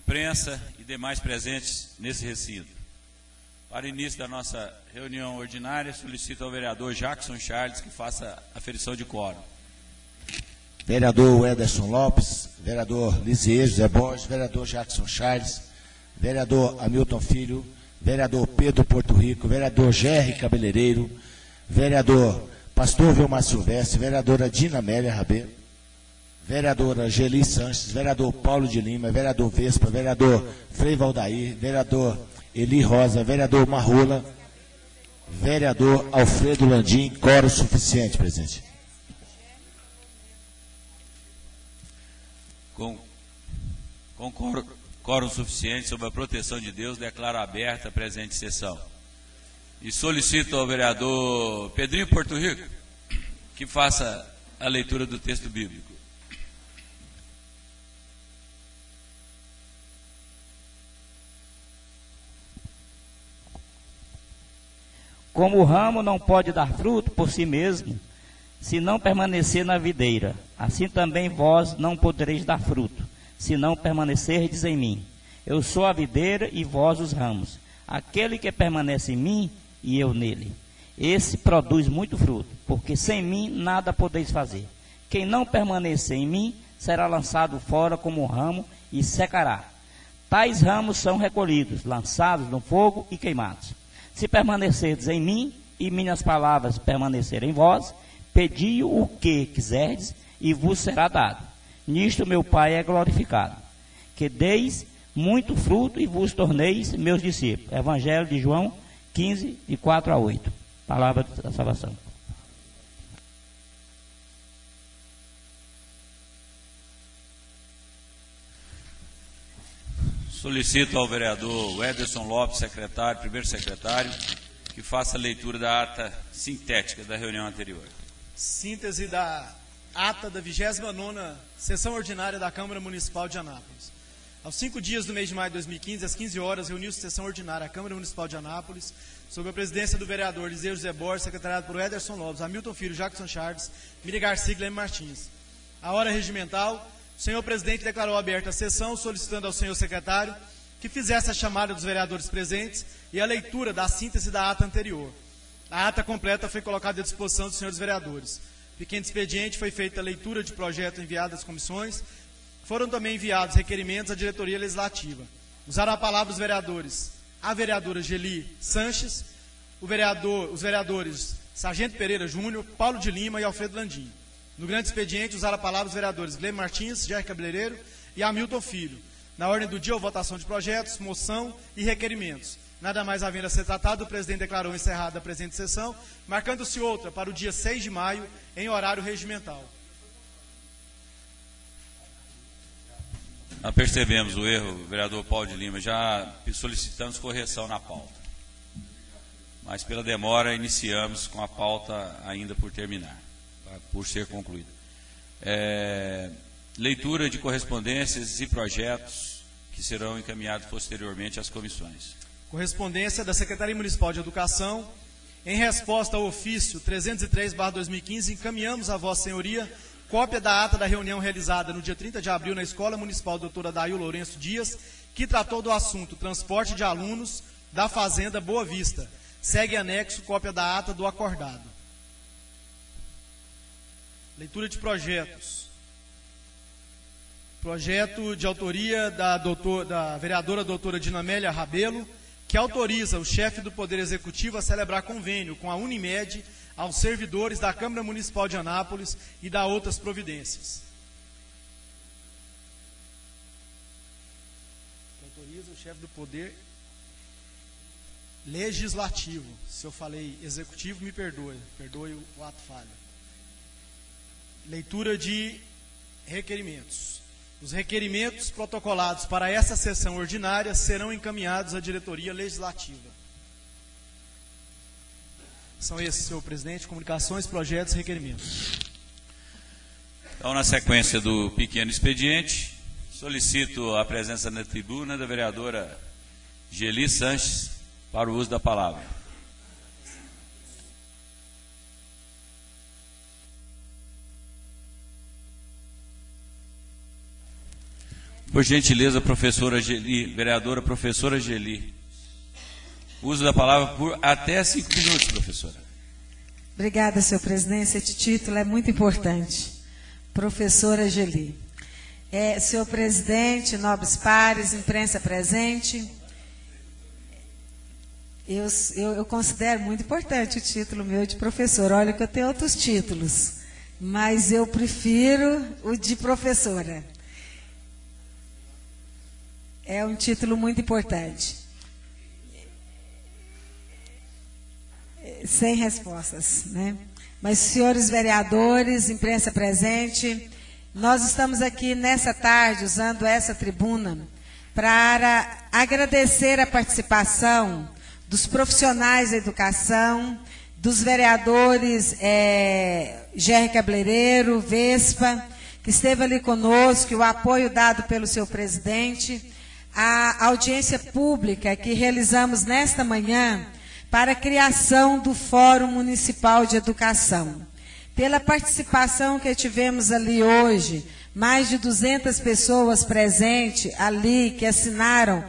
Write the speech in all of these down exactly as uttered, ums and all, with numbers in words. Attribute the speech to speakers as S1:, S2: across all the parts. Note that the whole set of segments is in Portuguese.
S1: imprensa e demais presentes nesse recinto. Para o início da nossa reunião ordinária, solicito ao vereador Jackson Charles que faça a aferição de quórum.
S2: Vereador Ederson Lopes, vereador Lisier José Borges, vereador Jackson Charles, vereador Hamilton Filho, vereador Pedro Porto Rico, vereador Gerry Cabeleireiro, vereador Pastor Vilmar Silvestre, vereadora Dina Amélia Rabelo, vereadora Geli Sanches, vereador Paulo de Lima, vereador Vespa, vereador Frei Valdair, vereador Eli Rosa, vereador Marrola, vereador Alfredo Landim, quórum suficiente, presidente.
S1: Com, com quórum, quórum suficiente, sob a proteção de Deus, declaro aberta a presente sessão. E solicito ao vereador Pedrinho Porto Rico que faça a leitura do texto bíblico.
S3: Como o ramo não pode dar fruto por si mesmo, se não permanecer na videira, assim também vós não podereis dar fruto, se não permanecerdes em mim. Eu sou a videira e vós os ramos. Aquele que permanece em mim e eu nele, esse produz muito fruto, porque sem mim nada podeis fazer. Quem não permanecer em mim será lançado fora como um ramo e secará. Tais ramos são recolhidos, lançados no fogo e queimados. Se permanecerdes em mim e minhas palavras permanecerem em vós, pedi o que quiserdes e vos será dado. Nisto meu Pai é glorificado, que deis muito fruto e vos torneis meus discípulos. Evangelho de João quinze, de quatro a oito. Palavra da salvação.
S1: Solicito ao vereador Ederson Lopes, secretário, primeiro secretário, que faça a leitura da ata sintética da reunião anterior.
S4: Síntese da ata da vigésima nona sessão ordinária da Câmara Municipal de Anápolis. Aos cinco dias do mês de maio de dois mil e quinze, às quinze horas, reuniu-se sessão ordinária da Câmara Municipal de Anápolis, sob a presidência do vereador Lisier José Borges, secretariado por Ederson Lopes, Hamilton Filho, Jackson Charles, Miri Garcia e Guilherme Martins. A hora regimental, o senhor presidente declarou aberta a sessão, solicitando ao senhor secretário que fizesse a chamada dos vereadores presentes e a leitura da síntese da ata anterior. A ata completa foi colocada à disposição dos senhores vereadores. Pequeno expediente, foi feita a leitura de projeto enviado às comissões. Foram também enviados requerimentos à diretoria legislativa. Usaram a palavra os vereadores, a vereadora Geli Sanches, o vereador, os vereadores Sargento Pereira Júnior, Paulo de Lima e Alfredo Landim. No grande expediente, usaram a palavra os vereadores Guilherme Martins, Gerry Cabeleireiro e Hamilton Filho. Na ordem do dia, a votação de projetos, moção e requerimentos. Nada mais havendo a ser tratado, o presidente declarou encerrada a presente sessão, marcando-se outra para o dia seis de maio, em horário regimental.
S1: Nós percebemos o erro, vereador Paulo de Lima, já solicitamos correção na pauta. Mas pela demora, iniciamos com a pauta ainda por terminar, por ser concluída. É, leitura de correspondências e projetos que serão encaminhados posteriormente às comissões.
S4: Correspondência da Secretaria Municipal de Educação. Em resposta ao ofício trezentos e três barra dois mil e quinze, encaminhamos a Vossa Senhoria cópia da ata da reunião realizada no dia trinta de abril na Escola Municipal doutora Dail Lourenço Dias, que tratou do assunto transporte de alunos da Fazenda Boa Vista. Segue anexo cópia da ata do acordado. Leitura de projetos. Projeto de autoria da, doutor, da vereadora doutora Dina Amélia Rabelo, que autoriza o chefe do Poder Executivo a celebrar convênio com a Unimed aos servidores da Câmara Municipal de Anápolis e da outras providências. Autoriza o chefe do Poder Legislativo. Se eu falei executivo, me perdoe. Perdoe o ato falho. Leitura de requerimentos. Os requerimentos protocolados para essa sessão ordinária serão encaminhados à diretoria legislativa. São esses, senhor presidente, comunicações, projetos e requerimentos.
S1: Então, na sequência do pequeno expediente, solicito a presença na tribuna da vereadora Geli Sanches para o uso da palavra. Por gentileza, professora Geli, vereadora professora Geli. Uso da palavra por até cinco minutos, professora.
S5: Obrigada, senhor presidente. Esse título é muito importante. Professora Geli. É, senhor presidente, nobres pares, imprensa presente, eu, eu, eu considero muito importante o título meu de professora. Olha que eu tenho outros títulos, mas eu prefiro o de professora. É um título muito importante. Sem respostas, né? Mas, senhores vereadores, imprensa presente, nós estamos aqui nessa tarde, usando essa tribuna, para agradecer a participação dos profissionais da educação, dos vereadores é, Gerry Cabeleireiro, Vespa, que esteve ali conosco, o apoio dado pelo seu presidente, a audiência pública que realizamos nesta manhã para a criação do Fórum Municipal de Educação. Pela participação que tivemos ali hoje, mais de duzentas pessoas presentes ali que assinaram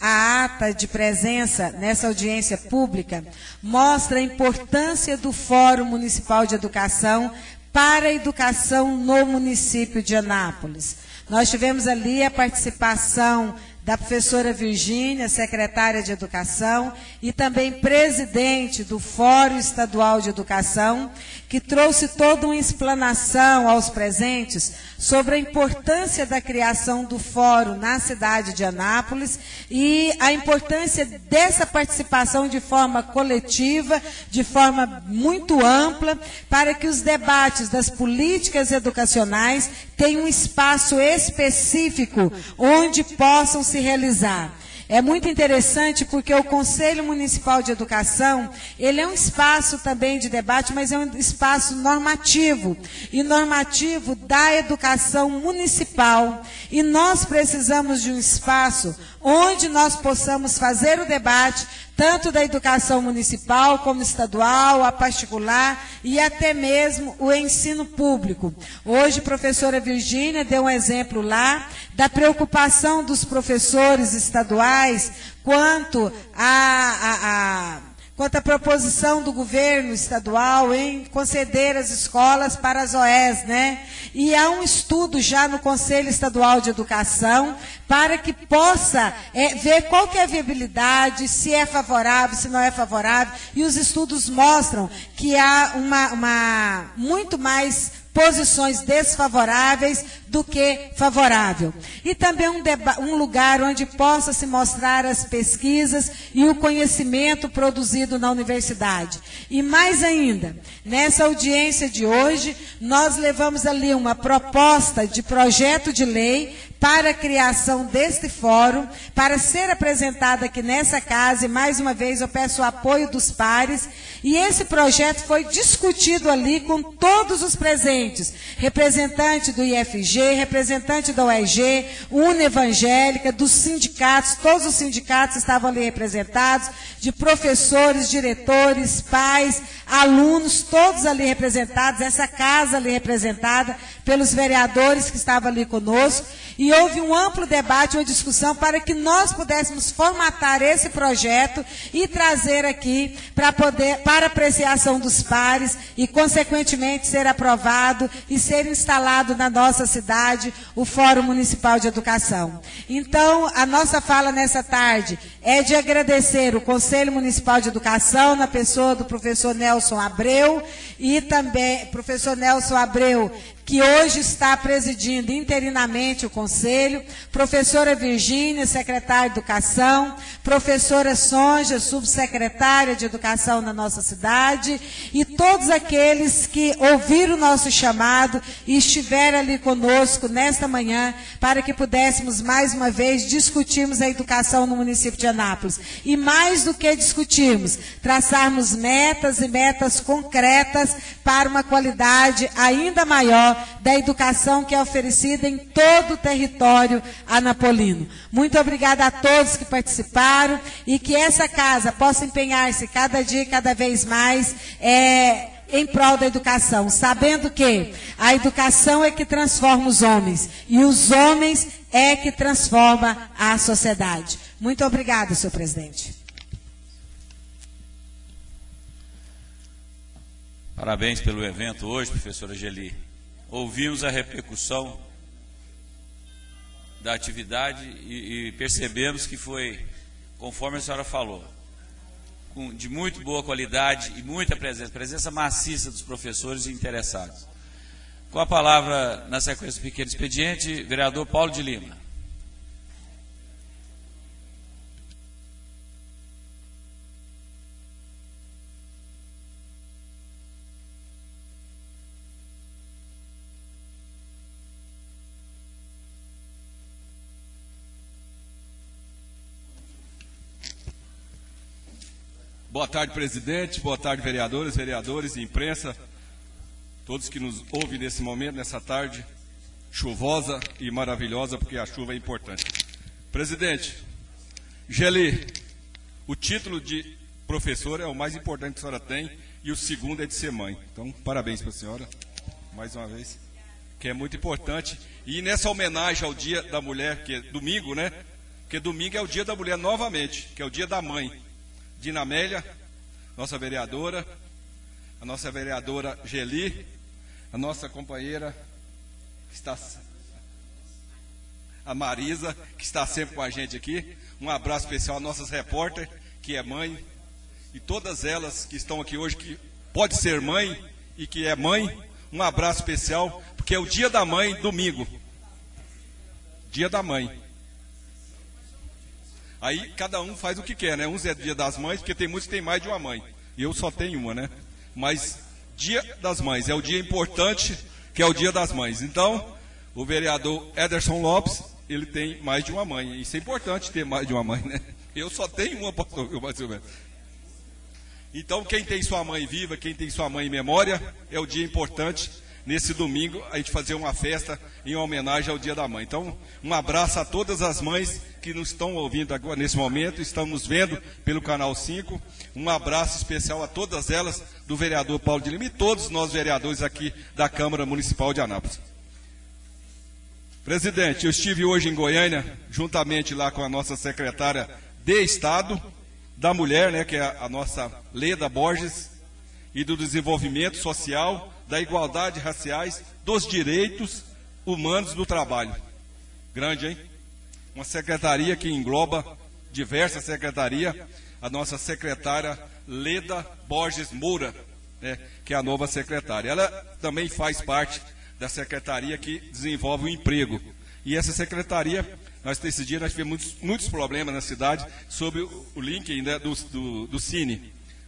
S5: a ata de presença nessa audiência pública, mostra a importância do Fórum Municipal de Educação para a educação no município de Anápolis. Nós tivemos ali a participação da professora Virgínia, secretária de Educação, e também presidente do Fórum Estadual de Educação, que trouxe toda uma explanação aos presentes sobre a importância da criação do fórum na cidade de Anápolis e a importância dessa participação de forma coletiva, de forma muito ampla, para que os debates das políticas educacionais tenham um espaço específico onde possam se realizar. É muito interessante porque o Conselho Municipal de Educação, ele é um espaço também de debate, mas é um espaço normativo, e normativo da educação municipal. E nós precisamos de um espaço onde nós possamos fazer o debate, tanto da educação municipal como estadual, a particular e até mesmo o ensino público. Hoje, a professora Virgínia deu um exemplo lá da preocupação dos professores estaduais quanto a... a, a quanto à proposição do governo estadual em conceder as escolas para as O E S, né? E há um estudo já no Conselho Estadual de Educação para que possa é, ver qual que é a viabilidade, se é favorável, se não é favorável, e os estudos mostram que há uma, uma muito mais posições desfavoráveis do que favorável. E também um, um lugar onde possa se mostrar as pesquisas e o conhecimento produzido na universidade. E mais ainda, nessa audiência de hoje, nós levamos ali uma proposta de projeto de lei para a criação deste fórum, para ser apresentada aqui nessa casa, e mais uma vez eu peço o apoio dos pares, e esse projeto foi discutido ali com todos os presentes, representante do I F G, representante da U E G, Uni Evangélica, dos sindicatos, todos os sindicatos estavam ali representados, de professores, diretores, pais, alunos, todos ali representados, essa casa ali representada pelos vereadores que estavam ali conosco, e houve um amplo debate, uma discussão para que nós pudéssemos formatar esse projeto e trazer aqui para poder, para apreciação dos pares e, consequentemente, ser aprovado e ser instalado na nossa cidade o Fórum Municipal de Educação. Então, a nossa fala nessa tarde é de agradecer o Conselho Municipal de Educação, na pessoa do professor Nelson Abreu, e também professor Nelson Abreu, que hoje está presidindo interinamente o Conselho, professora Virgínia, secretária de Educação, professora Sonja, subsecretária de Educação na nossa cidade, e todos aqueles que ouviram o nosso chamado e estiveram ali conosco nesta manhã, para que pudéssemos mais uma vez discutirmos a educação no município de Anápolis. E mais do que discutirmos, traçarmos metas e metas concretas para uma qualidade ainda maior da educação que é oferecida em todo o território anapolino. Muito obrigada a todos que participaram e que essa casa possa empenhar-se cada dia e cada vez mais é, em prol da educação, sabendo que a educação é que transforma os homens e os homens é que transforma a sociedade. Muito obrigada, senhor presidente.
S1: Parabéns pelo evento hoje, professora Geli. Ouvimos a repercussão da atividade e, e percebemos que foi, conforme a senhora falou, com, de muito boa qualidade e muita presença, presença maciça dos professores e interessados. Com a palavra, na sequência do pequeno expediente, vereador Paulo de Lima.
S6: Boa tarde, presidente. Boa tarde, vereadores, vereadores e imprensa. Todos que nos ouvem nesse momento, nessa tarde chuvosa e maravilhosa, porque a chuva é importante. Presidente, Geli, o título de professor é o mais importante que a senhora tem e o segundo é de ser mãe. Então, parabéns para a senhora, mais uma vez, que é muito importante. E nessa homenagem ao Dia da Mulher, que é domingo, né? Porque domingo é o Dia da Mulher novamente, que é o Dia da Mãe. Dina Amélia, nossa vereadora, a nossa vereadora Geli, a nossa companheira, que está, a Marisa, que está sempre com a gente aqui. Um abraço especial a nossas repórteres, que é mãe, e todas elas que estão aqui hoje, que pode ser mãe e que é mãe. Um abraço especial, porque é o Dia da Mãe, domingo. Dia da Mãe. Aí cada um faz o que quer, né? Uns é Dia das Mães, porque tem muitos que tem mais de uma mãe. E eu só tenho uma, né? Mas Dia das Mães é o dia importante, que é o Dia das Mães. Então, o vereador Ederson Lopes, ele tem mais de uma mãe. Isso é importante ter mais de uma mãe, né? Eu só tenho uma, pastor. Então, quem tem sua mãe viva, quem tem sua mãe em memória, é o dia importante. Nesse domingo, a gente fazer uma festa em homenagem ao Dia da Mãe. Então, um abraço a todas as mães que nos estão ouvindo agora, nesse momento, estão nos vendo pelo Canal cinco. Um abraço especial a todas elas, do vereador Paulo de Lima e todos nós vereadores aqui da Câmara Municipal de Anápolis. Presidente, eu estive hoje em Goiânia, juntamente lá com a nossa secretária de Estado, da Mulher, né, que é a nossa Leda Borges, e do Desenvolvimento Social, da igualdade raciais, dos direitos humanos do trabalho. Grande, hein? Uma secretaria que engloba diversas secretarias. A nossa secretária Leda Borges Moura, né, que é a nova secretária. Ela também faz parte da secretaria que desenvolve o emprego. E essa secretaria, nós nesse dia nós tivemos muitos, muitos problemas na cidade sobre o, o link, né, do, do, do Cine.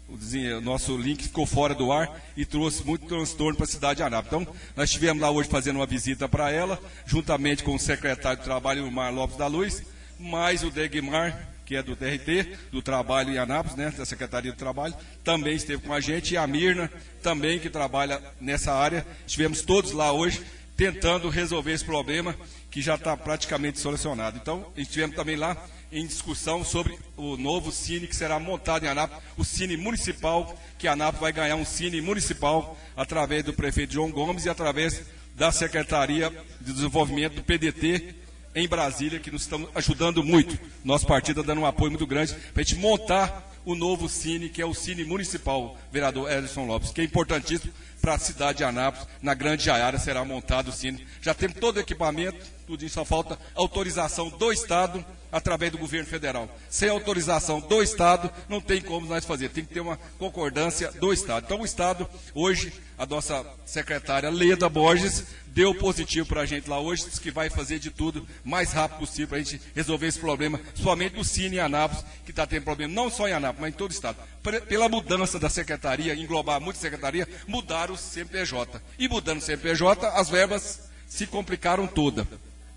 S6: O nosso link ficou fora do ar e trouxe muito transtorno para a cidade de Anápolis. Então, nós estivemos lá hoje fazendo uma visita para ela, juntamente com o secretário de Trabalho, o Mar Lopes da Luz, mais o Degmar, que é do T R T, do Trabalho em Anápolis, né, da Secretaria do Trabalho, também esteve com a gente, e a Mirna, também, que trabalha nessa área. Estivemos todos lá hoje, tentando resolver esse problema, que já está praticamente solucionado. Então, estivemos também lá em discussão sobre o novo Cine que será montado em Anápolis, o Cine Municipal, que Anápolis vai ganhar um Cine Municipal através do prefeito João Gomes e através da Secretaria de Desenvolvimento do P D T em Brasília, que nos estão ajudando muito. Nosso partido está dando um apoio muito grande para a gente montar o novo Cine, que é o Cine Municipal, vereador Ederson Lopes, que é importantíssimo para a cidade de Anápolis. Na Grande Jaiara será montado o Cine. Já temos todo o equipamento, tudo isso, só falta autorização do Estado através do governo federal. Sem autorização do Estado, não tem como nós fazer, tem que ter uma concordância do Estado. Então o Estado, hoje, a nossa secretária Leda Borges, deu positivo para a gente lá hoje, disse que vai fazer de tudo mais rápido possível para a gente resolver esse problema, somente do Cine em Anápolis, que está tendo problema não só em Anápolis, mas em todo o Estado. Pela mudança da secretaria, englobar muita secretaria, mudaram o C N P J. E mudando o C N P J, as verbas se complicaram todas.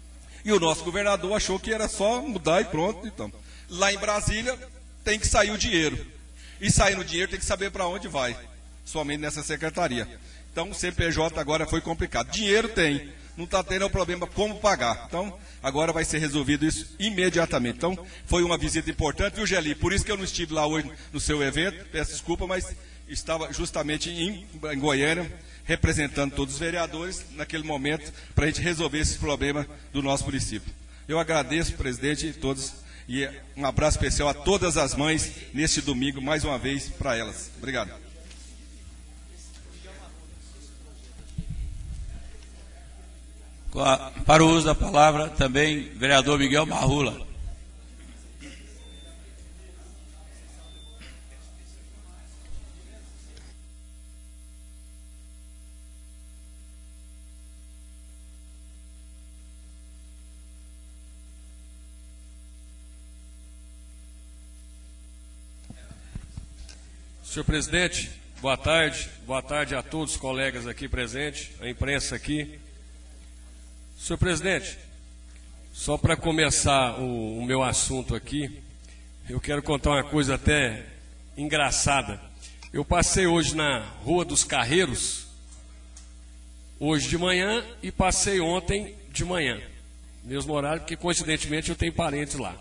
S6: E o nosso governador achou que era só mudar e pronto. Então, lá em Brasília tem que sair o dinheiro. E saindo o dinheiro tem que saber para onde vai. Somente nessa secretaria. Então o C N P J agora foi complicado. Dinheiro tem, não está tendo o problema como pagar. Então agora vai ser resolvido isso imediatamente. Então foi uma visita importante, viu, Geli? Por isso que eu não estive lá hoje no seu evento, peço desculpa, mas estava justamente em, em Goiânia, representando todos os vereadores, naquele momento, para a gente resolver esses problemas do nosso município. Eu agradeço, presidente, e todos, e um abraço especial a todas as mães, neste domingo, mais uma vez, para elas. Obrigado.
S1: Para o uso da palavra, também, vereador Miguel Marrula.
S7: Senhor presidente, boa tarde. Boa tarde a todos os colegas aqui presentes, a imprensa aqui. Senhor presidente, só para começar o, o meu assunto aqui, eu quero contar uma coisa até engraçada. Eu passei hoje na Rua dos Carreiros, hoje de manhã, e passei ontem de manhã. Mesmo horário, porque coincidentemente eu tenho parentes lá.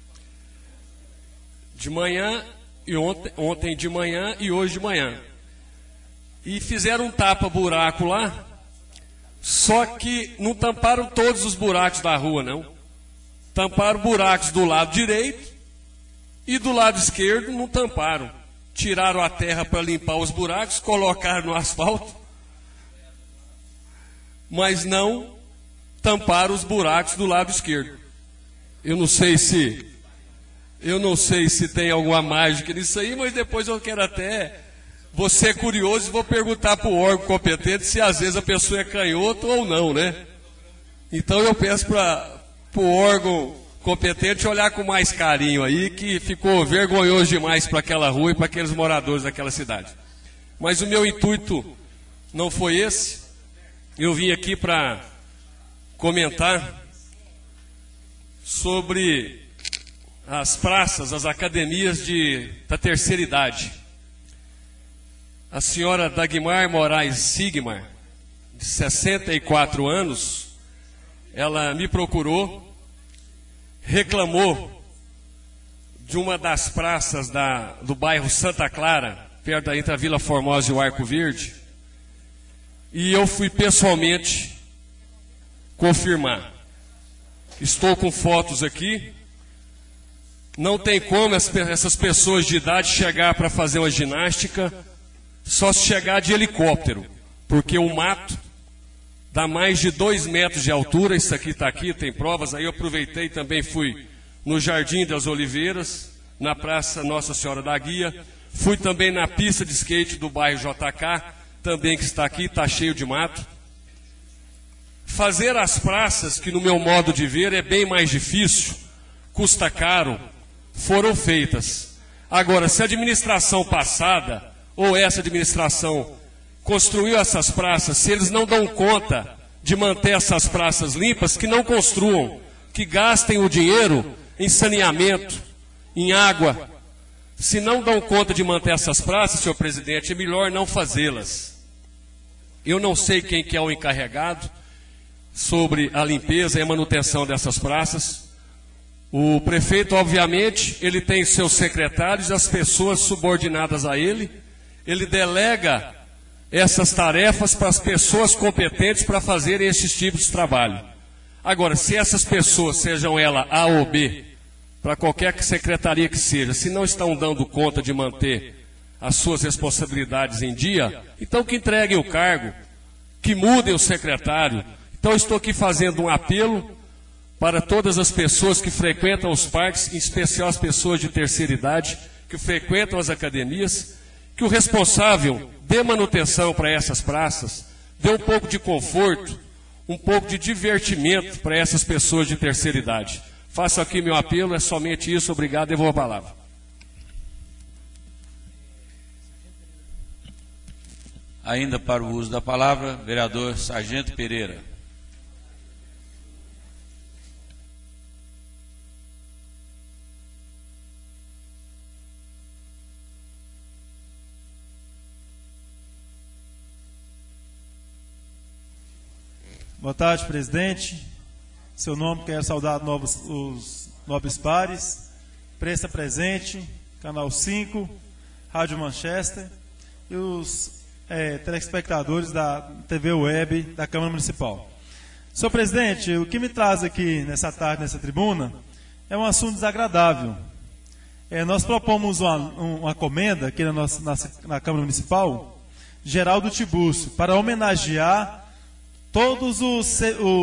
S7: De manhã... E ontem, ontem de manhã e hoje de manhã. E fizeram um tapa-buraco lá, só que não tamparam todos os buracos da rua, não. Tamparam buracos do lado direito e do lado esquerdo não tamparam. Tiraram a terra para limpar os buracos, colocaram no asfalto, mas não tamparam os buracos do lado esquerdo. Eu não sei se... Eu não sei se tem alguma mágica nisso aí, mas depois eu quero até... Vou ser curioso e vou perguntar para o órgão competente se às vezes a pessoa é canhoto ou não, né? Então eu peço para o órgão competente olhar com mais carinho aí, que ficou vergonhoso demais para aquela rua e para aqueles moradores daquela cidade. Mas o meu intuito não foi esse. Eu vim aqui para comentar sobre... as praças, as academias de, da terceira idade. A senhora Dagmar Moraes Sigmar, de sessenta e quatro anos, ela me procurou, reclamou de uma das praças da, do bairro Santa Clara, perto da entre a Vila Formosa e o Arco Verde, e eu fui pessoalmente confirmar. Estou com fotos aqui. Não tem como essas pessoas de idade chegar para fazer uma ginástica, só se chegar de helicóptero, porque o mato dá mais de dois metros de altura. Isso aqui está aqui, tem provas. Aí eu aproveitei e também fui no Jardim das Oliveiras, na Praça Nossa Senhora da Guia, fui também na pista de skate do bairro J K, também que está aqui, está cheio de mato. Fazer as praças, que no meu modo de ver é bem mais difícil, custa caro, foram feitas. Agora, se a administração passada, ou essa administração, construiu essas praças, se eles não dão conta de manter essas praças limpas, que não construam, que gastem o dinheiro em saneamento, em água. Se não dão conta de manter essas praças, senhor presidente, é melhor não fazê-las. Eu não sei quem que é o encarregado sobre a limpeza e a manutenção dessas praças. O prefeito, obviamente, ele tem seus secretários, as pessoas subordinadas a ele. Ele delega essas tarefas para as pessoas competentes para fazerem esses tipos de trabalho. Agora, se essas pessoas, sejam elas A ou B, para qualquer secretaria que seja, se não estão dando conta de manter as suas responsabilidades em dia, então que entreguem o cargo, que mudem o secretário. Então, estou aqui fazendo um apelo para todas as pessoas que frequentam os parques, em especial as pessoas de terceira idade, que frequentam as academias, que o responsável dê manutenção para essas praças, dê um pouco de conforto, um pouco de divertimento para essas pessoas de terceira idade. Faço aqui meu apelo, é somente isso. Obrigado, devolvo a palavra.
S1: Ainda para o uso da palavra, vereador Sargento Pereira.
S8: Boa tarde, presidente. Seu nome, quero saudar novos, os nobres pares. Presta presente, Canal cinco, Rádio Manchester. e os é, telespectadores da T V Web da Câmara Municipal. Senhor presidente, o que me traz aqui nessa tarde, nessa tribuna, é um assunto desagradável. É, nós propomos uma, uma comenda aqui na, nossa, na, na Câmara Municipal, Geraldo Tibúrcio, para homenagear todos os,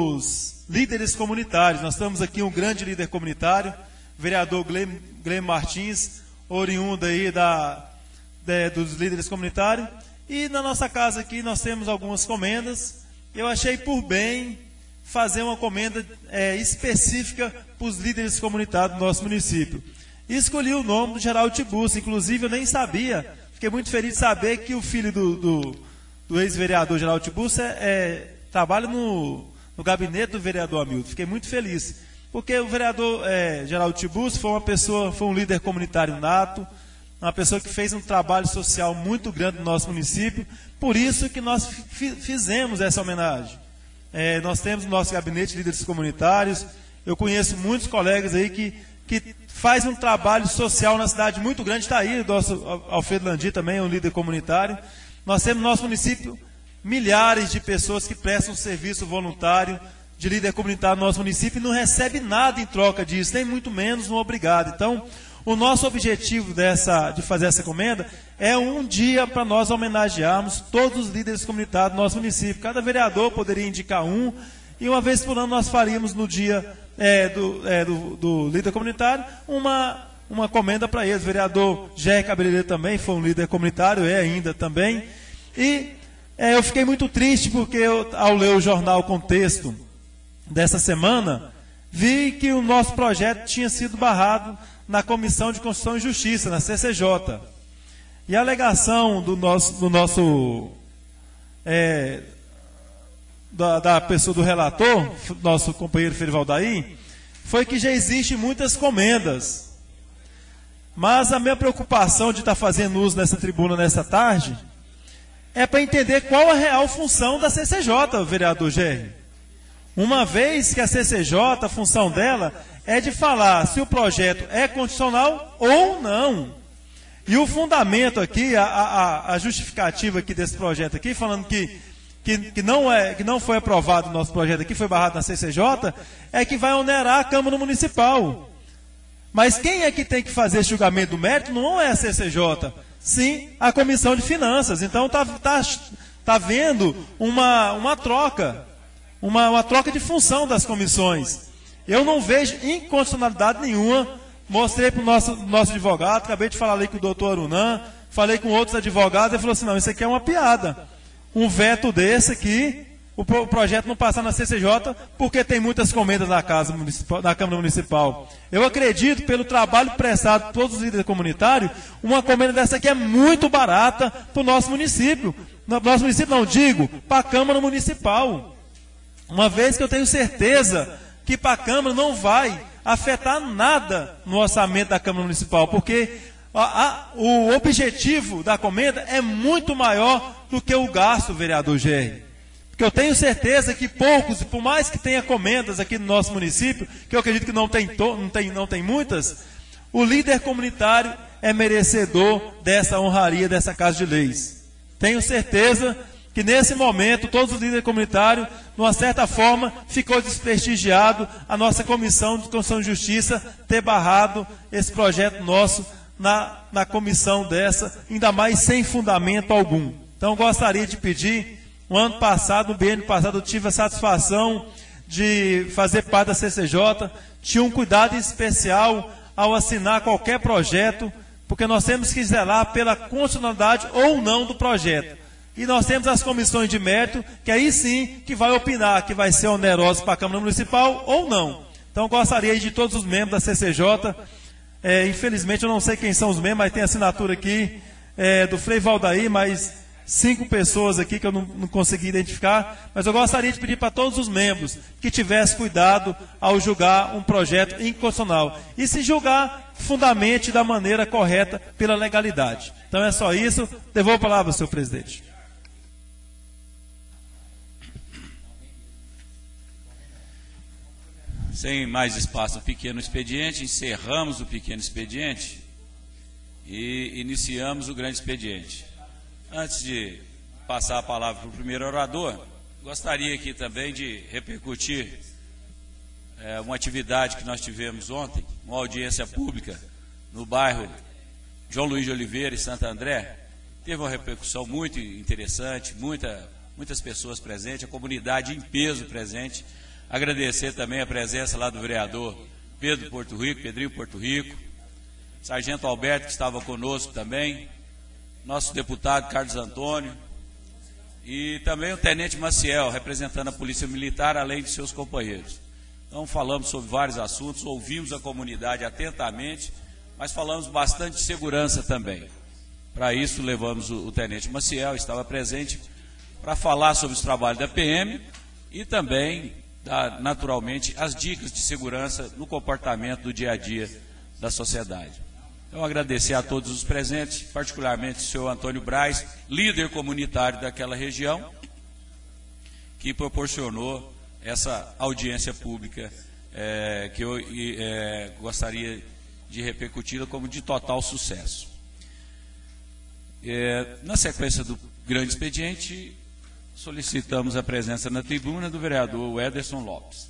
S8: os líderes comunitários. Nós temos aqui um grande líder comunitário, vereador Gleim, Gleim Martins, oriundo aí da, de, dos líderes comunitários. E na nossa casa aqui nós temos algumas comendas. Eu achei por bem fazer uma comenda é, específica para os líderes comunitários do nosso município. E escolhi o nome do Geraldo Tibúrcio. Inclusive eu nem sabia, fiquei muito feliz de saber que o filho do, do, do ex-vereador Geraldo Tibúrcio é, é, trabalha no, no gabinete do vereador Hamilton. Fiquei muito feliz, porque o vereador é, Geraldo Tibúrcio foi uma pessoa, foi um líder comunitário nato, uma pessoa que fez um trabalho social muito grande no nosso município. Por isso que nós fizemos essa homenagem. É, nós temos no nosso gabinete de líderes comunitários. Eu conheço muitos colegas aí que, que fazem um trabalho social na cidade muito grande. Está aí o nosso Alfredo Landi também, é um líder comunitário. Nós temos no nosso município milhares de pessoas que prestam serviço voluntário de líder comunitário no nosso município e não recebe nada em troca disso, nem muito menos um obrigado. Então, o nosso objetivo dessa, de fazer essa comenda é um dia para nós homenagearmos todos os líderes comunitários do nosso município. Cada vereador poderia indicar um, e uma vez por ano nós faríamos no dia é, do, é, do, do líder comunitário uma, uma comenda para eles. O vereador Jair Cabeleireiro também foi um líder comunitário, é ainda também. E é, eu fiquei muito triste porque eu, ao ler o jornal Contexto dessa semana, vi que o nosso projeto tinha sido barrado na Comissão de Constituição e Justiça, na C C J. E a alegação do nosso, do nosso é, da, da pessoa do relator, nosso companheiro Ferivaldaí, foi que já existem muitas comendas. Mas a minha preocupação de estar fazendo uso dessa tribuna nessa tarde é para entender qual a real função da C C J, vereador Gerry. Uma vez que a C C J, a função dela é de falar se o projeto é constitucional ou não. E o fundamento aqui, a, a, a justificativa aqui desse projeto aqui, falando que, que, que, não é, que não foi aprovado o nosso projeto aqui, foi barrado na C C J, é que vai onerar a Câmara Municipal. Mas quem é que tem que fazer esse julgamento do mérito não é a C C J, sim a Comissão de Finanças. Então está tá, tá vendo uma, uma troca, uma, uma troca de função das comissões. Eu não vejo inconstitucionalidade nenhuma. Mostrei para o nosso, nosso advogado, acabei de falar ali com o doutor Arunan, falei com outros advogados, ele falou assim, não, isso aqui é uma piada. Um veto desse aqui, o, pro, o projeto não passar na C C J, porque tem muitas comendas na, casa municipal, na Câmara Municipal. Eu acredito, pelo trabalho prestado por todos os líderes comunitários, uma comenda dessa aqui é muito barata para o nosso município. No nosso município não, digo, para a Câmara Municipal. Uma vez que eu tenho certeza que para a Câmara não vai afetar nada no orçamento da Câmara Municipal, porque a, a, o objetivo da comenda é muito maior do que o gasto, vereador Gerry. Porque eu tenho certeza que poucos, e por mais que tenha comendas aqui no nosso município, que eu acredito que não tem, to, não tem, não tem muitas, o líder comunitário é merecedor dessa honraria, dessa Casa de Leis. Tenho certeza que nesse momento, todos os líderes comunitários, de uma certa forma, ficou desprestigiado a nossa Comissão de Constituição e Justiça ter barrado esse projeto nosso na, na comissão dessa, ainda mais sem fundamento algum. Então, gostaria de pedir, no ano passado, no biênio passado, eu tive a satisfação de fazer parte da C C J, tinha um cuidado especial ao assinar qualquer projeto, porque nós temos que zelar pela constitucionalidade ou não do projeto. E nós temos as comissões de mérito, que aí sim que vai opinar que vai ser oneroso para a Câmara Municipal ou não. Então gostaria de todos os membros da C C J, é, infelizmente eu não sei quem são os membros, mas tem assinatura aqui é, do Frei Valdaí, mais cinco pessoas aqui que eu não, não consegui identificar, mas eu gostaria de pedir para todos os membros que tivessem cuidado ao julgar um projeto inconstitucional. E se julgar, fundamente da maneira correta, pela legalidade. Então é só isso. Devolvo a palavra, senhor presidente.
S1: Sem mais espaço no pequeno expediente, encerramos o pequeno expediente e iniciamos o grande expediente. Antes de passar a palavra para o primeiro orador, gostaria aqui também de repercutir é, uma atividade que nós tivemos ontem, uma audiência pública no bairro João Luiz de Oliveira e Santo André. Teve uma repercussão muito interessante, muita, muitas pessoas presentes, a comunidade em peso presente. Agradecer também a presença lá do vereador Pedro Porto Rico, Pedrinho Porto Rico, Sargento Alberto, que estava conosco também, nosso deputado Carlos Antônio, e também o Tenente Maciel, representando a Polícia Militar, além de seus companheiros. Então, falamos sobre vários assuntos, ouvimos a comunidade atentamente, mas falamos bastante de segurança também. Para isso, levamos o, o Tenente Maciel, estava presente, para falar sobre os trabalhos da P M e também, dar, naturalmente, as dicas de segurança no comportamento do dia a dia da sociedade. Então, agradecer a todos os presentes, particularmente o senhor Antônio Braz, líder comunitário daquela região, que proporcionou essa audiência pública é, que eu é, gostaria de repercuti-la como de total sucesso. É, na sequência do grande expediente, solicitamos a presença na tribuna do vereador Ederson Lopes.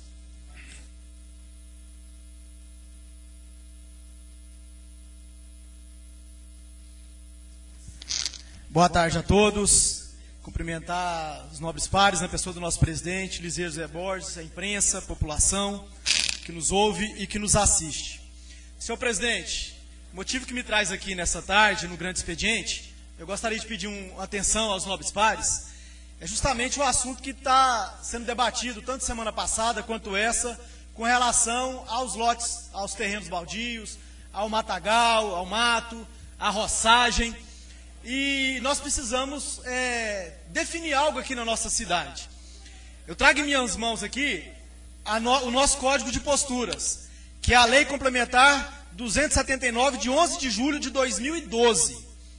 S4: Boa tarde a todos. Cumprimentar os nobres pares, na pessoa do nosso presidente, Liseiro Zé Borges, a imprensa, a população que nos ouve e que nos assiste. Senhor presidente, o motivo que me traz aqui nessa tarde, no grande expediente, eu gostaria de pedir um, atenção aos nobres pares, é justamente o assunto que está sendo debatido tanto semana passada quanto essa, com relação aos lotes, aos terrenos baldios, ao matagal, ao mato, à roçagem. E nós precisamos é, definir algo aqui na nossa cidade. Eu trago em minhas mãos aqui a no, o nosso Código de Posturas, que é a Lei Complementar duzentos e setenta e nove, de onze de julho de dois mil e doze.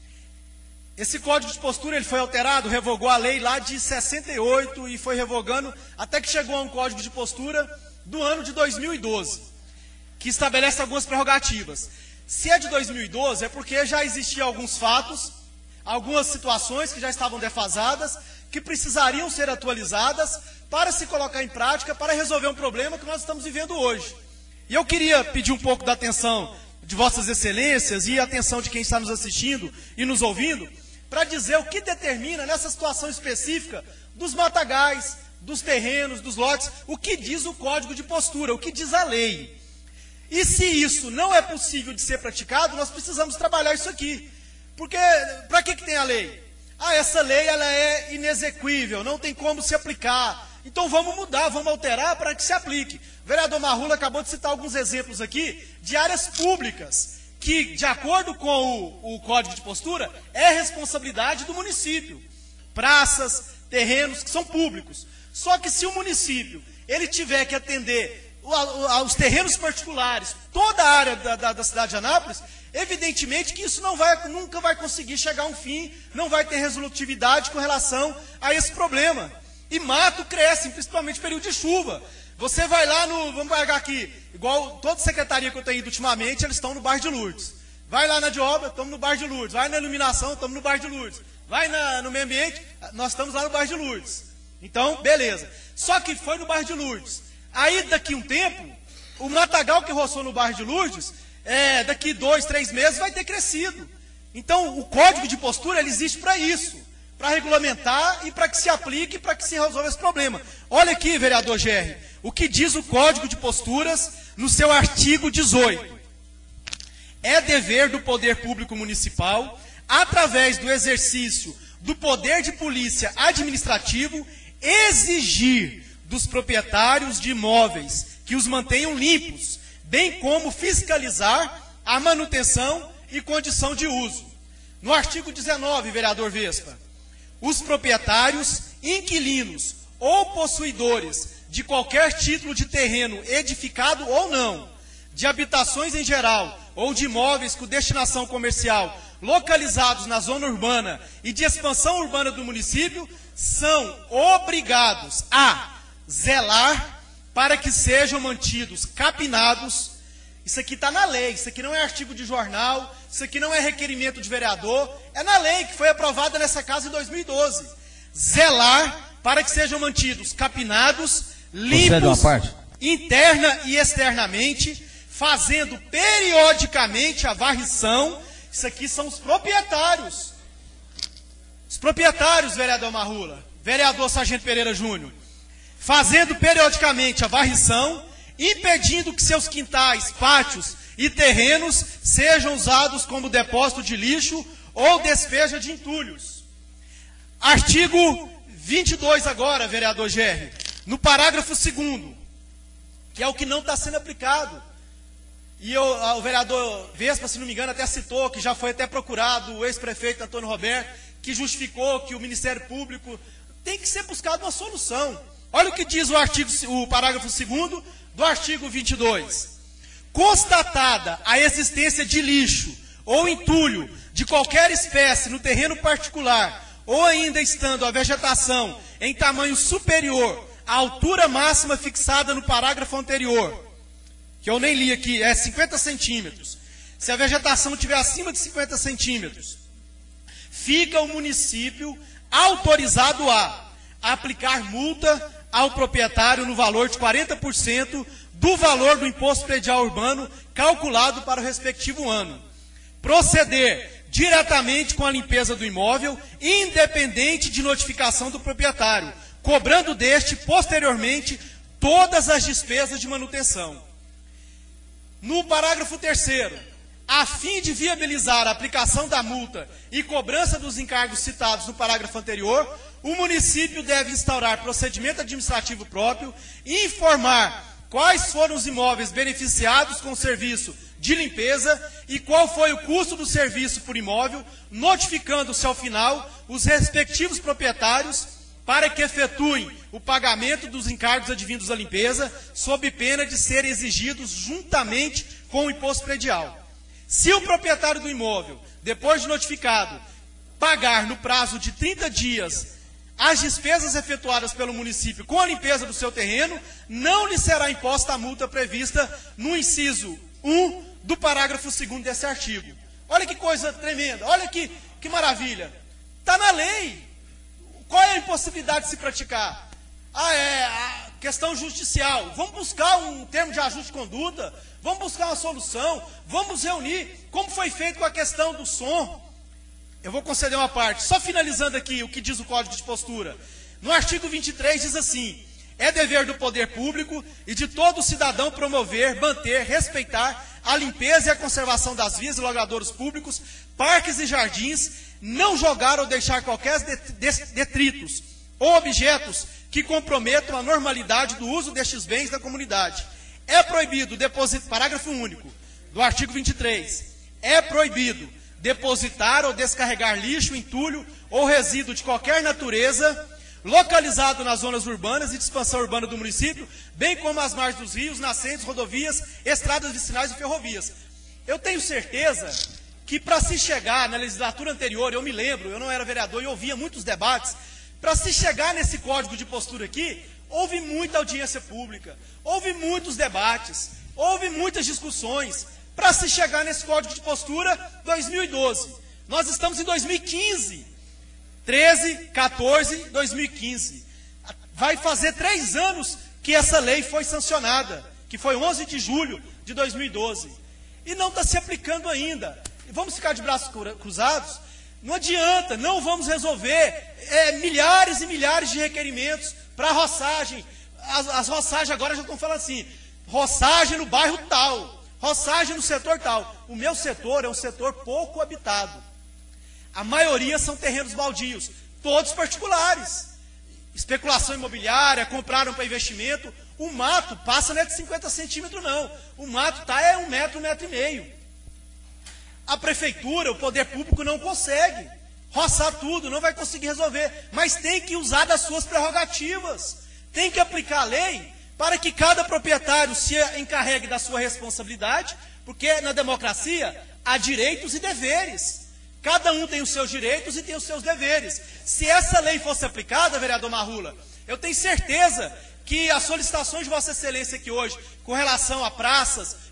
S4: Esse Código de Postura ele foi alterado, revogou a lei lá de sessenta e oito e foi revogando até que chegou a um Código de Postura do ano de dois mil e doze, que estabelece algumas prerrogativas. Se é de dois mil e doze, é porque já existiam alguns fatos, algumas situações que já estavam defasadas, que precisariam ser atualizadas para se colocar em prática, para resolver um problema que nós estamos vivendo hoje. E eu queria pedir um pouco da atenção de vossas excelências e a atenção de quem está nos assistindo e nos ouvindo, para dizer o que determina nessa situação específica dos matagais, dos terrenos, dos lotes, o que diz o Código de Postura, o que diz a lei. E se isso não é possível de ser praticado, nós precisamos trabalhar isso aqui. Porque, para que, que tem a lei? Ah, essa lei ela é inexequível, não tem como se aplicar. Então vamos mudar, vamos alterar para que se aplique. O vereador Marrula acabou de citar alguns exemplos aqui de áreas públicas, que, de acordo com o, o Código de Postura, é responsabilidade do município. Praças, terrenos que são públicos. Só que se o município ele tiver que atender os terrenos particulares, toda a área da, da, da cidade de Anápolis, evidentemente que isso não vai, nunca vai conseguir chegar a um fim, não vai ter resolutividade com relação a esse problema. E mato cresce, principalmente no período de chuva. Você vai lá no, vamos pegar aqui, igual toda secretaria que eu tenho ido ultimamente, eles estão no bairro de Lourdes. Vai lá na de obra, estamos no bairro de Lourdes. Vai na iluminação, estamos no bairro de Lourdes. Vai na, no meio ambiente, nós estamos lá no bairro de Lourdes. Então, beleza. Só que foi no bairro de Lourdes. Aí, daqui um tempo, o matagal que roçou no bairro de Lourdes, é, daqui dois, três meses vai ter crescido. Então, o Código de Postura ele existe para isso, para regulamentar e para que se aplique, para que se resolva esse problema. Olha aqui, vereador G R, o que diz o Código de Posturas no seu artigo dezoito. É dever do poder público municipal, através do exercício do poder de polícia administrativo, exigir dos proprietários de imóveis que os mantenham limpos, bem como fiscalizar a manutenção e condição de uso. No artigo dezenove, vereador Vespa, os proprietários, inquilinos ou possuidores de qualquer título de terreno edificado ou não, de habitações em geral ou de imóveis com destinação comercial localizados na zona urbana e de expansão urbana do município, são obrigados a zelar para que sejam mantidos capinados Isso aqui está na lei, isso aqui não é artigo de jornal, isso aqui não é requerimento de vereador, é na lei que foi aprovada nessa casa em dois mil e doze. Zelar para que sejam mantidos capinados, limpos, interna e externamente, fazendo periodicamente a varrição. Isso aqui são os proprietários. Os proprietários, vereador Marrula, vereador Sargento Pereira Júnior, fazendo periodicamente a varrição, impedindo que seus quintais, pátios e terrenos sejam usados como depósito de lixo ou despeja de entulhos. Artigo vinte e dois agora, vereador Gerri, no parágrafo segundo, que é o que não está sendo aplicado. E eu, o vereador Vespa, se não me engano, até citou que já foi até procurado o ex-prefeito Antônio Roberto, que justificou que o Ministério Público tem que ser buscado uma solução. Olha o que diz o, artigo, o parágrafo segundo do artigo vinte e dois. Constatada a existência de lixo ou entulho de qualquer espécie no terreno particular, ou ainda estando a vegetação em tamanho superior à altura máxima fixada no parágrafo anterior, que eu nem li aqui, é cinquenta centímetros. Se a vegetação estiver acima de cinquenta centímetros, fica o município autorizado a aplicar multa ao proprietário no valor de quarenta por cento do valor do imposto predial urbano calculado para o respectivo ano. Proceder diretamente com a limpeza do imóvel, independente de notificação do proprietário, cobrando deste, posteriormente, todas as despesas de manutenção. No parágrafo terceiro, a fim de viabilizar a aplicação da multa e cobrança dos encargos citados no parágrafo anterior, o município deve instaurar procedimento administrativo próprio e informar quais foram os imóveis beneficiados com o serviço de limpeza e qual foi o custo do serviço por imóvel, notificando-se ao final os respectivos proprietários para que efetuem o pagamento dos encargos advindos da limpeza, sob pena de serem exigidos juntamente com o imposto predial. Se o proprietário do imóvel, depois de notificado, pagar no prazo de trinta dias as despesas efetuadas pelo município com a limpeza do seu terreno, não lhe será imposta a multa prevista no inciso um do parágrafo segundo desse artigo. Olha que coisa tremenda, olha que, que maravilha. Está na lei. Qual é a impossibilidade de se praticar? Ah, é a questão judicial. Vamos buscar um termo de ajuste de conduta, vamos buscar uma solução, vamos reunir, como foi feito com a questão do som. Eu vou conceder uma parte, só finalizando aqui o que diz o Código de Postura. No artigo vinte e três diz assim: é dever do poder público e de todo cidadão promover, manter, respeitar a limpeza e a conservação das vias e logradouros públicos, parques e jardins, não jogar ou deixar qualquer detritos ou objetos que comprometam a normalidade do uso destes bens da comunidade. É proibido depositar, parágrafo único do artigo vinte e três, é proibido depositar ou descarregar lixo, entulho ou resíduo de qualquer natureza localizado nas zonas urbanas e de expansão urbana do município, bem como as margens dos rios, nascentes, rodovias, estradas vicinais e ferrovias. Eu tenho certeza que para se chegar na legislatura anterior, eu me lembro, eu não era vereador e ouvia muitos debates, para se chegar nesse código de postura aqui, houve muita audiência pública, houve muitos debates, houve muitas discussões, para se chegar nesse código de postura dois mil e doze. Nós estamos em dois mil e quinze, treze, quatorze, dois mil e quinze. Vai fazer três anos que essa lei foi sancionada, que foi onze de julho de dois mil e doze. E não está se aplicando ainda. E vamos ficar de braços cruzados? Não adianta, não vamos resolver é, milhares e milhares de requerimentos para roçagem. As, as roçagens agora já estão falando assim, roçagem no bairro tal, roçagem no setor tal. O meu setor é um setor pouco habitado. A maioria são terrenos baldios, todos particulares. Especulação imobiliária, compraram para investimento. O mato passa não é de cinquenta centímetros, não. O mato está é um metro, um metro e meio. A prefeitura, o poder público não consegue roçar tudo, não vai conseguir resolver. Mas tem que usar das suas prerrogativas. Tem que aplicar a lei para que cada proprietário se encarregue da sua responsabilidade, porque na democracia há direitos e deveres. Cada um tem os seus direitos e tem os seus deveres. Se essa lei fosse aplicada, vereador Marrula, eu tenho certeza que as solicitações de Vossa Excelência aqui hoje, com relação a praças,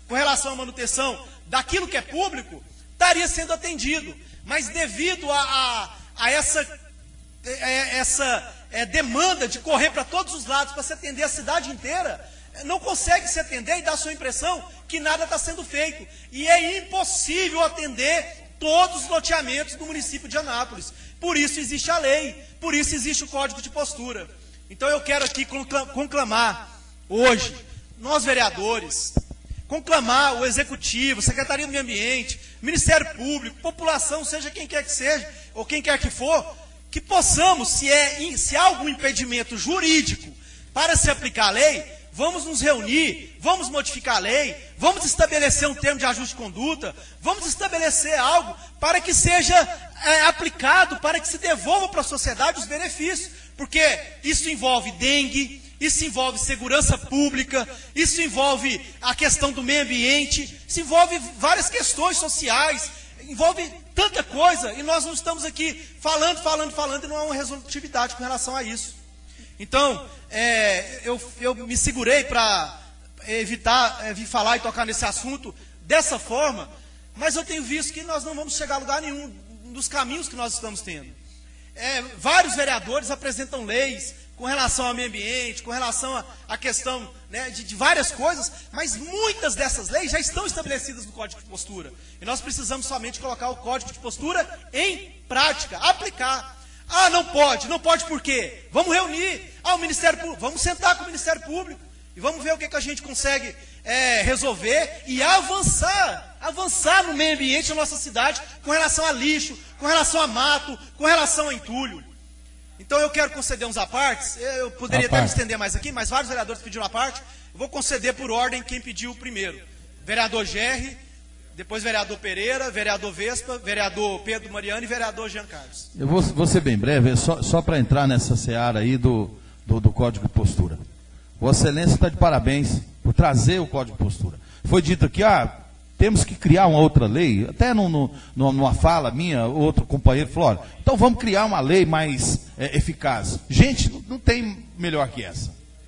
S4: com relação à manutenção daquilo que é público, estaria sendo atendido. Mas devido a, a, a essa, a, essa é, demanda de correr para todos os lados para se atender a cidade inteira, não consegue se atender e dá a sua impressão que nada está sendo feito. E é impossível atender todos os loteamentos do município de Anápolis. Por isso existe a lei, por isso existe o Código de Postura. Então eu quero aqui conclamar hoje, nós vereadores, conclamar o Executivo, Secretaria do Meio Ambiente, Ministério Público, população, seja quem quer que seja, ou quem quer que for, que possamos, se, é, se há algum impedimento jurídico para se aplicar a lei, vamos nos reunir, vamos modificar a lei, vamos estabelecer um termo de ajuste de conduta, vamos estabelecer algo para que seja é, aplicado, para que se devolva para a sociedade os benefícios, porque isso envolve dengue, isso envolve segurança pública, isso envolve a questão do meio ambiente, isso envolve várias questões sociais, envolve tanta coisa, e nós não estamos aqui falando, falando, falando, e não há uma resolutividade com relação a isso. Então, é, eu, eu me segurei para evitar é, vir falar e tocar nesse assunto dessa forma, mas eu tenho visto que nós não vamos chegar a lugar nenhum dos caminhos que nós estamos tendo. É, vários vereadores apresentam leis com relação ao meio ambiente, com relação à questão, né, de, de várias coisas, mas muitas dessas leis já estão estabelecidas no Código de Postura. E nós precisamos somente colocar o Código de Postura em prática, aplicar. Ah, não pode, não pode por quê? Vamos reunir, ah, o Ministério Público, vamos sentar com o Ministério Público e vamos ver o que, que a gente consegue é, resolver e avançar, avançar no meio ambiente da nossa cidade com relação a lixo, com relação a mato, com relação a entulho. Então eu quero conceder uns apartes, eu poderia até me estender mais aqui, mas vários vereadores pediram a parte, eu vou conceder por ordem quem pediu primeiro. Vereador Gerri, depois vereador Pereira, vereador Vespa, vereador Pedro Mariano e vereador Jean Carlos.
S9: Eu vou, vou ser bem breve, só, só para entrar nessa seara aí do, do, do Código de Postura. Vossa Excelência está de parabéns por trazer o Código de Postura. Foi dito aqui, ah, temos que criar uma outra lei, até no, no, numa fala minha, outro companheiro falou, olha, então vamos criar uma lei mais é, eficaz. Gente, não tem melhor que essa.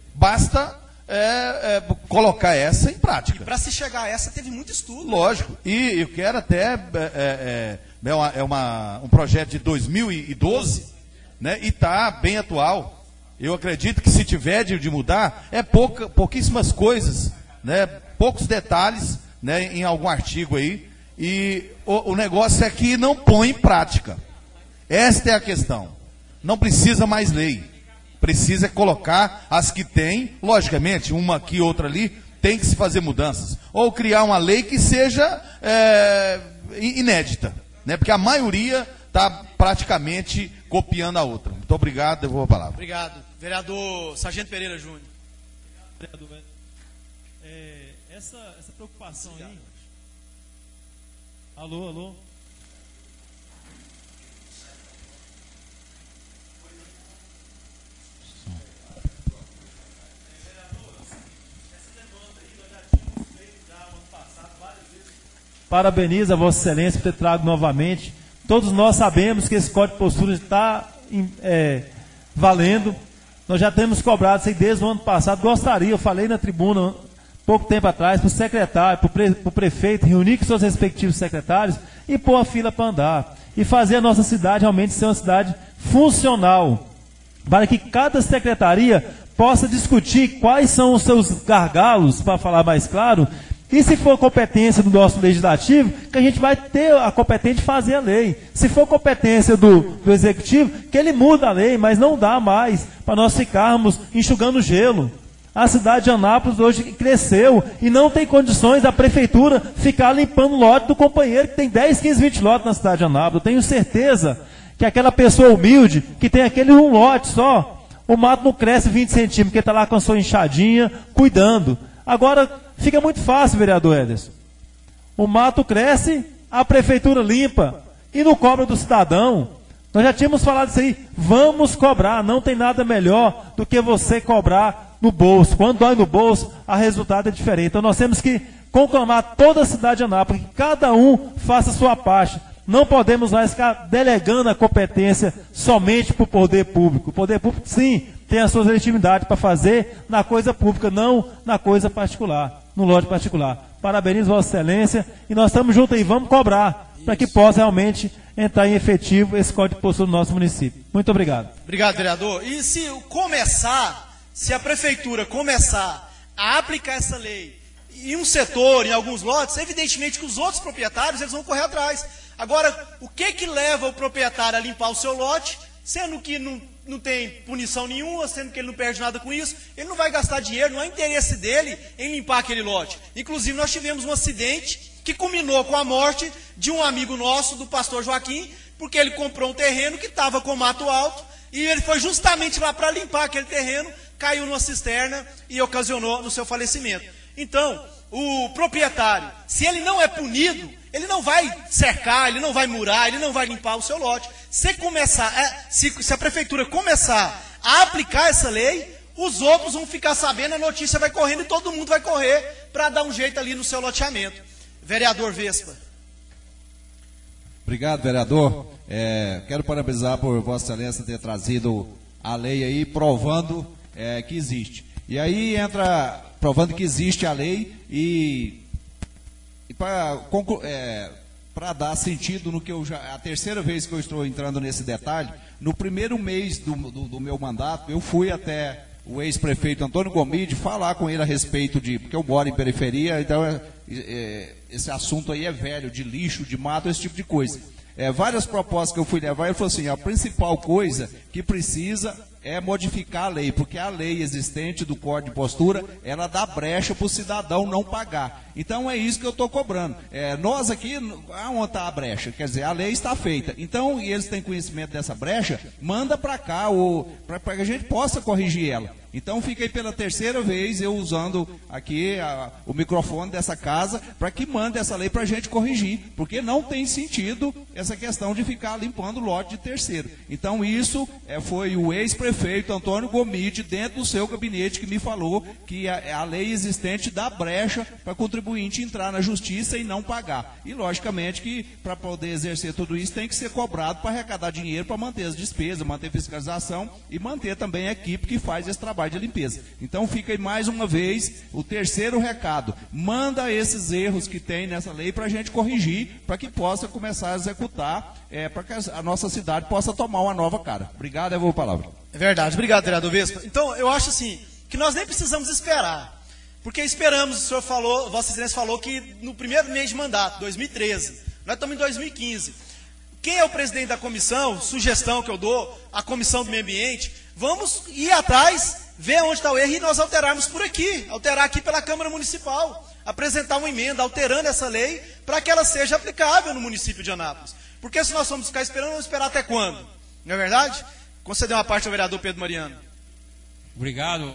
S9: Basta é, é, colocar essa em prática.
S4: E para se chegar a essa teve muito estudo.
S9: Lógico, e eu quero até, é, é, é, uma, é uma, um projeto de dois mil e doze, né, e está bem atual. Eu acredito que se tiver de, de mudar, é pouca, pouquíssimas coisas, né, poucos detalhes, né, em algum artigo aí, e o, o negócio é que não põe em prática. Esta é a questão. Não precisa mais lei. Precisa colocar as que tem, logicamente, uma aqui, outra ali, tem que se fazer mudanças. Ou criar uma lei que seja é, inédita, né, porque a maioria está praticamente copiando a outra. Muito obrigado, devolvo a palavra.
S4: Obrigado. Vereador Sargento Pereira Júnior.
S8: Vereador, é, essa, essa preocupação aí. Alô, alô. Parabenizo a Vossa Excelência por ter trago novamente. Todos nós sabemos que esse Código de Postura está é, valendo. Nós já temos cobrado isso aí desde o ano passado. Gostaria, eu falei na tribuna pouco tempo atrás, para o secretário, para o pre, prefeito, reunir com seus respectivos secretários e pôr a fila para andar. E fazer a nossa cidade realmente ser uma cidade funcional. Para que cada secretaria possa discutir quais são os seus gargalos, para falar mais claro. E se for competência do nosso legislativo, que a gente vai ter a competência de fazer a lei. Se for competência do, do executivo, que ele muda a lei, mas não dá mais para nós ficarmos enxugando gelo. A cidade de Anápolis hoje cresceu e não tem condições da prefeitura ficar limpando o lote do companheiro que tem dez, quinze, vinte lotes na cidade de Anápolis. Eu tenho certeza que aquela pessoa humilde, que tem aquele um lote só, o mato não cresce vinte centímetros, porque está lá com a sua enxadinha, cuidando. Agora, fica muito fácil, vereador Ederson. O mato cresce, a prefeitura limpa e não cobra do cidadão. Nós já tínhamos falado isso aí. Vamos cobrar, não tem nada melhor do que você cobrar no bolso. Quando dói no bolso, o resultado é diferente. Então nós temos que conclamar toda a cidade de Anápolis, que cada um faça a sua parte. Não podemos mais ficar delegando a competência somente para o poder público. O poder público, sim, tem a sua legitimidade para fazer na coisa pública, não na coisa particular, no lote particular. parabenizo Vossa Excelência, e nós estamos juntos aí, vamos cobrar, para que possa realmente entrar em efetivo esse Código de Postura do nosso município. Muito obrigado.
S4: Obrigado, vereador. E se começar, se a prefeitura começar a aplicar essa lei em um setor, em alguns lotes, evidentemente que os outros proprietários eles vão correr atrás. Agora, o que que leva o proprietário a limpar o seu lote, sendo que não, não tem punição nenhuma, sendo que ele não perde nada com isso, ele não vai gastar dinheiro, não é interesse dele em limpar aquele lote. Inclusive, nós tivemos um acidente que culminou com a morte de um amigo nosso, do pastor Joaquim, porque ele comprou um terreno que estava com mato alto, e ele foi justamente lá para limpar aquele terreno, caiu numa cisterna e ocasionou no seu falecimento. Então, o proprietário, se ele não é punido, ele não vai cercar, ele não vai murar, ele não vai limpar o seu lote. Se, começar, é, se, se a prefeitura começar a aplicar essa lei, os outros vão ficar sabendo, a notícia vai correndo e todo mundo vai correr para dar um jeito ali no seu loteamento. Vereador Vespa.
S10: Obrigado, vereador. É, quero parabenizar por Vossa Excelência ter trazido a lei aí, provando é, que existe. E aí entra, provando que existe a lei e, e para é, para dar sentido no que eu já, a terceira vez que eu estou entrando nesse detalhe, no primeiro mês do, do, do meu mandato, eu fui até o ex-prefeito Antônio Gomide falar com ele a respeito de, porque eu moro em periferia, então é, é, esse assunto aí é velho, de lixo, de mato, esse tipo de coisa. É, várias propostas que eu fui levar, ele falou assim, a principal coisa que precisa é modificar a lei, porque a lei existente do Código de Postura, ela dá brecha para o cidadão não pagar. Então é isso que eu estou cobrando. É, nós aqui, aonde está a brecha? Quer dizer, a lei está feita. Então, e eles têm conhecimento dessa brecha, manda para cá, para que a gente possa corrigir ela. Então, fiquei pela terceira vez eu usando aqui a, o microfone dessa casa para que mande essa lei para a gente corrigir, porque não tem sentido essa questão de ficar limpando lote de terceiro. Então, isso é, foi o ex-prefeito Antônio Gomide, dentro do seu gabinete, que me falou que a, a lei existente dá brecha para contribuinte entrar na justiça e não pagar. E, logicamente, que para poder exercer tudo isso tem que ser cobrado para arrecadar dinheiro para manter as despesas, manter fiscalização e manter também a equipe que faz esse trabalho de limpeza. Então fica aí mais uma vez o terceiro recado, manda esses erros que tem nessa lei para a gente corrigir, para que possa começar a executar, é, para que a nossa cidade possa tomar uma nova cara. Obrigado, eu vou a palavra.
S4: É verdade, obrigado, vereador Vespa. Então eu acho assim, que nós nem precisamos esperar, porque esperamos, o senhor falou, Vossa Excelência falou que no primeiro mês de mandato, dois mil e treze, nós estamos em dois mil e quinze, quem é o presidente da comissão, sugestão que eu dou, a comissão do meio ambiente, vamos ir atrás, ver onde está o erro e nós alterarmos por aqui, alterar aqui pela Câmara Municipal, apresentar uma emenda alterando essa lei para que ela seja aplicável no município de Anápolis. Porque se nós formos ficar esperando, vamos esperar até quando? Não é verdade? Conceder uma parte ao vereador Pedro Mariano.
S11: Obrigado.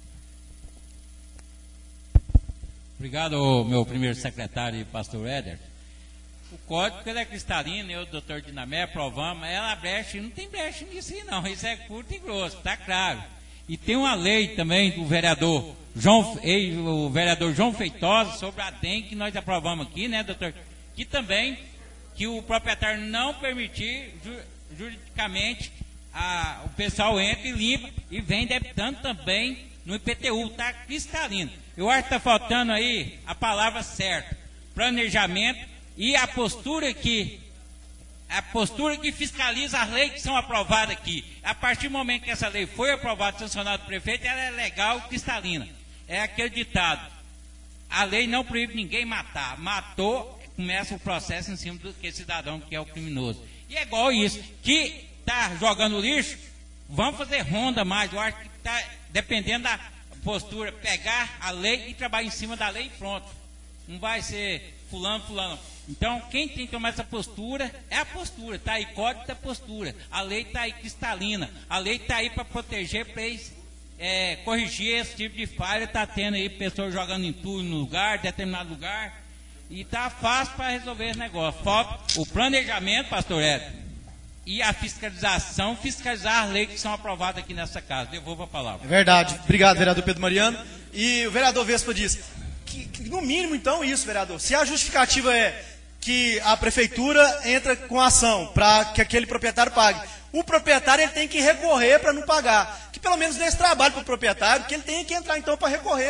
S11: Obrigado, meu primeiro secretário, pastor Éder. O código ele é cristalino, eu, doutor Dinamé, aprovamos, ela brecha, não tem brecha nisso aí não, isso é curto e grosso, está claro. E tem uma lei também do vereador João, o vereador João Feitosa sobre a dengue que nós aprovamos aqui, né, doutor? Que também, que o proprietário não permitir ju, juridicamente a, o pessoal entra e limpa e vem debitando também no I P T U, está cristalino. Eu acho que está faltando aí a palavra certa, planejamento e a postura que a postura que fiscaliza as leis que são aprovadas aqui. A partir do momento que essa lei foi aprovada e sancionada pelo prefeito, ela é legal, cristalina. É aquele ditado, a lei não proíbe ninguém matar. Matou, começa o processo em cima do que cidadão que é o criminoso. E é igual isso, que está jogando lixo, vamos fazer ronda mais. Eu acho que está, dependendo da postura, pegar a lei e trabalhar em cima da lei e pronto. Não vai ser fulano, fulano. Então, quem tem que tomar essa postura é a postura. Está aí código da postura. A lei está aí cristalina. A lei está aí para proteger, para é, corrigir esse tipo de falha. Está tendo aí pessoas jogando entulho no lugar, determinado lugar. E está fácil para resolver esse negócio. Falta o planejamento, pastor Edson, e a fiscalização, fiscalizar as leis que são aprovadas aqui nessa casa. Devolvo a palavra.
S4: É verdade. Obrigado, vereador Pedro Mariano. E o vereador Vespa disse, que, que, no mínimo, então, isso, vereador. Se a justificativa é que a prefeitura entra com ação para que aquele proprietário pague, o proprietário ele tem que recorrer para não pagar. Que pelo menos dê esse trabalho para o proprietário, que ele tenha que entrar então para recorrer,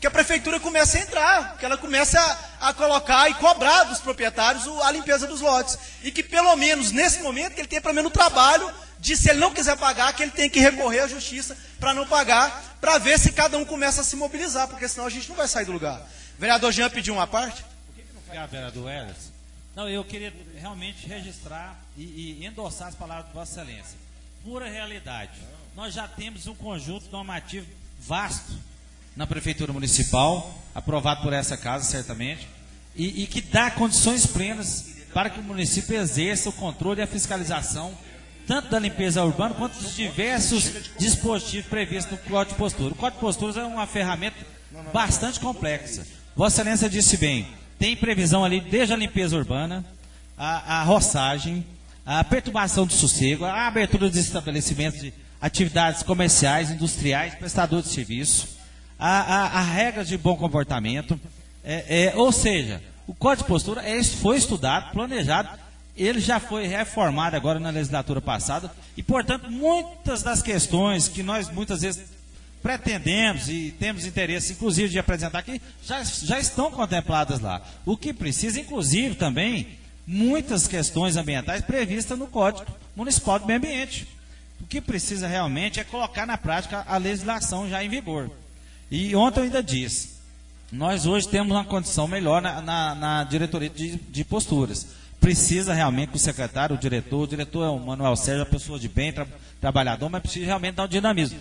S4: que a prefeitura comece a entrar, que ela comece a, a colocar e cobrar dos proprietários o, a limpeza dos lotes. E que pelo menos nesse momento que ele tenha pelo menos o trabalho de, se ele não quiser pagar, que ele tem que recorrer à justiça para não pagar, para ver se cada um começa a se mobilizar, porque senão a gente não vai sair do lugar. O vereador Jean pediu uma parte?
S12: Obrigado, vereador Elas. Não, eu queria realmente registrar e, e endossar as palavras de Vossa Excelência. Pura realidade. Nós já temos um conjunto normativo vasto na Prefeitura Municipal, aprovado por essa casa, certamente, e, e que dá condições plenas para que o município exerça o controle e a fiscalização, tanto da limpeza urbana, quanto dos diversos dispositivos previstos no Código de Postura. O Código de Posturas é uma ferramenta bastante complexa. Vossa Excelência disse bem, tem previsão ali desde a limpeza urbana, a, a roçagem, a perturbação do sossego, a abertura de estabelecimentos de atividades comerciais, industriais, prestadores de serviço, a, a, a regras de bom comportamento, é, é, ou seja, o Código de Postura é, foi estudado, planejado, ele já foi reformado agora na legislatura passada, e portanto muitas das questões que nós muitas vezes pretendemos e temos interesse, inclusive, de apresentar aqui, já, já estão contempladas lá. O que precisa, inclusive, também, muitas questões ambientais previstas no Código Municipal do Meio Ambiente. O que precisa realmente é colocar na prática a legislação já em vigor. E ontem eu ainda disse, nós hoje temos uma condição melhor na, na, na diretoria de, de posturas. Precisa realmente que o secretário, o diretor, o diretor é o Manuel Sérgio, a pessoa de bem, tra, trabalhador, mas precisa realmente dar um dinamismo.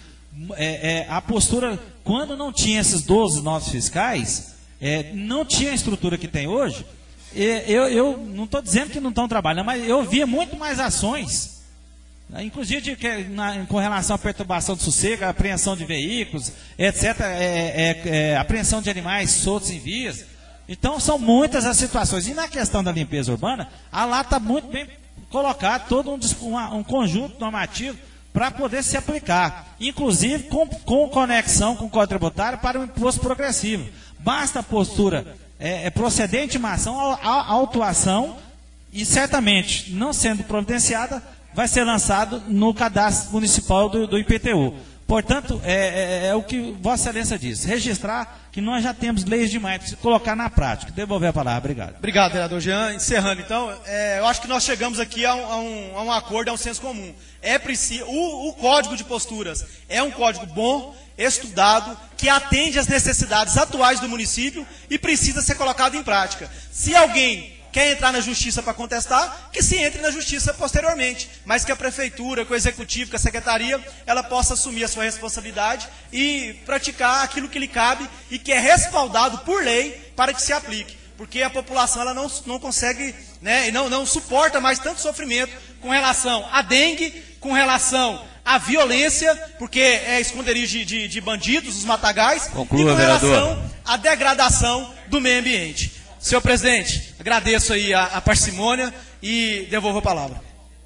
S12: É, é, a postura, quando não tinha esses doze notas fiscais, é, não tinha a estrutura que tem hoje. É, eu, eu não estou dizendo que não estão trabalhando, mas eu via muito mais ações, né, inclusive de, que, na, com relação à perturbação do sossego, apreensão de veículos, etcétera, é, é, é, apreensão de animais soltos em vias. Então são muitas as situações. E na questão da limpeza urbana, a lá está muito bem colocado todo um, um, um conjunto normativo para poder se aplicar, inclusive com, com conexão com o Código Tributário para o imposto progressivo. Basta a postura é, é proceder intimação, a, a autuação, e certamente, não sendo providenciada, vai ser lançado no cadastro municipal do, do I P T U. Portanto, é, é, é o que Vossa Excelência disse, registrar que nós já temos leis demais, precisa colocar na prática. Devolver a palavra, obrigado.
S4: Obrigado, vereador Jean. Encerrando, então, é, eu acho que nós chegamos aqui a um, a um, a um acordo, a um senso comum. É preciso, o, o Código de Posturas é um código bom, estudado, que atende às necessidades atuais do município e precisa ser colocado em prática. Se alguém quer entrar na justiça para contestar, que se entre na justiça posteriormente, mas que a prefeitura, que o executivo, que a secretaria, ela possa assumir a sua responsabilidade e praticar aquilo que lhe cabe e que é respaldado por lei para que se aplique. Porque a população ela não, não consegue, né, e não, não suporta mais tanto sofrimento com relação à dengue, com relação à violência, porque é esconderijo de, de, de bandidos, os matagais,
S1: Conclua,
S4: e com relação
S1: vereador.
S4: à degradação do meio ambiente. Senhor presidente, agradeço aí a, a parcimônia e devolvo a palavra.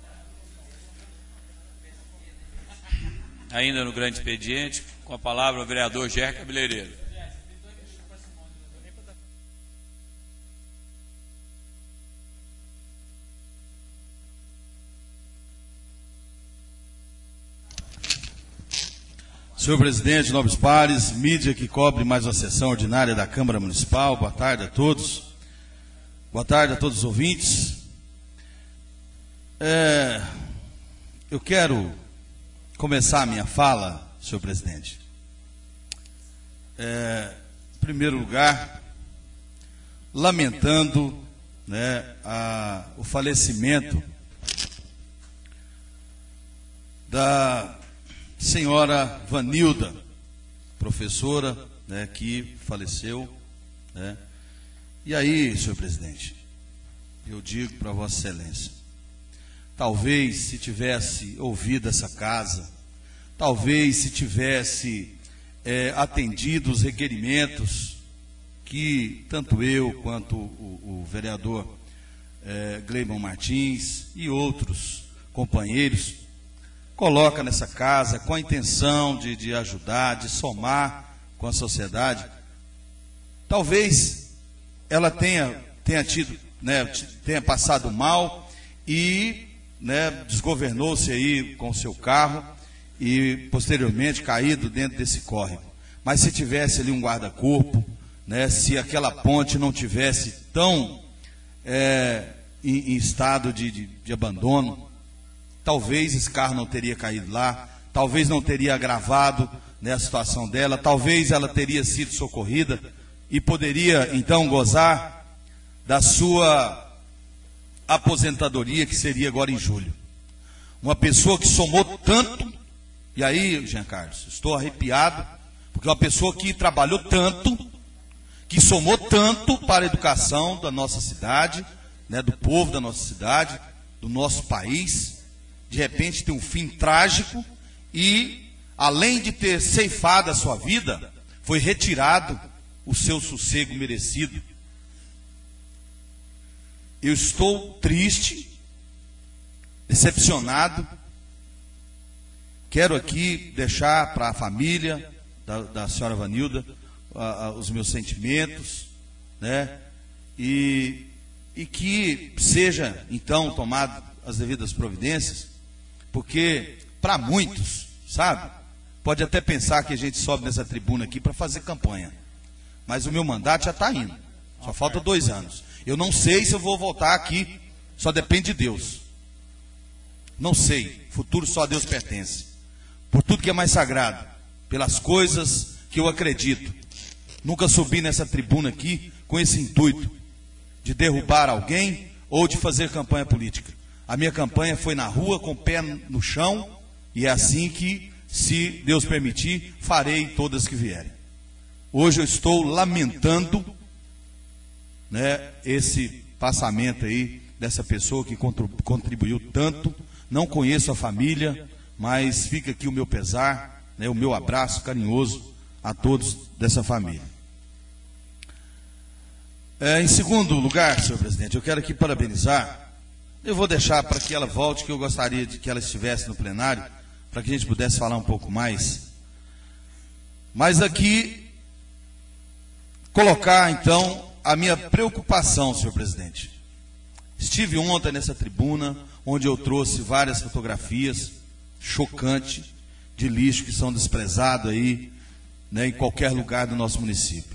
S1: Ainda no grande expediente, com a palavra o vereador Ger Cabeleireiro.
S9: Senhor presidente, nobres pares, mídia que cobre mais uma sessão ordinária da Câmara Municipal, boa tarde a todos. Boa tarde a todos os ouvintes. É, eu quero começar a minha fala, senhor presidente. É, em primeiro lugar, lamentando, né, a, o falecimento da senhora Vanilda, professora, né, que faleceu, né. E aí, senhor presidente, eu digo para Vossa Excelência, talvez se tivesse ouvido essa casa, talvez se tivesse é, atendido os requerimentos que tanto eu quanto o, o vereador é, Gleibon Martins e outros companheiros coloca nessa casa com a intenção de, de ajudar, de somar com a sociedade, talvez ela tenha, tenha tido, né, tenha passado mal e, né, desgovernou-se aí com o seu carro e posteriormente caído dentro desse córrego. mas se tivesse ali um guarda-corpo, né, se aquela ponte não tivesse tão é, em, em estado de, de, de abandono, talvez esse carro não teria caído lá, talvez não teria agravado, né, a situação dela, talvez ela teria sido socorrida e poderia então gozar da sua aposentadoria, que seria agora em julho. Uma pessoa que somou tanto, e aí, Jean Carlos, estou arrepiado, porque uma pessoa que trabalhou tanto, que somou tanto para a educação da nossa cidade, né, do povo da nossa cidade, do nosso país, de repente tem um fim trágico e, além de ter ceifado a sua vida, foi retirado o seu sossego merecido. Eu estou triste, decepcionado. Quero aqui deixar para a família da, da senhora Vanilda a, a, os meus sentimentos, né? E, e que seja então tomado as devidas providências, porque para muitos, sabe, pode até pensar que a gente sobe nessa tribuna aqui para fazer campanha, mas o meu mandato já está indo, só falta dois anos. Eu não sei se eu vou voltar aqui, só depende de Deus. Não sei, futuro só a Deus pertence. Por tudo que é mais sagrado, pelas coisas que eu acredito. Nunca subi nessa tribuna aqui com esse intuito de derrubar alguém ou de fazer campanha política. A minha campanha foi na rua, com o pé no chão, e é assim que, se Deus permitir, farei todas que vierem. Hoje eu estou lamentando, né, esse passamento aí dessa pessoa que contribuiu tanto. Não conheço a família, mas fica aqui o meu pesar, né, o meu abraço carinhoso a todos dessa família. É, em segundo lugar, senhor presidente, eu quero aqui parabenizar. Eu vou deixar para que ela volte, que eu gostaria de que ela estivesse no plenário, para que a gente pudesse falar um pouco mais. Mas aqui, colocar então a minha preocupação, senhor presidente. Estive ontem nessa tribuna, onde eu trouxe várias fotografias chocantes de lixo que são desprezados aí, né, em qualquer lugar do nosso município.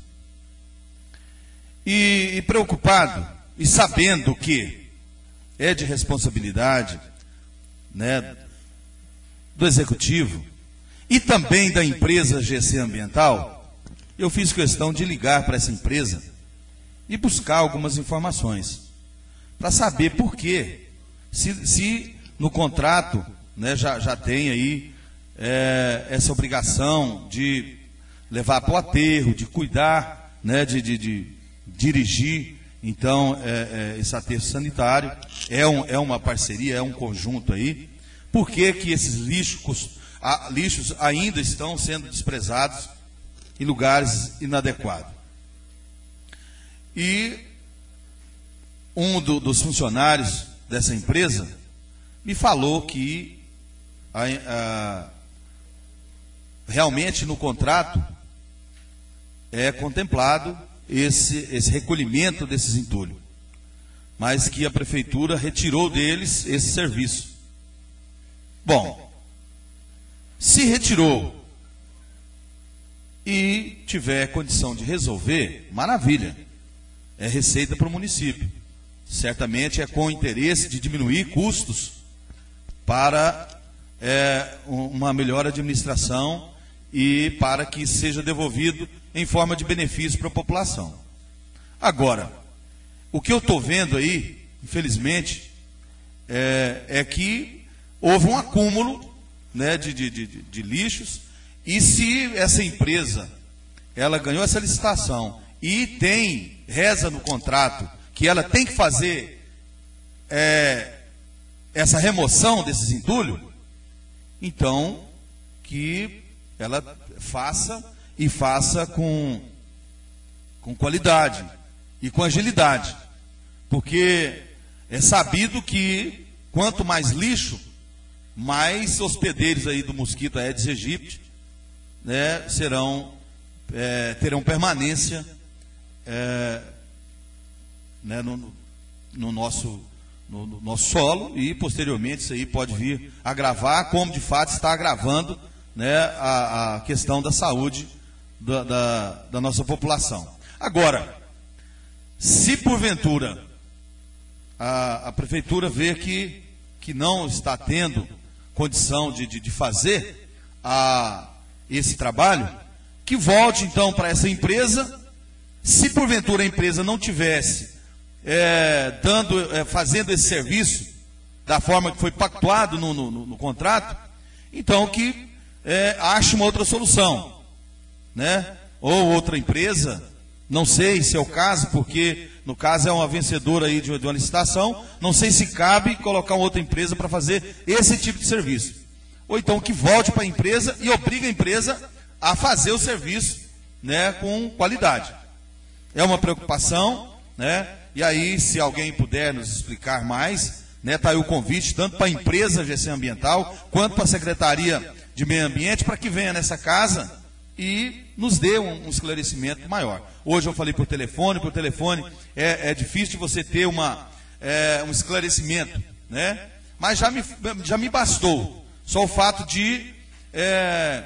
S9: E, e preocupado, e sabendo que é de responsabilidade, né, do executivo e também da empresa G C Ambiental, eu fiz questão de ligar para essa empresa e buscar algumas informações para saber por quê, se, se no contrato, né, já, já tem aí é, essa obrigação de levar para o aterro, de cuidar, né, de, de, de dirigir, então, é, é, esse aterro sanitário, é, um, é uma parceria, é um conjunto aí. Por que que esses lixos, a, lixos ainda estão sendo desprezados em lugares inadequados? E um do, dos funcionários dessa empresa me falou que a, a, realmente no contrato é contemplado esse, esse recolhimento desses entulhos, mas que a prefeitura retirou deles esse serviço. Bom, se retirou e tiver condição de resolver, maravilha, é receita para o município. Certamente é com o interesse de diminuir custos para é, uma melhor administração e para que seja devolvido em forma de benefício para a população. Agora, o que eu estou vendo aí, infelizmente, é, é que houve um acúmulo, né, de, de, de, de lixos, e se essa empresa ela ganhou essa licitação e tem, reza no contrato, que ela tem que fazer é, essa remoção desses entulhos, então que ela faça e faça com, com qualidade e com agilidade, porque é sabido que quanto mais lixo, mais hospedeiros aí do mosquito Aedes aegypti, né, serão, é, terão permanência é, né, no, no, nosso, no, no nosso solo, e posteriormente isso aí pode vir a agravar, como de fato está agravando, né, a, a questão da saúde da, da, da nossa população. Agora, se porventura a, a prefeitura vê que, que não está tendo condição de, de, de fazer a, esse trabalho, que volte então para essa empresa. Se porventura a empresa não tivesse é, dando, é, fazendo esse serviço da forma que foi pactuado no, no, no contrato, então que é, ache uma outra solução, né? Ou outra empresa, não sei se é o caso, porque no caso é uma vencedora aí de, de uma licitação, não sei se cabe colocar uma outra empresa para fazer esse tipo de serviço. Ou então que volte para a empresa e obrigue a empresa a fazer o serviço, né, com qualidade. É uma preocupação, né? E aí, se alguém puder nos explicar mais, né, tá aí o convite, tanto para a empresa G C Ambiental, quanto para a Secretaria de Meio Ambiente, para que venha nessa casa e nos dê um, um esclarecimento maior. Hoje eu falei por telefone, por telefone é, é difícil de você ter uma, é, um esclarecimento, né? Mas já me, já me bastou só o fato de, é,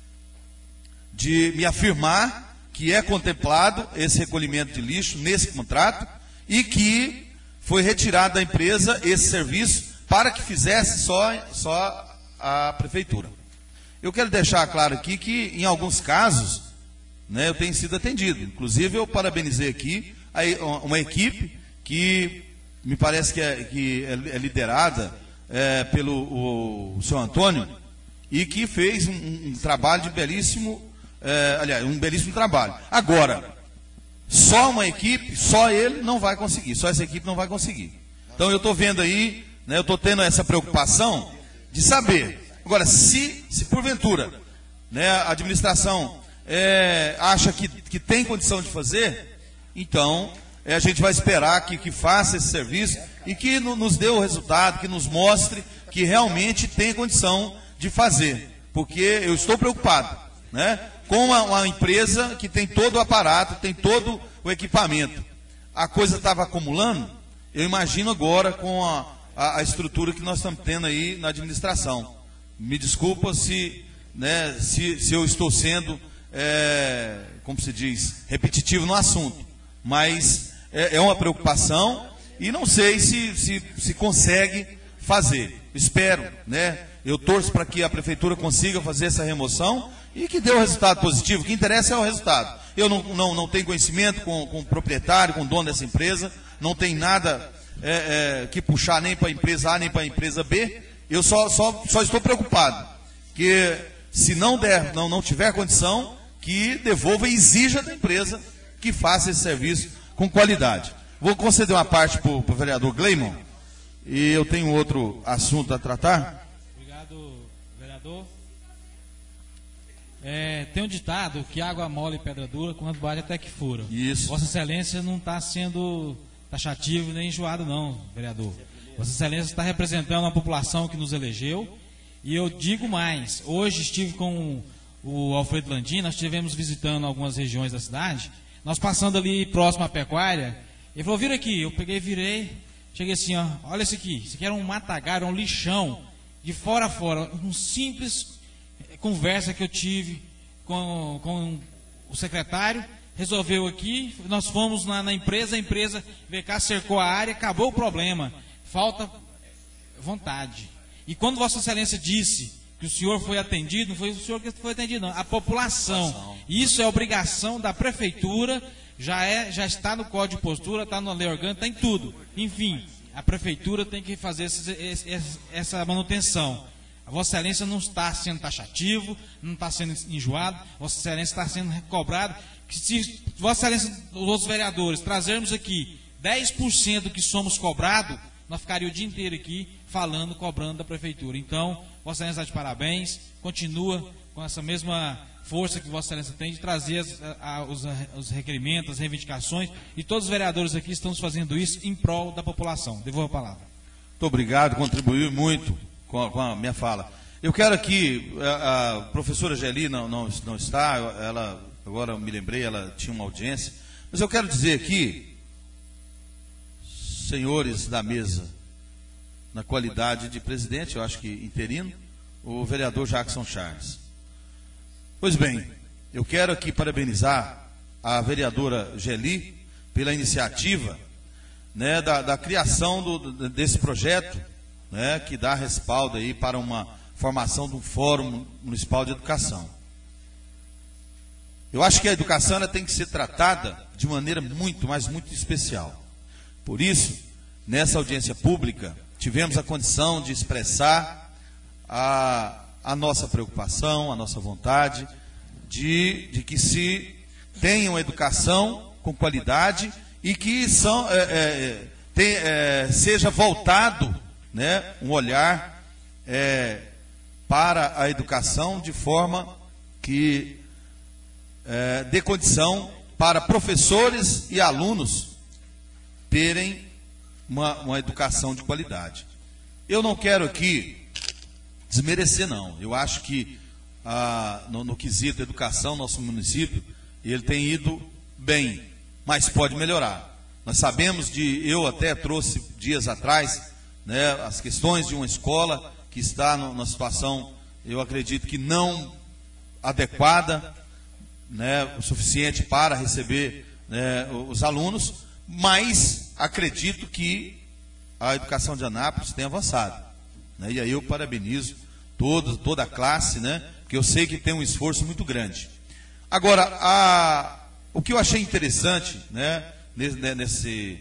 S9: de me afirmar que é contemplado esse recolhimento de lixo nesse contrato e que foi retirado da empresa esse serviço para que fizesse só, só a prefeitura. Eu quero deixar claro aqui que, em alguns casos, né, eu tenho sido atendido. Inclusive, eu parabenizei aqui a, uma equipe que me parece que é, que é liderada é, pelo o, o senhor Antônio e que fez um, um trabalho de belíssimo, é, aliás, um belíssimo trabalho. Agora, só uma equipe, só ele não vai conseguir, só essa equipe não vai conseguir. Então, eu estou vendo aí, né, eu estou tendo essa preocupação de saber. Agora, se, se porventura, né, a administração é, acha que, que tem condição de fazer, então é, a gente vai esperar que, que faça esse serviço e que no, nos dê o resultado, que nos mostre que realmente tem condição de fazer. Porque eu estou preocupado, né, com uma, uma empresa que tem todo o aparato, tem todo o equipamento. A coisa estava acumulando, eu imagino agora com a, a, a estrutura que nós estamos tendo aí na administração. Me desculpa se, né, se, se eu estou sendo, é, como se diz, repetitivo no assunto, mas é, é uma preocupação e não sei se, se, se consegue fazer. Espero, né? Eu torço para que a prefeitura consiga fazer essa remoção e que dê o resultado positivo. O que interessa é o resultado. Eu não, não, não tenho conhecimento com, com o proprietário, com o dono dessa empresa, não tem nada é, é, que puxar nem para a empresa A nem para a empresa B. Eu só, só, só estou preocupado, que se não der, não, não tiver condição, que devolva e exija da empresa que faça esse serviço com qualidade. Vou conceder uma parte para o vereador Gleimon, e eu tenho outro assunto a tratar.
S12: Obrigado, vereador. É, tem um ditado que água mole e pedra dura, quando bate até que fura.
S9: Isso.
S12: Vossa Excelência não está sendo taxativo nem enjoado não, vereador. Vossa Excelência está representando uma população que nos elegeu. E eu digo mais, hoje estive com o Alfredo Landim, nós estivemos visitando algumas regiões da cidade, nós passando ali próximo à pecuária, ele falou, vira aqui, eu peguei, virei, cheguei assim, ó, olha isso aqui, isso aqui era um matagalho, um lixão, de fora a fora, um simples conversa que eu tive com, com o secretário, resolveu aqui, nós fomos na, na empresa, a empresa veio cá, cercou a área, acabou o problema. Falta vontade. E quando Vossa Excelência disse que o senhor foi atendido, não foi o senhor que foi atendido, não, a população. Isso é obrigação da prefeitura, já, é, já está no Código de Postura, está na lei orgânica, está em tudo. Enfim, a prefeitura tem que fazer esse, esse, essa manutenção. A Vossa Excelência não está sendo taxativo, não está sendo enjoado, Vossa Excelência está sendo recobrado. Que se Vossa Excelência, os outros vereadores, trazermos aqui dez por cento do que somos cobrados, nós ficaríamos o dia inteiro aqui falando, cobrando da prefeitura. Então, Vossa Excelência está de parabéns, continua com essa mesma força que Vossa Excelência tem de trazer as, a, os, os requerimentos, as reivindicações, e todos os vereadores aqui estamos fazendo isso em prol da população. Devolvo a palavra.
S9: Muito obrigado, contribuiu muito com a, com a minha fala. Eu quero aqui, a, a professora Geli não, não, não está, ela, agora eu me lembrei, ela tinha uma audiência, mas eu quero dizer aqui, senhores da mesa, na qualidade de presidente, eu acho que interino, o vereador Jackson Charles. Pois bem, eu quero aqui parabenizar a vereadora Geli pela iniciativa, né, da, da criação do, desse projeto, né, que dá respaldo aí para uma formação de um Fórum Municipal de Educação. Eu acho que a educação ela tem que ser tratada de maneira muito, mas muito especial. Por isso, nessa audiência pública, tivemos a condição de expressar a, a nossa preocupação, a nossa vontade de, de que se tenha uma educação com qualidade e que são, é, é, tem, é, seja voltado, né, um olhar é, para a educação de forma que é, dê condição para professores e alunos terem uma, uma educação de qualidade. Eu não quero aqui desmerecer, não. Eu acho que ah, no, no quesito educação, nosso município, ele tem ido bem, mas pode melhorar. Nós sabemos de, eu até trouxe dias atrás, né, as questões de uma escola que está no, numa situação, eu acredito que não adequada, né, o suficiente para receber, né, os alunos, mas acredito que a educação de Anápolis tem avançado, né, e aí eu parabenizo todo, toda a classe, né, porque eu sei que tem um esforço muito grande. Agora, a, o que eu achei interessante, né, nesse, nesse,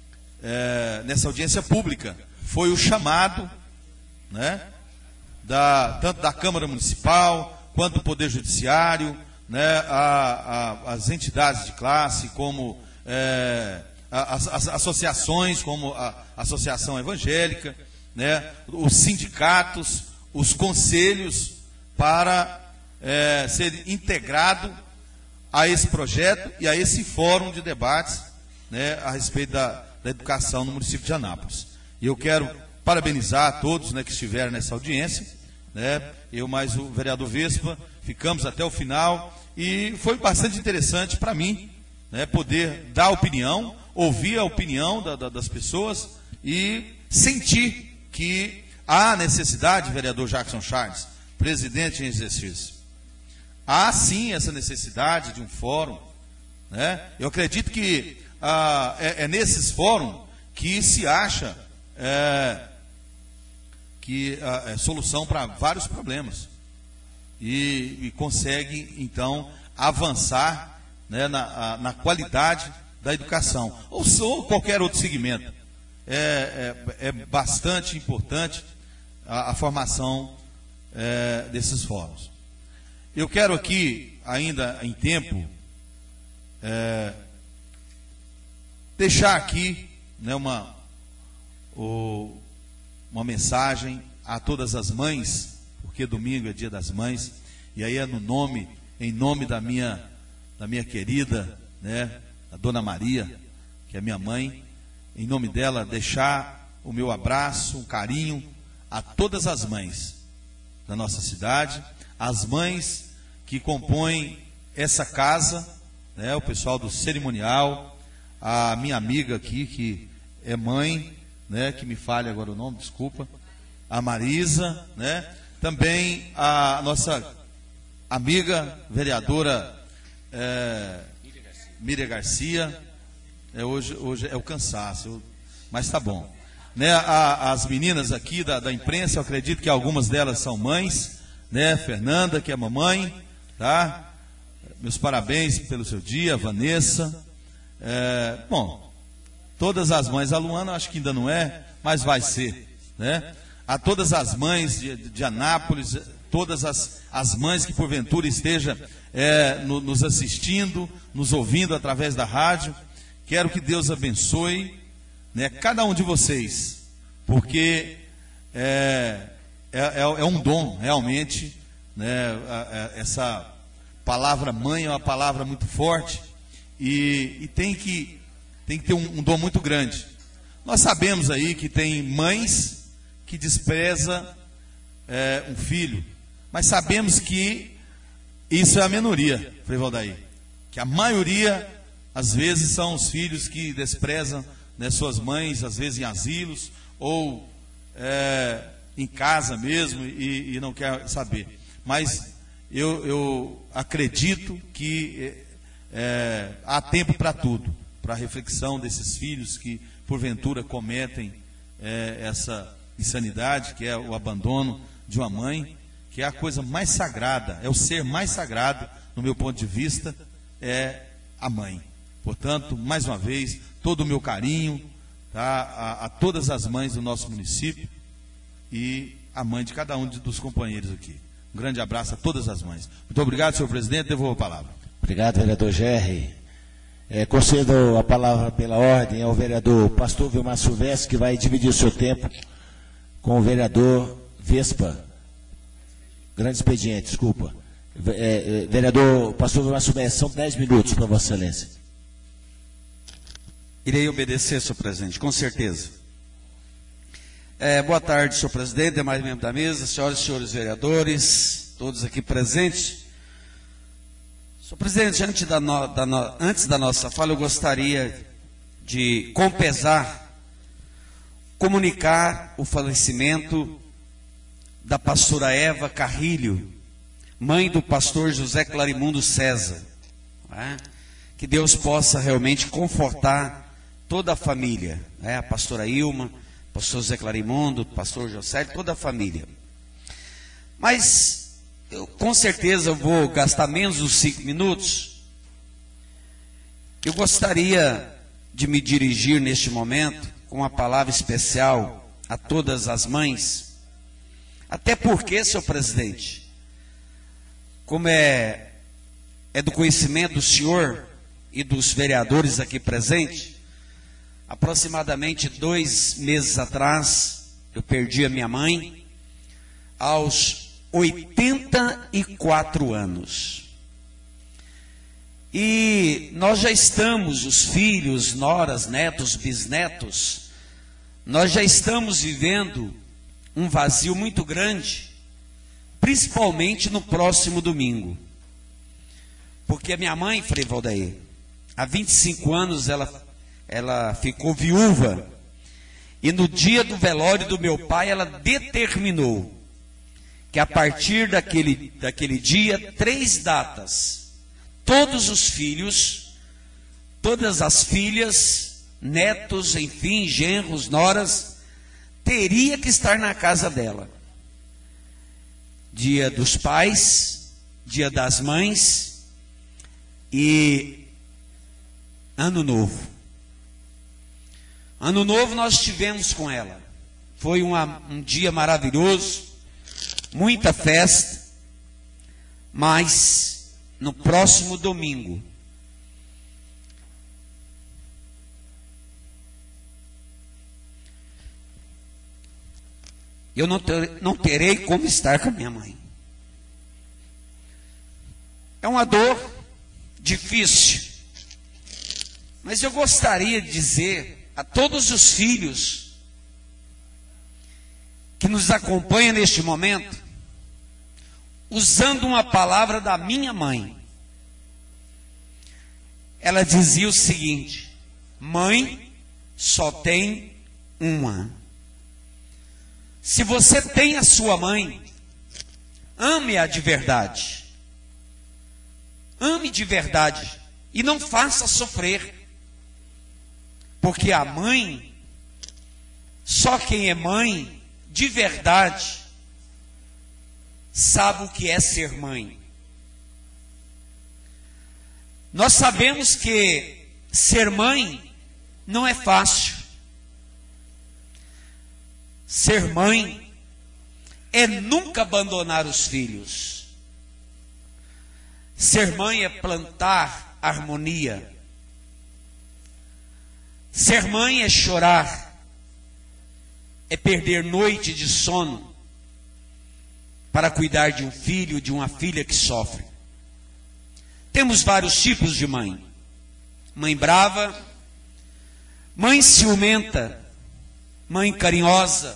S9: é, nessa audiência pública foi o chamado, né, da, tanto da Câmara Municipal quanto do Poder Judiciário, né, a, a, as entidades de classe, como é, as, as associações, como a Associação Evangélica, né, os sindicatos, os conselhos, para é, ser integrado a esse projeto e a esse fórum de debates, né, a respeito da, da educação no município de Anápolis. E eu quero parabenizar a todos, né, que estiveram nessa audiência, né, eu mais o vereador Vespa, ficamos até o final e foi bastante interessante para mim, né, poder dar opinião, ouvir a opinião da, da, das pessoas e sentir que há necessidade, vereador Jackson Charles, presidente em exercício, há sim essa necessidade de um fórum, né? Eu acredito que ah, é, é nesses fóruns que se acha é, que ah, é solução para vários problemas e, e consegue então avançar, né, na, a, na qualidade da educação ou, ou qualquer outro segmento. É, é, é bastante importante a, a formação é, desses fóruns. Eu quero aqui, ainda em tempo, é, deixar aqui, né, uma, o, uma mensagem a todas as mães, porque domingo é dia das mães, e aí é no nome, em nome da minha, da minha querida, né, a Dona Maria, que é minha mãe, em nome dela, deixar o meu abraço, um carinho a todas as mães da nossa cidade, as mães que compõem essa casa, né, o pessoal do cerimonial, a minha amiga aqui, que é mãe, né, que me falha agora o nome, desculpa, a Marisa, né, também a nossa amiga vereadora é, Miriam Garcia, é, hoje, hoje é o cansaço, eu, mas tá bom. Né, a, as meninas aqui da, da imprensa, eu acredito que algumas delas são mães, né, Fernanda, que é mamãe, tá? Meus parabéns pelo seu dia, Vanessa. É, bom, todas as mães, a Luana acho que ainda não é, mas vai ser, né? A todas as mães de, de Anápolis, todas as, as mães que porventura estejam é, no, nos assistindo, nos ouvindo através da rádio, quero que Deus abençoe, né, cada um de vocês, porque é, é, é um dom realmente, né, essa palavra mãe é uma palavra muito forte e, e tem, que, tem que ter um, um dom muito grande. Nós sabemos aí que tem mães que desprezam é, um filho, mas sabemos que isso é a minoria, Frei Valdair, que a maioria às vezes são os filhos que desprezam, né, suas mães, às vezes em asilos ou é, em casa mesmo e, e não quer saber. Mas eu, eu acredito que é, há tempo para tudo, para a reflexão desses filhos que, porventura, cometem é, essa insanidade, que é o abandono de uma mãe, que é a coisa mais sagrada, é o ser mais sagrado, no meu ponto de vista, é a mãe. Portanto, mais uma vez, todo o meu carinho, tá, a, a todas as mães do nosso município e a mãe de cada um dos companheiros aqui. Um grande abraço a todas as mães. Muito obrigado, senhor presidente, devolvo a palavra.
S2: Obrigado, vereador Gerry. É, concedo a palavra pela ordem ao vereador Pastor Vilmar Silvestre, que vai dividir o seu tempo com o vereador Vespa. Grande expediente, desculpa. É, é, vereador Pastor Vilmar Silvestre, são dez minutos para Vossa Excelência.
S13: Irei obedecer, senhor presidente, com certeza. É, boa tarde, senhor presidente, demais membros da mesa, senhoras e senhores vereadores, todos aqui presentes. Senhor presidente, antes da, no, da no, antes da nossa fala, eu gostaria de, com pesar, comunicar o falecimento da pastora Eva Carrilho, mãe do pastor José Clarimundo César. Né? Que Deus possa realmente confortar toda a família, né? A pastora Ilma, pastor José Clarimundo, pastor José, toda a família. Mas eu, com certeza eu vou gastar menos dos cinco minutos. Eu gostaria de me dirigir neste momento com uma palavra especial a todas as mães, até porque, senhor presidente, como é, é do conhecimento do senhor e dos vereadores aqui presentes, aproximadamente dois meses atrás, eu perdi a minha mãe aos oitenta e quatro anos. E nós já estamos, os filhos, noras, netos, bisnetos, nós já estamos vivendo um vazio muito grande, principalmente no próximo domingo. Porque a minha mãe, Frei Valdair, há vinte e cinco anos ela, ela ficou viúva. E no dia do velório do meu pai, ela determinou que a partir daquele, daquele dia, três datas, todos os filhos, todas as filhas, netos, enfim, genros, noras, teria que estar na casa dela. Dia dos pais, dia das mães e Ano Novo. Ano Novo nós tivemos com ela. Foi uma, um dia maravilhoso, muita festa, mas no próximo domingo, eu não, ter, não terei como estar com a minha mãe. É uma dor difícil, mas eu gostaria de dizer a todos os filhos que nos acompanham neste momento, usando uma palavra da minha mãe. Ela dizia o seguinte: mãe só tem uma. Se você tem a sua mãe, ame-a de verdade. Ame de verdade e não faça sofrer. Porque a mãe, só quem é mãe de verdade sabe o que é ser mãe. Nós sabemos que ser mãe não é fácil. Ser mãe é nunca abandonar os filhos. Ser mãe é plantar harmonia. Ser mãe é chorar. É perder noite de sono para cuidar de um filho, de uma filha que sofre. Temos vários tipos de mãe. Mãe brava, mãe ciumenta, mãe carinhosa,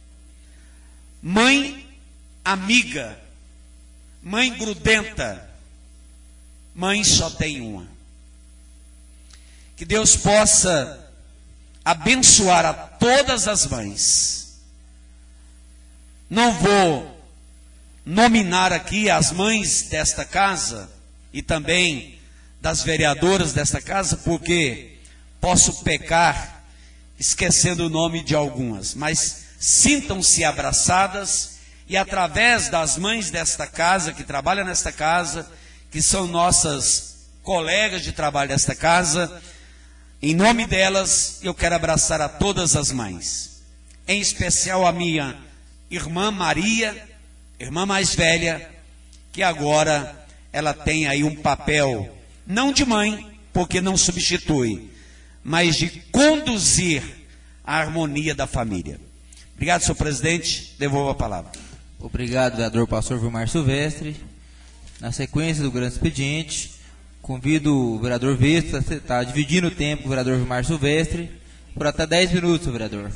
S13: mãe amiga, mãe grudenta, mãe só tem uma. Que Deus possa abençoar a todas as mães. Não vou, nominar aqui as mães desta casa e também das vereadoras desta casa, porque posso pecar esquecendo o nome de algumas, mas sintam-se abraçadas e através das mães desta casa, que trabalham nesta casa, que são nossas colegas de trabalho desta casa, em nome delas eu quero abraçar a todas as mães, em especial a minha irmã Maria, irmã mais velha, que agora ela tem aí um papel, não de mãe, porque não substitui, mas de conduzir a harmonia da família. Obrigado, senhor presidente, devolvo a palavra.
S14: Obrigado, vereador pastor Vilmar Silvestre. Na sequência do grande expediente, convido o vereador Vesta a estar dividindo o tempo com o vereador Vilmar Silvestre por até dez minutos, vereador.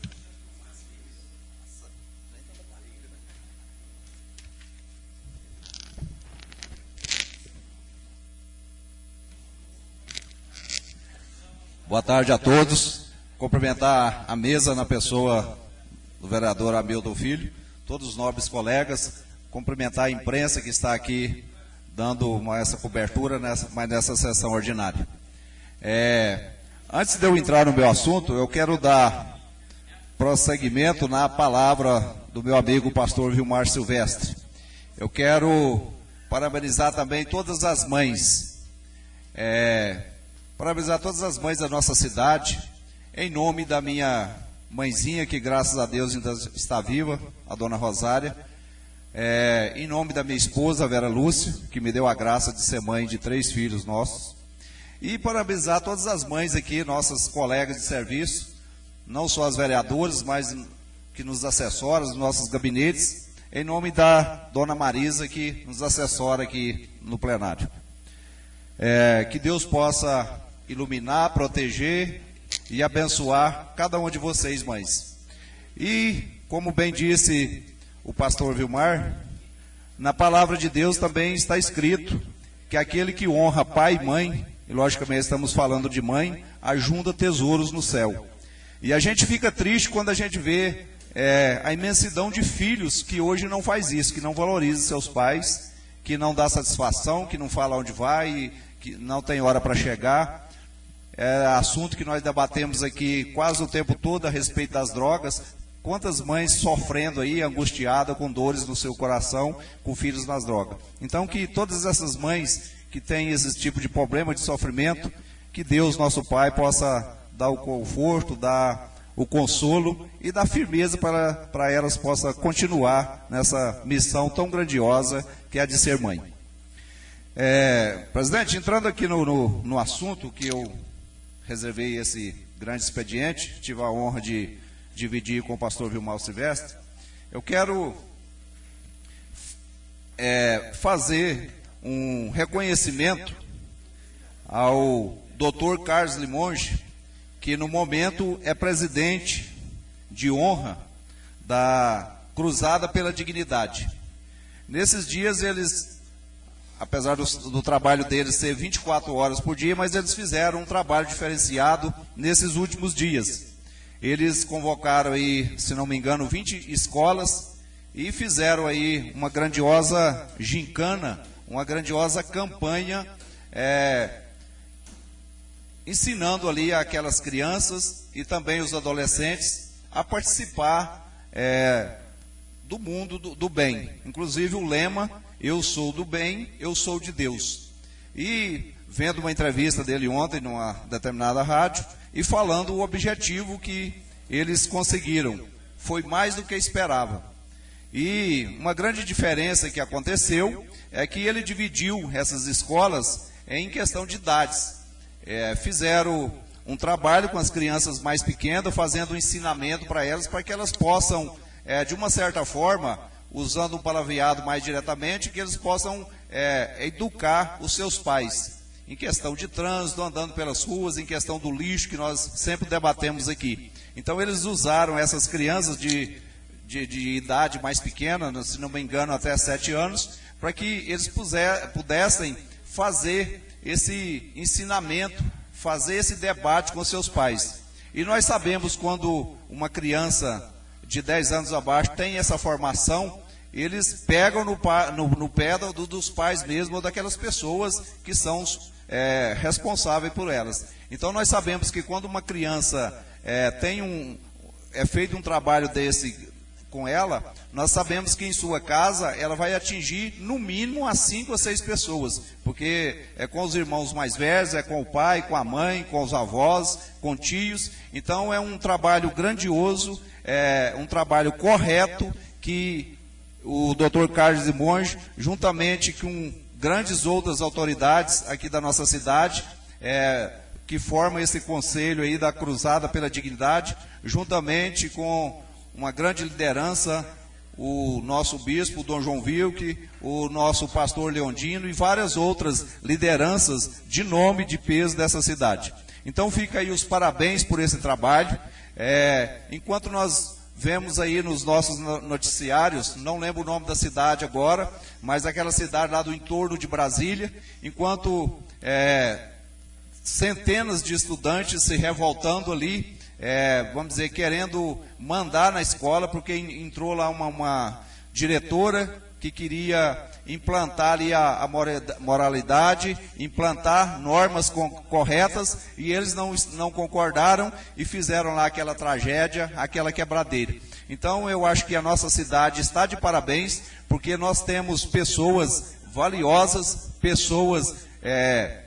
S10: Boa tarde a todos. Cumprimentar a mesa na pessoa do vereador Hamilton Filho, todos os nobres colegas, cumprimentar a imprensa que está aqui dando uma, essa cobertura nessa, mais nessa sessão ordinária. É, antes de eu entrar no meu assunto, eu quero dar prosseguimento na palavra do meu amigo pastor Vilmar Silvestre. Eu quero parabenizar também todas as mães, é, parabenizar todas as mães da nossa cidade, em nome da minha mãezinha, que graças a Deus ainda está viva, a dona Rosária, é, em nome da minha esposa, Vera Lúcia, que me deu a graça de ser mãe de três filhos nossos, e parabenizar todas as mães aqui, nossas colegas de serviço, não só as vereadoras, mas que nos assessoram, os nossos gabinetes, em nome da dona Marisa, que nos assessora aqui no plenário. É, que Deus possa iluminar, proteger e abençoar cada uma de vocês, mães. E, como bem disse o pastor Vilmar, na palavra de Deus também está escrito que aquele que honra pai e mãe, e logicamente estamos falando de mãe, ajunta tesouros no céu. E a gente fica triste quando a gente vê é, a imensidão de filhos que hoje não faz isso, que não valoriza seus pais, que não dá satisfação, que não fala onde vai, que não tem hora para chegar. É assunto que nós debatemos aqui quase o tempo todo a respeito das drogas. Quantas mães sofrendo aí, angustiadas, com dores no seu coração, com filhos nas drogas. Então, que todas essas mães que têm esse tipo de problema, de sofrimento, que Deus, nosso Pai, possa dar o conforto, dar o consolo e dar firmeza para, para elas possam continuar nessa missão tão grandiosa que é a de ser mãe. É, presidente, entrando aqui no, no, no assunto que eu reservei esse grande expediente, tive a honra de dividir com o pastor Vilmar Silvestre, eu quero é, fazer um reconhecimento ao doutor Carlos Limonge, que no momento é presidente de honra da Cruzada pela Dignidade. Nesses dias eles, apesar do, do trabalho deles ser vinte e quatro horas por dia, mas eles fizeram um trabalho diferenciado nesses últimos dias. Eles convocaram aí, se não me engano, vinte escolas e fizeram aí uma grandiosa gincana, uma grandiosa campanha, é, ensinando ali aquelas crianças e também os adolescentes a participar é, do mundo do, do bem. Inclusive o lema: eu sou do bem, eu sou de Deus. E vendo uma entrevista dele ontem numa determinada rádio e falando o objetivo que eles conseguiram, foi mais do que esperava. E uma grande diferença que aconteceu é que ele dividiu essas escolas em questão de idades. É, fizeram um trabalho com as crianças mais pequenas, fazendo um ensinamento para elas, para que elas possam, é, de uma certa forma, usando um palavreado mais diretamente, que eles possam é, educar os seus pais, em questão de trânsito, andando pelas ruas, em questão do lixo, que nós sempre debatemos aqui. Então eles usaram essas crianças de, de, de idade mais pequena, se não me engano até sete anos, para que eles puser, pudessem fazer esse ensinamento, fazer esse debate com seus pais. E nós sabemos, quando uma criança de dez anos abaixo tem essa formação, eles pegam no, no, no pé do, dos pais mesmo, ou daquelas pessoas que são é, responsáveis por elas. Então nós sabemos que quando uma criança é, tem um, é feito um trabalho desse com ela, nós sabemos que em sua casa ela vai atingir no mínimo as cinco ou seis pessoas, porque é com os irmãos mais velhos, é com o pai, com a mãe, com os avós, com tios. Então é um trabalho grandioso, é um trabalho correto que o doutor Carlos Limonge, juntamente com grandes outras autoridades aqui da nossa cidade, é, que formam esse conselho aí da Cruzada pela Dignidade, juntamente com uma grande liderança, o nosso bispo, Dom João Wilke, o nosso pastor Leondino e várias outras lideranças de nome e de peso dessa cidade. Então fica aí os parabéns por esse trabalho. É, enquanto nós vemos aí nos nossos noticiários, não lembro o nome da cidade agora, mas aquela cidade lá do entorno de Brasília, enquanto é, centenas de estudantes se revoltando ali, É, vamos dizer, querendo mandar na escola, porque entrou lá uma, uma diretora que queria implantar ali a, a moralidade, implantar normas com, corretas, e eles não, não concordaram e fizeram lá aquela tragédia, aquela quebradeira. Então eu acho que a nossa cidade está de parabéns, porque nós temos pessoas valiosas, pessoas é,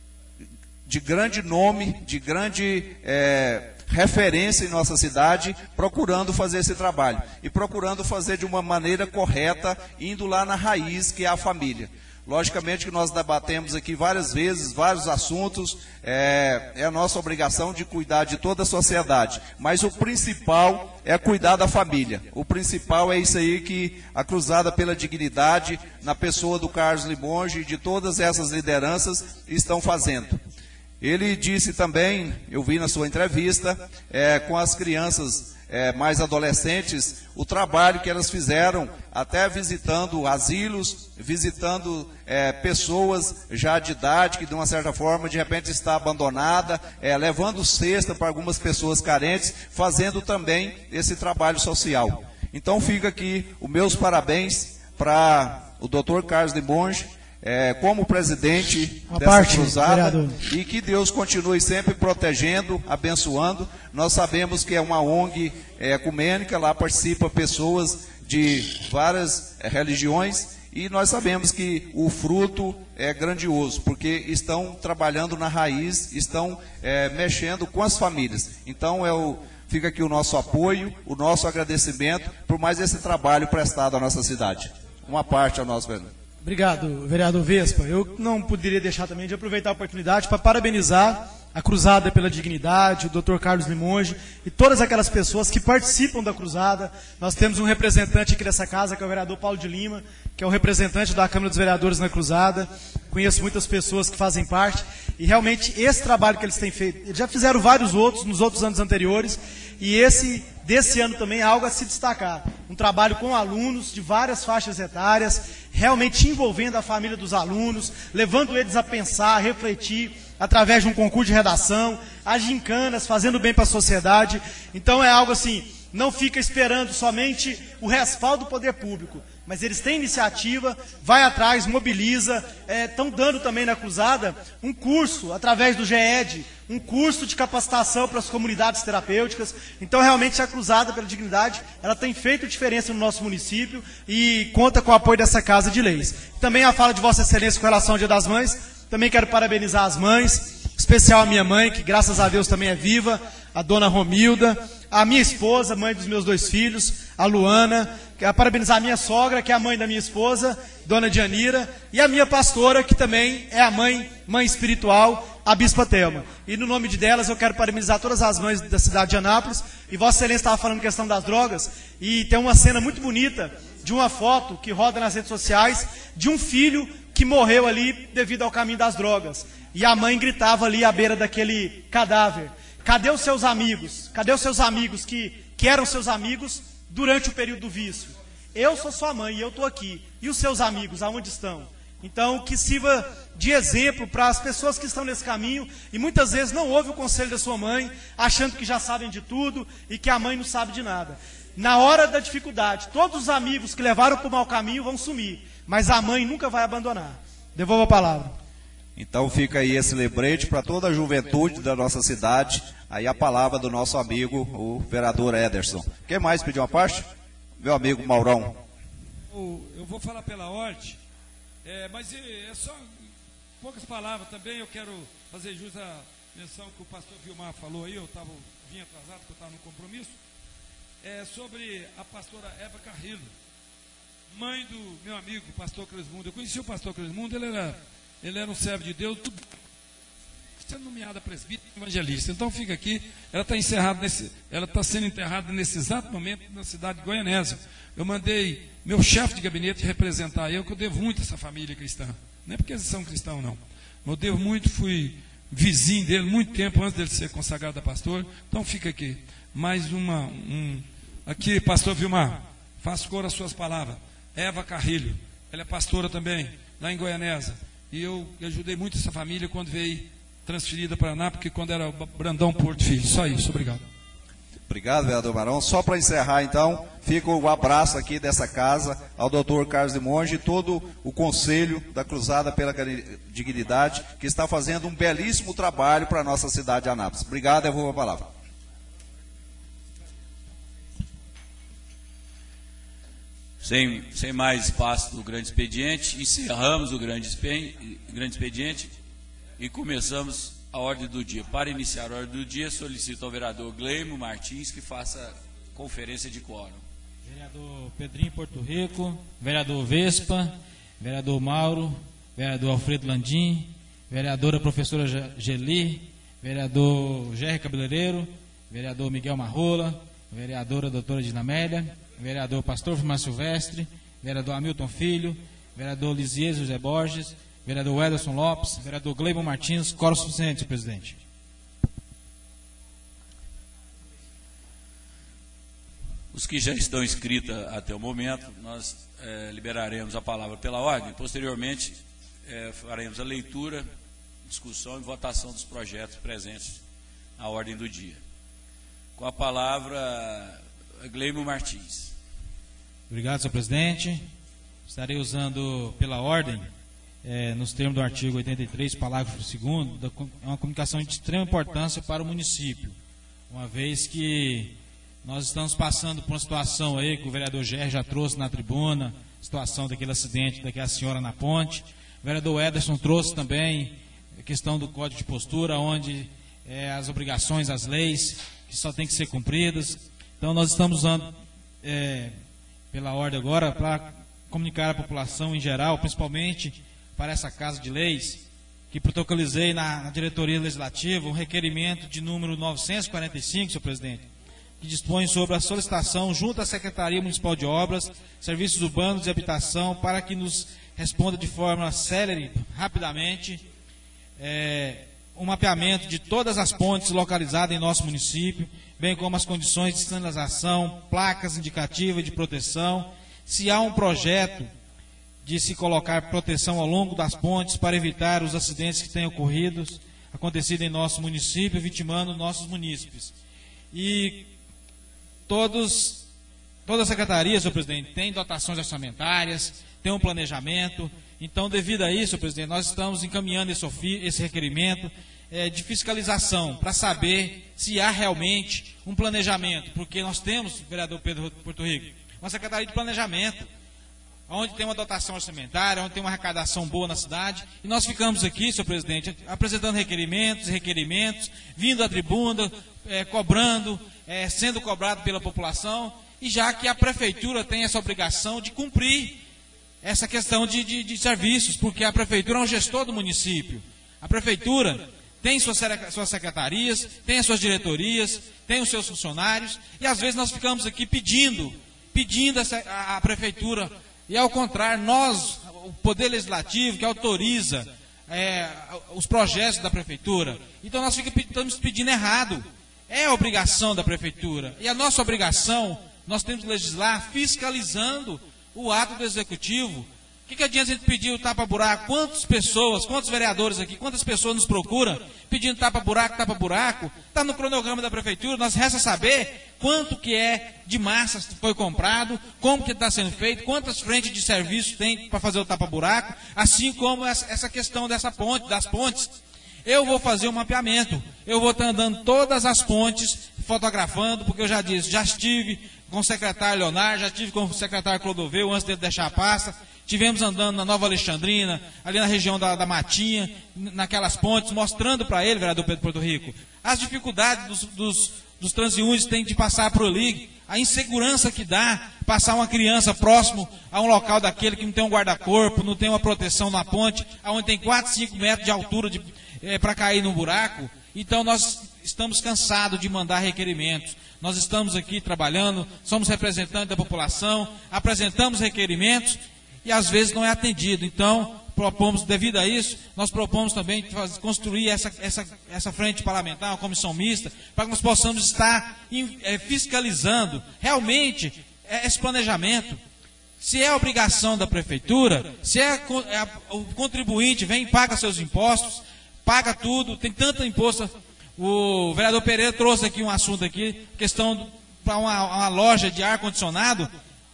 S10: de grande nome, de grande é, referência em nossa cidade, procurando fazer esse trabalho e procurando fazer de uma maneira correta, indo lá na raiz, que é a família. Logicamente que nós debatemos aqui várias vezes, vários assuntos, é, é a nossa obrigação de cuidar de toda a sociedade, mas o principal é cuidar da família. O principal é isso aí que a Cruzada pela Dignidade, na pessoa do Carlos Limonge e de todas essas lideranças, estão fazendo. Ele disse também, eu vi na sua entrevista, é, com as crianças é, mais adolescentes, o trabalho que elas fizeram, até visitando asilos, visitando é, pessoas já de idade, que de uma certa forma, de repente está abandonada, é, levando cesta para algumas pessoas carentes, fazendo também esse trabalho social. Então fica aqui os meus parabéns para o doutor Carlos Limonge, É, como presidente
S4: Uma
S10: dessa
S4: parte,
S10: cruzada,
S4: vereador.
S10: e que Deus continue sempre protegendo, abençoando. Nós sabemos que é uma O N G é, ecumênica, lá participa pessoas de várias é, religiões, e nós sabemos que o fruto é grandioso, porque estão trabalhando na raiz, estão é, mexendo com as famílias. Então é o, fica aqui o nosso apoio, o nosso agradecimento por mais esse trabalho prestado à nossa cidade. Uma parte ao nosso vereador.
S4: Obrigado, vereador Vespa. Eu não poderia deixar também de aproveitar a oportunidade para parabenizar a Cruzada pela Dignidade, o doutor Carlos Limonge e todas aquelas pessoas que participam da Cruzada. Nós temos um representante aqui dessa casa, que é o vereador Paulo de Lima, que é o representante da Câmara dos Vereadores na Cruzada. Conheço muitas pessoas que fazem parte, e realmente esse trabalho que eles têm feito, eles já fizeram vários outros nos outros anos anteriores, e esse desse ano também é algo a se destacar. Um trabalho com alunos de várias faixas etárias, realmente envolvendo a família dos alunos, levando eles a pensar, a refletir, através de um concurso de redação, as gincanas, fazendo bem para a sociedade. Então é algo assim, não fica esperando somente o respaldo do poder público, mas eles têm iniciativa, vai atrás, mobiliza, estão é, dando também na Cruzada um curso, através do G E D, um curso de capacitação para as comunidades terapêuticas. Então, realmente, a Cruzada pela Dignidade, ela tem feito diferença no nosso município e conta com o apoio dessa Casa de Leis. Também a fala de Vossa Excelência com relação ao Dia das Mães, também quero parabenizar as mães, em especial a minha mãe, que graças a Deus também é viva, a dona Romilda, a minha esposa, mãe dos meus dois filhos, a Luana, quero parabenizar a minha sogra, que é a mãe da minha esposa, dona Dianira, e a minha pastora, que também é a mãe, mãe espiritual, a Bispa Thelma. E no nome de delas eu quero parabenizar todas as mães da cidade de Anápolis. E Vossa Excelência estava falando questão das drogas, e tem uma cena muito bonita de uma foto que roda nas redes sociais de um filho que morreu ali devido ao caminho das drogas. E a mãe gritava ali à beira daquele cadáver: cadê os seus amigos? Cadê os seus amigos que, que eram seus amigos durante o período do vício? Eu sou sua mãe e eu estou aqui. E os seus amigos, aonde estão? Então, que sirva de exemplo para as pessoas que estão nesse caminho e muitas vezes não ouvem o conselho da sua mãe, achando que já sabem de tudo e que a mãe não sabe de nada. Na hora da dificuldade, todos os amigos que levaram para o mau caminho vão sumir, mas a mãe nunca vai abandonar. Devolvo a palavra.
S10: Então fica aí esse lembrete para toda a juventude da nossa cidade. Aí a palavra do nosso amigo, o vereador Ederson. Quem mais pediu uma parte? Meu amigo Maurão.
S15: Eu vou falar pela ordem, é, mas é só poucas palavras também. Eu quero fazer jus à menção que o pastor Vilmar falou aí. Eu tava, vim atrasado porque eu estava no compromisso. É sobre a pastora Eva Carrilho, mãe do meu amigo, o pastor Cresmundo. Eu conheci o pastor Cresmundo, ele era, ele era um servo de Deus, tudo, sendo nomeada presbítero evangelista. Então fica aqui, ela está encerrada nesse, ela está sendo enterrada nesse exato momento na cidade de Goianésia. Eu mandei meu chefe de gabinete representar eu, que eu devo muito a essa família cristã. Não é porque eles são cristãos, não. Eu devo muito, fui vizinho dele muito tempo antes dele ser consagrado a pastor. Então fica aqui. Mais uma, um, aqui, pastor Vilmar, faço cor às suas palavras. Eva Carrilho, ela é pastora também, lá em Goianésia. E eu ajudei muito essa família quando veio transferida para Anápolis, porque quando era Brandão Porto Filho. Só isso, obrigado.
S10: Obrigado, vereador Marão. Só para encerrar, então, fica o abraço aqui dessa casa ao doutor Carlos de Monge e todo o conselho da Cruzada pela Dignidade, que está fazendo um belíssimo trabalho para a nossa cidade de Anápolis. Obrigado, eu vou a palavra.
S1: Sem, sem mais espaço do grande expediente, encerramos o grande expediente, grande expediente e começamos a ordem do dia. Para iniciar a ordem do dia, solicito ao vereador Gleimo Martins que faça conferência de quórum.
S12: Vereador Pedrinho Porto Rico, vereador Vespa, vereador Mauro, vereador Alfredo Landim, vereadora professora Geli, vereador Gerry Cabeleireiro, vereador Miguel Marrola, vereadora doutora Dinamélia, vereador Pastor Vilmar Silvestre, vereador Hamilton Filho, vereador Lisier José Borges, vereador Ederson Lopes, vereador Gleibon Martins. Quórum suficiente, senhor presidente.
S1: Os que já estão inscritos até o momento, nós é, liberaremos a palavra pela ordem. Posteriormente, é, faremos a leitura, discussão e votação dos projetos presentes na ordem do dia. Com a palavra, Gleibon Martins.
S12: Obrigado, senhor presidente. Estarei usando pela ordem, é, nos termos do artigo oitenta e três, parágrafo segundo, é uma comunicação de extrema importância para o município, uma vez que nós estamos passando por uma situação aí que o vereador Gerry já trouxe na tribuna, situação daquele acidente daquela senhora na ponte. O vereador Ederson trouxe também a questão do Código de Postura, onde é, as obrigações, as leis, que só tem que ser cumpridas. Então nós estamos usando, é, pela ordem agora, para comunicar à população em geral, principalmente para essa Casa de Leis, que protocolizei na, na diretoria legislativa um requerimento de número novecentos e quarenta e cinco, senhor presidente, que dispõe sobre a solicitação junto à Secretaria Municipal de Obras, Serviços Urbanos e Habitação, para que nos responda de forma célere, rapidamente, é, um mapeamento de todas as pontes localizadas em nosso município, bem como as condições de sinalização, placas indicativas de proteção, se há um projeto de se colocar proteção ao longo das pontes para evitar os acidentes que tenham ocorrido, acontecido em nosso município, vitimando nossos munícipes. E todos, toda a secretaria, senhor presidente, tem dotações orçamentárias, tem um planejamento. Então, devido a isso, senhor presidente, nós estamos encaminhando esse, esse requerimento é, de fiscalização para saber se há realmente um planejamento, porque nós temos, vereador Pedro Porto Rico, uma secretaria de planejamento, onde tem uma dotação orçamentária, onde tem uma arrecadação boa na cidade, e nós ficamos aqui, senhor presidente, apresentando requerimentos, requerimentos, vindo à tribuna, é, cobrando, é, sendo cobrado pela população, e já que a prefeitura tem essa obrigação de cumprir essa questão de, de, de serviços, porque a prefeitura é um gestor do município. A prefeitura tem suas, suas secretarias, tem as suas diretorias, tem os seus funcionários, e às vezes nós ficamos aqui pedindo, pedindo essa, a, a prefeitura. E ao contrário, nós, o Poder Legislativo, que autoriza é, os projetos da Prefeitura, então nós estamos pedindo errado. É a obrigação da Prefeitura. E a nossa obrigação, nós temos que legislar fiscalizando o ato do Executivo,
S16: que, que adianta a gente pedir o tapa-buraco? Quantas pessoas, quantos vereadores aqui, quantas pessoas nos procuram pedindo tapa-buraco, tapa-buraco? Está no cronograma da prefeitura, nós resta saber quanto que é de massa foi comprado, como que está sendo feito, quantas frentes de serviço tem para fazer o tapa-buraco, assim como essa, essa questão dessa ponte, das pontes. Eu vou fazer um mapeamento, eu vou estar andando todas as pontes, fotografando, porque eu já disse, já estive com o secretário Leonardo, já estive com o secretário Clodoveu, antes de deixar a pasta, tivemos andando na Nova Alexandrina, ali na região da, da Matinha, naquelas pontes, mostrando para ele, vereador Pedro Porto Rico, as dificuldades dos, dos, dos transeuntes que têm de passar por ali, a insegurança que dá passar uma criança próximo a um local daquele que não tem um guarda-corpo, não tem uma proteção na ponte, onde tem quatro, cinco metros de altura de, é, para cair no buraco. Então nós estamos cansados de mandar requerimentos. Nós estamos aqui trabalhando, somos representantes da população, apresentamos requerimentos e às vezes não é atendido. Então, propomos, devido a isso, nós propomos também fazer, construir essa, essa, essa frente parlamentar, uma comissão mista, para que nós possamos estar é, fiscalizando realmente é, esse planejamento. Se é obrigação da prefeitura, se é, é o contribuinte vem e paga seus impostos, paga tudo, tem tanto imposto. O vereador Pereira trouxe aqui um assunto aqui, questão para uma, uma loja de ar-condicionado,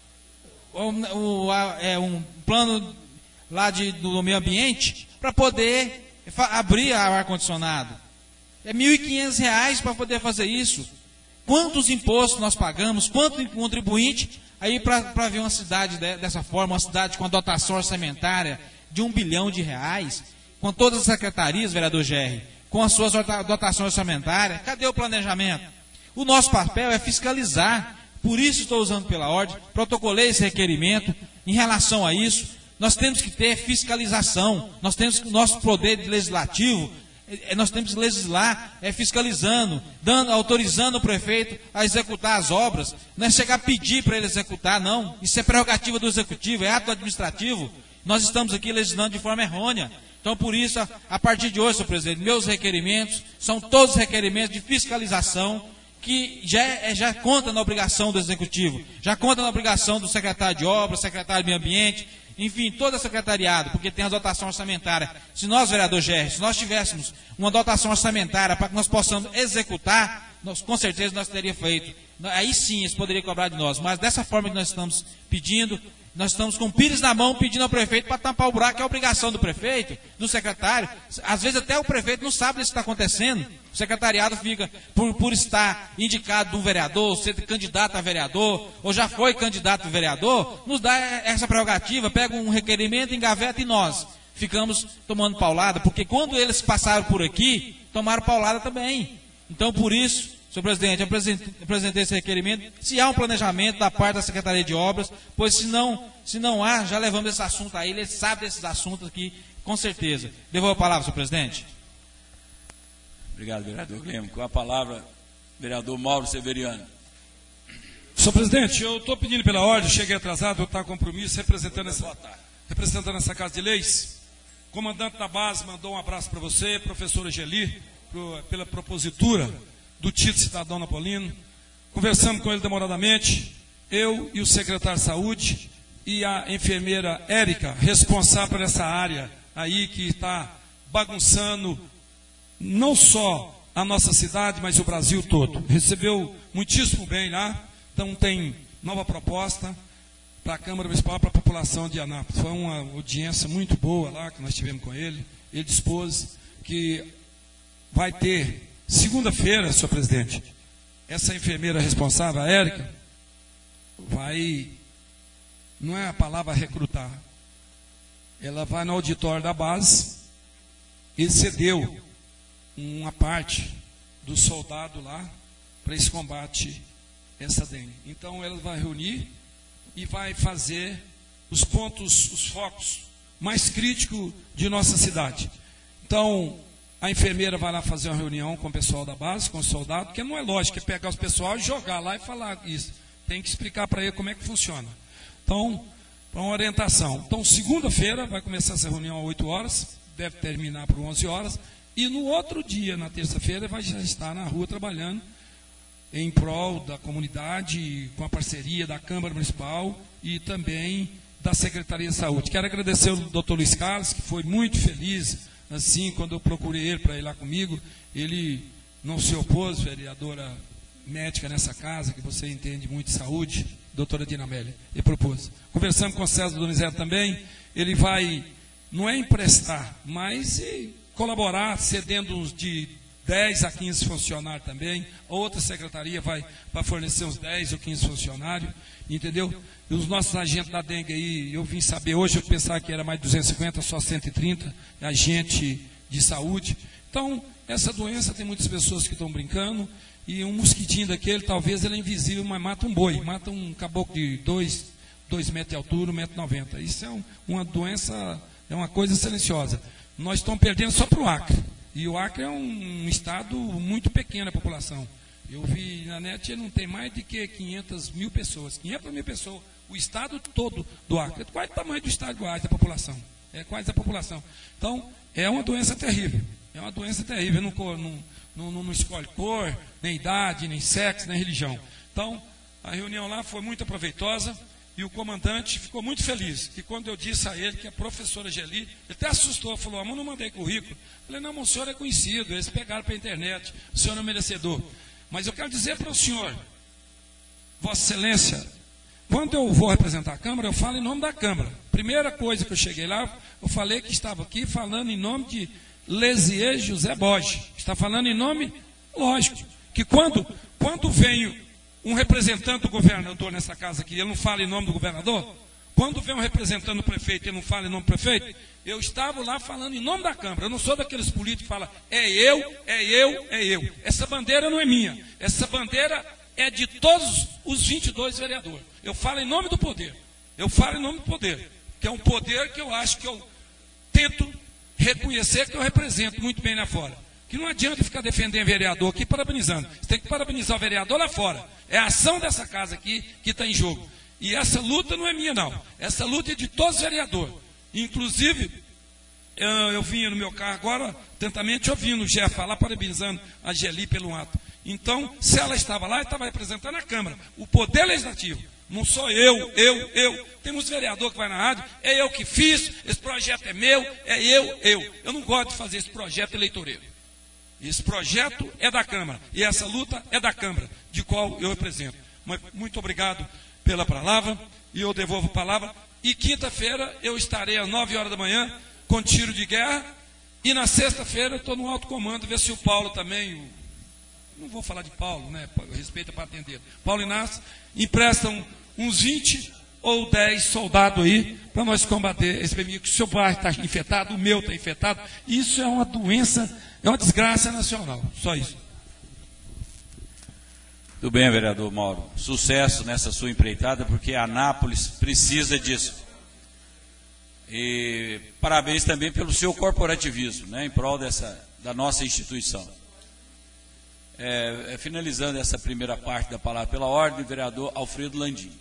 S16: o, o, é um plano lá de, do meio ambiente, para poder abrir ar-condicionado. É mil e quinhentos reais para poder fazer isso. Quantos impostos nós pagamos, quanto contribuinte, aí para ver uma cidade de, dessa forma, uma cidade com a dotação orçamentária de um bilhão de reais, com todas as secretarias, vereador Gerry, com as suas dotações orçamentárias, cadê o planejamento? O nosso papel é fiscalizar, por isso estou usando pela ordem, protocolei esse requerimento. Em relação a isso, nós temos que ter fiscalização, nós temos que, nosso poder legislativo, nós temos que legislar é, fiscalizando, dando, autorizando o prefeito a executar as obras, não é chegar a pedir para ele executar, não, isso é prerrogativa do executivo, é ato administrativo, nós estamos aqui legislando de forma errônea. Então, por isso, a, a partir de hoje, senhor presidente, meus requerimentos são todos requerimentos de fiscalização que já, é, já conta na obrigação do executivo, já conta na obrigação do secretário de obras, secretário de meio ambiente, enfim, todo o secretariado, porque tem a dotação orçamentária. Se nós, vereador Gerry, se nós tivéssemos uma dotação orçamentária para que nós possamos executar, nós, com certeza nós teríamos feito. Aí sim, eles poderiam cobrar de nós, mas dessa forma que nós estamos pedindo, nós estamos com o pires na mão pedindo ao prefeito para tampar o buraco, que é a obrigação do prefeito, do secretário. Às vezes até o prefeito não sabe disso que está acontecendo. O secretariado fica, por, por estar indicado de um vereador, ser candidato a vereador, ou já foi candidato a vereador, nos dá essa prerrogativa, pega um requerimento, engaveta e nós ficamos tomando paulada, porque quando eles passaram por aqui, tomaram paulada também. Então, por isso, senhor presidente, eu apresentei esse requerimento, se há um planejamento da parte da Secretaria de Obras, pois se não, se não há, já levamos esse assunto a ele, ele sabe desses assuntos aqui, com certeza. Devolvo a palavra, senhor presidente.
S1: Obrigado, vereador Glemo. Com a palavra, vereador Mauro Severiano.
S15: Senhor presidente, eu estou pedindo pela ordem, cheguei atrasado, eu estou com compromisso, representando essa, representando essa Casa de Leis. O comandante da base mandou um abraço para você, professora Geli, pro, pela propositura do título cidadão napolino. Conversamos com ele demoradamente, eu e o secretário de saúde e a enfermeira Érica, responsável por essa área aí que está bagunçando não só a nossa cidade, mas o Brasil todo. Recebeu muitíssimo bem lá, então tem nova proposta para a Câmara Municipal, para a população de Anápolis. Foi uma audiência muito boa lá que nós tivemos com ele. Ele dispôs que vai ter segunda-feira, senhor presidente, essa enfermeira responsável, a Érica, vai, não é a palavra recrutar, ela vai no auditório da base e cedeu uma parte do soldado lá para esse combate, essa dengue. Então ela vai reunir e vai fazer os pontos, os focos mais críticos de nossa cidade. Então, a enfermeira vai lá fazer uma reunião com o pessoal da base, com o soldado, porque não é lógico, é pegar os pessoal e jogar lá e falar isso. Tem que explicar para ele como é que funciona. Então, para uma orientação. Então, segunda-feira vai começar essa reunião às oito horas, deve terminar por onze horas, e no outro dia, na terça-feira, vai já estar na rua trabalhando em prol da comunidade, com a parceria da Câmara Municipal e também da Secretaria de Saúde. Quero agradecer ao doutor Luiz Carlos, que foi muito feliz, assim, quando eu procurei ele para ir lá comigo. Ele não se opôs, vereadora médica nessa casa, que você entende muito de saúde, doutora Dinamélia, ele propôs. Conversamos com o César Donizete também, ele vai, não é emprestar, mas colaborar, cedendo uns de dez a quinze funcionários também. Outra secretaria vai para fornecer uns dez ou quinze funcionários, entendeu? E os nossos agentes da dengue aí, eu vim saber hoje, eu pensava que era mais de duzentos e cinquenta, só cento e trinta agentes de saúde. Então, essa doença tem muitas pessoas que estão brincando, e um mosquitinho daquele, talvez ele é invisível, mas mata um boi, mata um caboclo de dois, dois metros de altura, um metro e noventa. Isso é um, uma doença, é uma coisa silenciosa. Nós estamos perdendo só para o Acre. E o Acre é um, um estado muito pequeno, a população. Eu vi na net, ele não tem mais de que quinhentas mil pessoas. quinhentas mil pessoas, o estado todo do Acre. É quase o tamanho do estado do Acre, da população. É quase a população. Então, é uma doença terrível. É uma doença terrível. Não, não, não, não escolhe cor, nem idade, nem sexo, nem religião. Então, a reunião lá foi muito proveitosa. E o comandante ficou muito feliz, que quando eu disse a ele que a professora Geli, ele até assustou, falou, amor, não mandei currículo. Eu falei, não, mas o senhor é conhecido, eles pegaram para a internet, o senhor não é merecedor. Mas eu quero dizer para o senhor, Vossa Excelência, quando eu vou representar a Câmara, eu falo em nome da Câmara. Primeira coisa que eu cheguei lá, eu falei que estava aqui falando em nome de Lesier José Borges. Está falando em nome, lógico, que quando, quando venho um representante do governador nessa casa aqui, ele não fala em nome do governador? Quando vem um representante do prefeito, ele não fala em nome do prefeito? Eu estava lá falando em nome da Câmara. Eu não sou daqueles políticos que falam, é eu, é eu, é eu. Essa bandeira não é minha. Essa bandeira é de todos os vinte e dois vereadores. Eu falo em nome do poder. Eu falo em nome do poder. Que é um poder que eu acho que eu tento reconhecer que eu represento muito bem lá fora. Que não adianta ficar defendendo vereador aqui parabenizando. Você tem que parabenizar o vereador lá fora. É a ação dessa casa aqui que está em jogo. E essa luta não é minha, não. Essa luta é de todos os vereadores. Inclusive, eu, eu vinha no meu carro agora, atentamente ouvindo o Jeff falar, parabenizando a Geli pelo ato. Então, se ela estava lá, ela estava representando a Câmara, o poder legislativo. Não sou eu, eu, eu. Temos vereador que vai na rádio, é eu que fiz, esse projeto é meu, é eu, eu. Eu não gosto de fazer esse projeto eleitoreiro. Esse projeto é da Câmara, e essa luta é da Câmara, de qual eu represento. Mas muito obrigado pela palavra, e eu devolvo a palavra. E quinta-feira eu estarei às nove horas da manhã, com tiro de guerra, e na sexta-feira eu estou no alto comando, ver se o Paulo também, o, não vou falar de Paulo, né, respeita para atender, Paulo Inácio, emprestam uns vinte ou dez soldados aí, para nós combater esse inimigo. O seu bairro está infectado, o meu está infectado, isso é uma doença, é uma desgraça nacional, só isso.
S1: Tudo bem, vereador Mauro. Sucesso nessa sua empreitada, porque Anápolis precisa disso. E parabéns também pelo seu corporativismo, né, em prol dessa, da nossa instituição. É, é, finalizando essa primeira parte da palavra pela ordem, o vereador Alfredo Landim.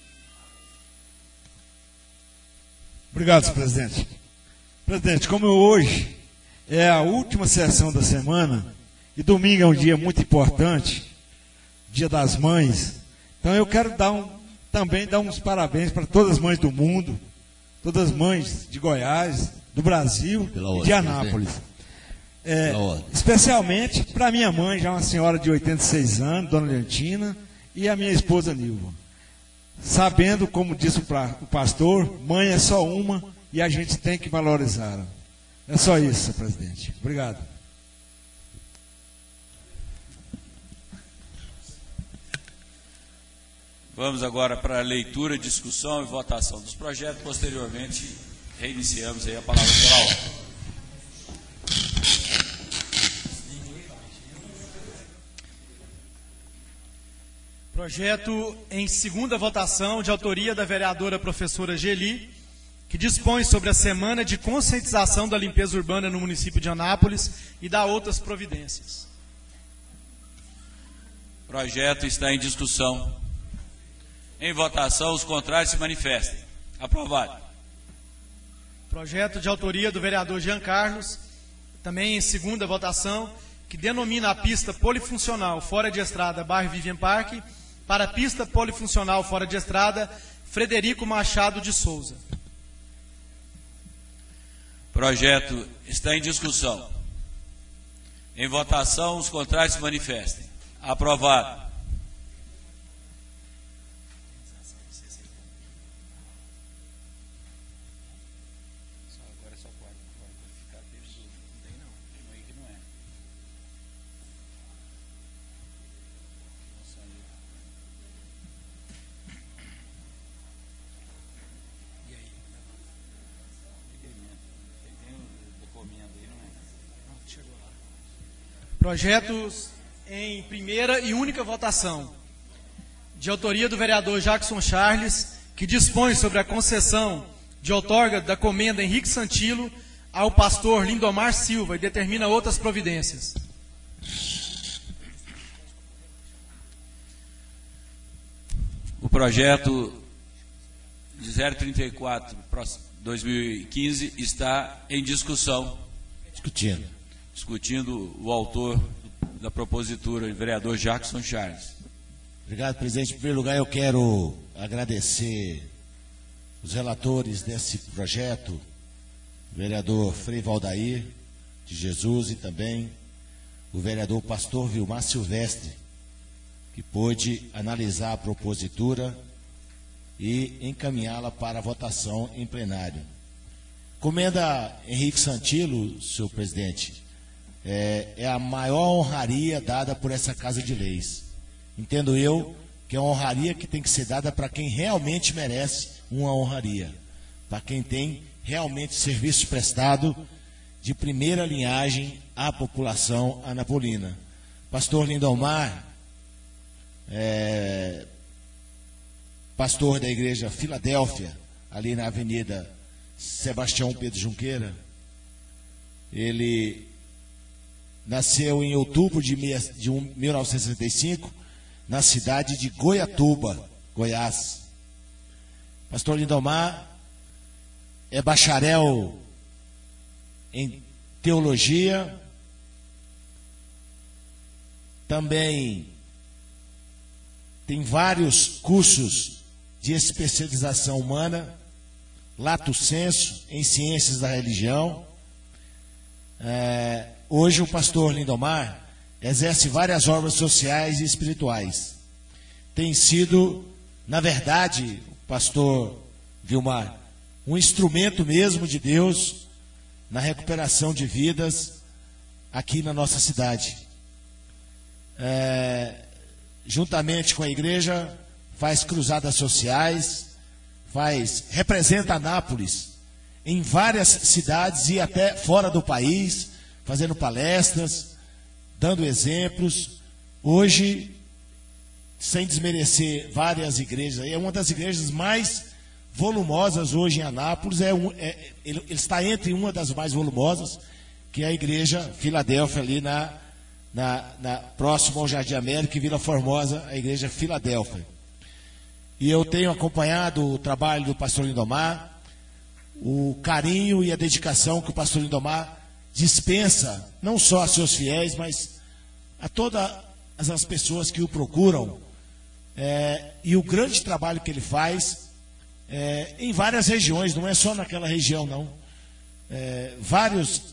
S17: Obrigado, senhor presidente. Presidente, como hoje é a última sessão da semana, e domingo é um dia muito importante, Dia das Mães, então eu quero dar um, também dar uns parabéns para todas as mães do mundo, todas as mães de Goiás, do Brasil e de Anápolis. É, especialmente para minha mãe, já uma senhora de oitenta e seis anos, dona Leontina, e a minha esposa Nilva. Sabendo, como disse o pastor, mãe é só uma e a gente tem que valorizá-la. É só isso, senhor presidente. Obrigado.
S1: Vamos agora para a leitura, discussão e votação dos projetos. Posteriormente, reiniciamos aí a palavra pela ordem.
S4: Projeto em segunda votação, de autoria da vereadora professora Geli, que dispõe sobre a semana de conscientização da limpeza urbana no município de Anápolis e dá outras providências.
S1: O projeto está em discussão. Em votação, os contrários se manifestem. Aprovado.
S4: Projeto de autoria do vereador Jean Carlos, também em segunda votação, que denomina a pista polifuncional fora de estrada bairro Vivian Park para a pista polifuncional fora de estrada Frederico Machado de Souza.
S1: Projeto está em discussão. Em votação, os contrários se manifestem. Aprovado.
S4: Projetos em primeira e única votação, de autoria do vereador Jackson Charles, que dispõe sobre a concessão de outorga da comenda Henrique Santilo ao pastor Lindomar Silva e determina outras providências.
S1: O projeto de zero trinta e quatro dois mil e quinze está em discussão.
S2: Discutindo.
S1: Discutindo o autor da propositura, o vereador Jackson Charles.
S2: Obrigado, presidente. Em primeiro lugar, eu quero agradecer os relatores desse projeto, o vereador Frei Valdair de Jesus e também o vereador pastor Vilmar Silvestre, que pôde analisar a propositura e encaminhá-la para a votação em plenário. Comenda Henrique Santilo, senhor presidente, é, é a maior honraria dada por essa Casa de Leis. Entendo eu que é uma honraria que tem que ser dada para quem realmente merece uma honraria, para quem tem realmente serviço prestado de primeira linhagem à população anapolina. Pastor Lindomar, é, pastor da igreja Filadélfia, ali na Avenida Sebastião Pedro Junqueira, ele nasceu em outubro de mil novecentos e sessenta e cinco, na cidade de Goiatuba, Goiás. Pastor Lindomar é bacharel em teologia, também tem vários cursos de especialização humana, lato sensu, em ciências da religião. É, hoje o pastor Lindomar exerce várias obras sociais e espirituais. Tem sido, na verdade, pastor Vilmar, um instrumento mesmo de Deus na recuperação de vidas aqui na nossa cidade. É, juntamente com a igreja, faz cruzadas sociais, faz, representa Anápolis em várias cidades e até fora do país, fazendo palestras, dando exemplos. Hoje, sem desmerecer várias igrejas, é uma das igrejas mais volumosas hoje em Anápolis, é um, é, ele, ele está entre uma das mais volumosas, que é a igreja Filadélfia, ali na, na, na, próximo ao Jardim América, em Vila Formosa, a igreja Filadélfia. E eu tenho acompanhado o trabalho do pastor Lindomar, o carinho e a dedicação que o pastor Lindomar dispensa, não só a seus fiéis, mas a todas as pessoas que o procuram, é, e o grande trabalho que ele faz é, em várias regiões, não é só naquela região, não. É, várias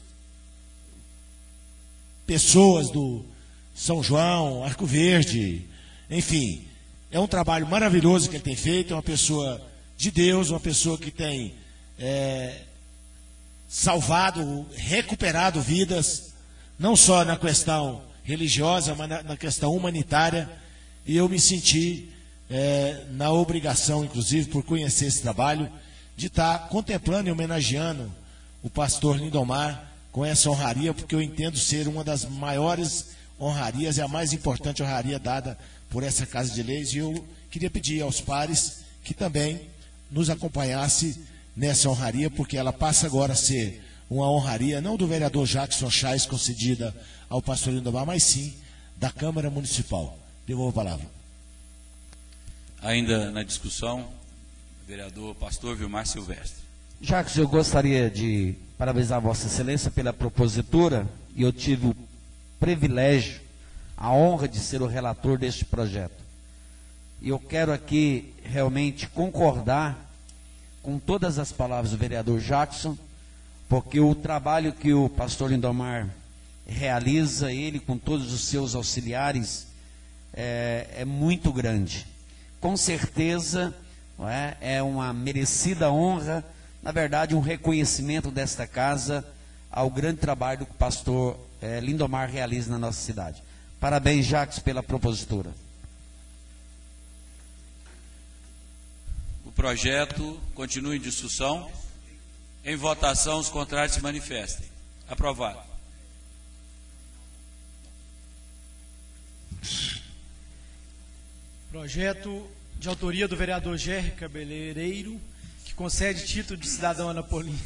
S2: pessoas do São João, Arco Verde, enfim, é um trabalho maravilhoso que ele tem feito, é uma pessoa de Deus, uma pessoa que tem é, salvado, recuperado vidas, não só na questão religiosa, mas na, na questão humanitária, e eu me senti é, na obrigação, inclusive, por conhecer esse trabalho, de estar contemplando e homenageando o pastor Lindomar com essa honraria, porque eu entendo ser uma das maiores honrarias e a mais importante honraria dada por essa Casa de Leis, e eu queria pedir aos pares que também nos acompanhasse nessa honraria, porque ela passa agora a ser uma honraria, não do vereador Jackson Charles concedida ao pastor Lindomar, mas sim da Câmara Municipal. Devolvo a palavra.
S1: Ainda na discussão, vereador pastor Vilmar Silvestre.
S18: Jacques, eu gostaria de parabenizar Vossa Excelência pela propositura, e eu tive o privilégio, a honra de ser o relator deste projeto. E eu quero aqui realmente concordar com todas as palavras do vereador Jackson,
S13: porque o trabalho que o pastor Lindomar realiza, ele com todos os seus auxiliares, é, é muito grande. Com certeza, não é, é uma merecida honra, na verdade, um reconhecimento desta casa ao grande trabalho que o pastor é, Lindomar realiza na nossa cidade. Parabéns, Jacques, pela propositura.
S1: O projeto continua em discussão. Em votação, os contrários se manifestem. Aprovado.
S4: Projeto de autoria do vereador Gerry Cabeleireiro, que concede título de cidadão anapolino.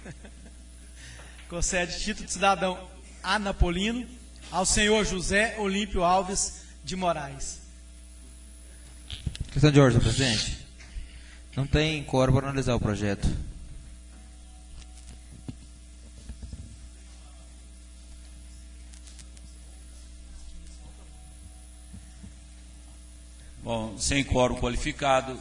S4: concede título de cidadão anapolino ao senhor José Olímpio Alves de Moraes.
S14: Questão de ordem, senhor presidente. Não tem quórum para analisar o projeto.
S1: Bom, sem quórum qualificado.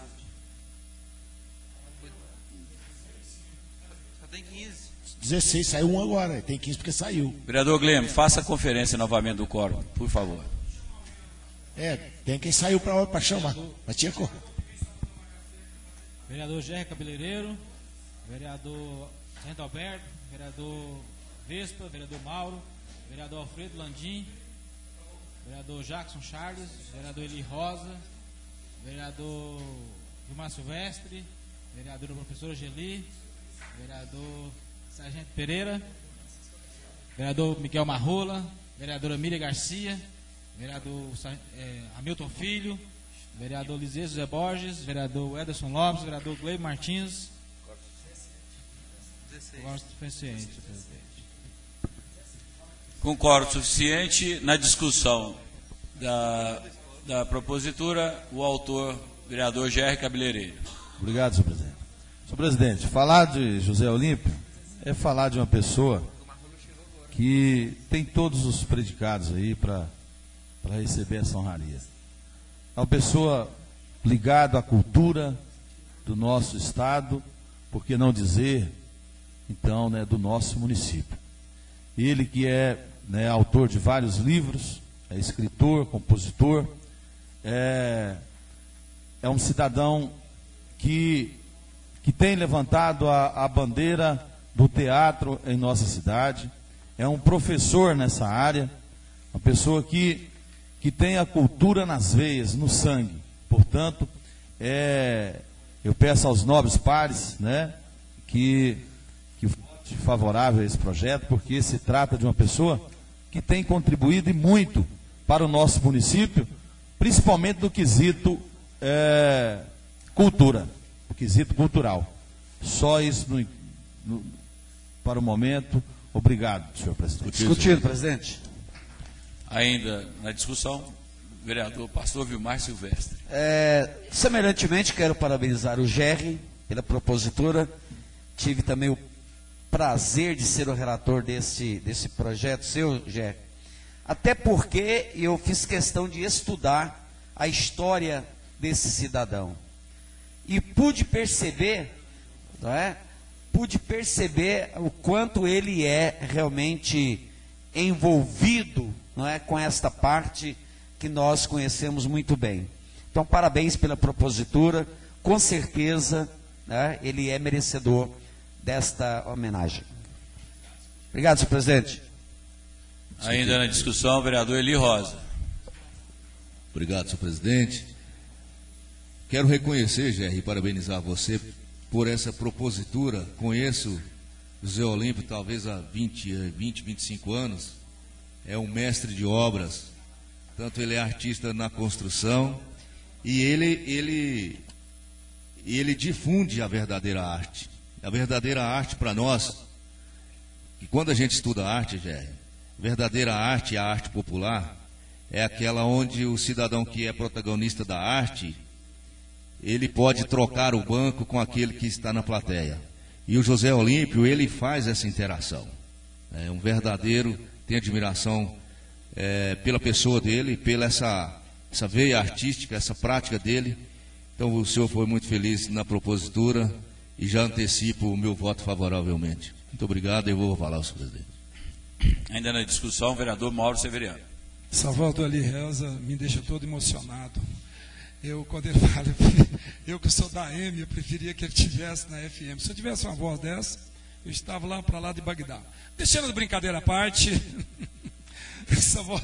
S14: Só tem quinze.
S2: dezesseis, saiu um agora, tem quinze porque saiu.
S1: Vereador Glênio, faça a conferência novamente do quórum, por favor.
S2: É, tem quem saiu para chamar, mas tinha quórum.
S12: Vereador Gerry Cabeleireiro, vereador Sargento Alberto, vereador Vespa, vereador Mauro, vereador Alfredo Landim, vereador Jackson Charles, vereador Eli Rosa, vereador Vilmar Silvestre, vereadora professora Geli, vereador Sargento Pereira, vereador Miguel Marrola, vereadora Miriam Garcia, vereador é, Hamilton Filho, vereador Lisê José Borges, vereador Ederson Lopes, vereador Gleib Martins. Quórum suficiente, presidente.
S1: Com quórum suficiente, na discussão da, da propositura, o autor, vereador Gerry Cabeleireiro.
S9: Obrigado, senhor presidente. Senhor presidente, falar de José Olímpio é falar de uma pessoa que tem todos os predicados aí para receber essa honraria. É uma pessoa ligada à cultura do nosso estado, por que não dizer, então, né, do nosso município. Ele que é, né, autor de vários livros, é escritor, compositor, é, é um cidadão que, que tem levantado a, a bandeira do teatro em nossa cidade, é um professor nessa área, uma pessoa que, que tem a cultura nas veias, no sangue. Portanto, é, eu peço aos nobres pares, né, que, que vote favorável a esse projeto, porque se trata de uma pessoa que tem contribuído e muito para o nosso município, principalmente no quesito é, cultura, no quesito cultural. Só isso no, no, para o momento. Obrigado, senhor presidente.
S13: Discutido, presidente.
S1: Ainda na discussão, vereador pastor Vilmar Silvestre.
S13: É, semelhantemente, quero parabenizar o Gerry pela propositura. Tive também o prazer de ser o relator desse, desse projeto seu, Gerry. Até porque eu fiz questão de estudar a história desse cidadão. E pude perceber, não é? Pude perceber o quanto ele é realmente envolvido, não é, com esta parte que nós conhecemos muito bem. Então, parabéns pela propositura. Com certeza, né, ele é merecedor desta homenagem. Obrigado, senhor presidente.
S1: Ainda na discussão, vereador Eli Rosa.
S19: Obrigado, senhor presidente. Quero reconhecer, Gerry, e parabenizar você por essa propositura. Conheço o José Olímpio talvez há vinte, vinte, vinte e cinco anos. É um mestre de obras. Tanto ele é artista na construção e ele, ele, ele difunde a verdadeira arte. A verdadeira arte para nós, que quando a gente estuda arte, Gerry, verdadeira arte, a arte popular, é aquela onde o cidadão que é protagonista da arte, ele pode trocar o banco com aquele que está na plateia. E o José Olímpio, ele faz essa interação. É um verdadeiro, tem admiração é, pela pessoa dele, pela essa, essa veia artística, essa prática dele. Então o senhor foi muito feliz na propositura e já antecipo o meu voto favoravelmente. Muito obrigado, eu vou falar, senhor presidente.
S1: Ainda na discussão, o vereador Mauro Severiano.
S15: Salvador Ali Reza me deixa todo emocionado. Eu, quando ele fala, eu que sou da A M, eu preferia que ele tivesse na F M. Se eu tivesse uma voz dessa, eu estava lá para lá de Bagdá. Deixando de brincadeira à parte, essa voz...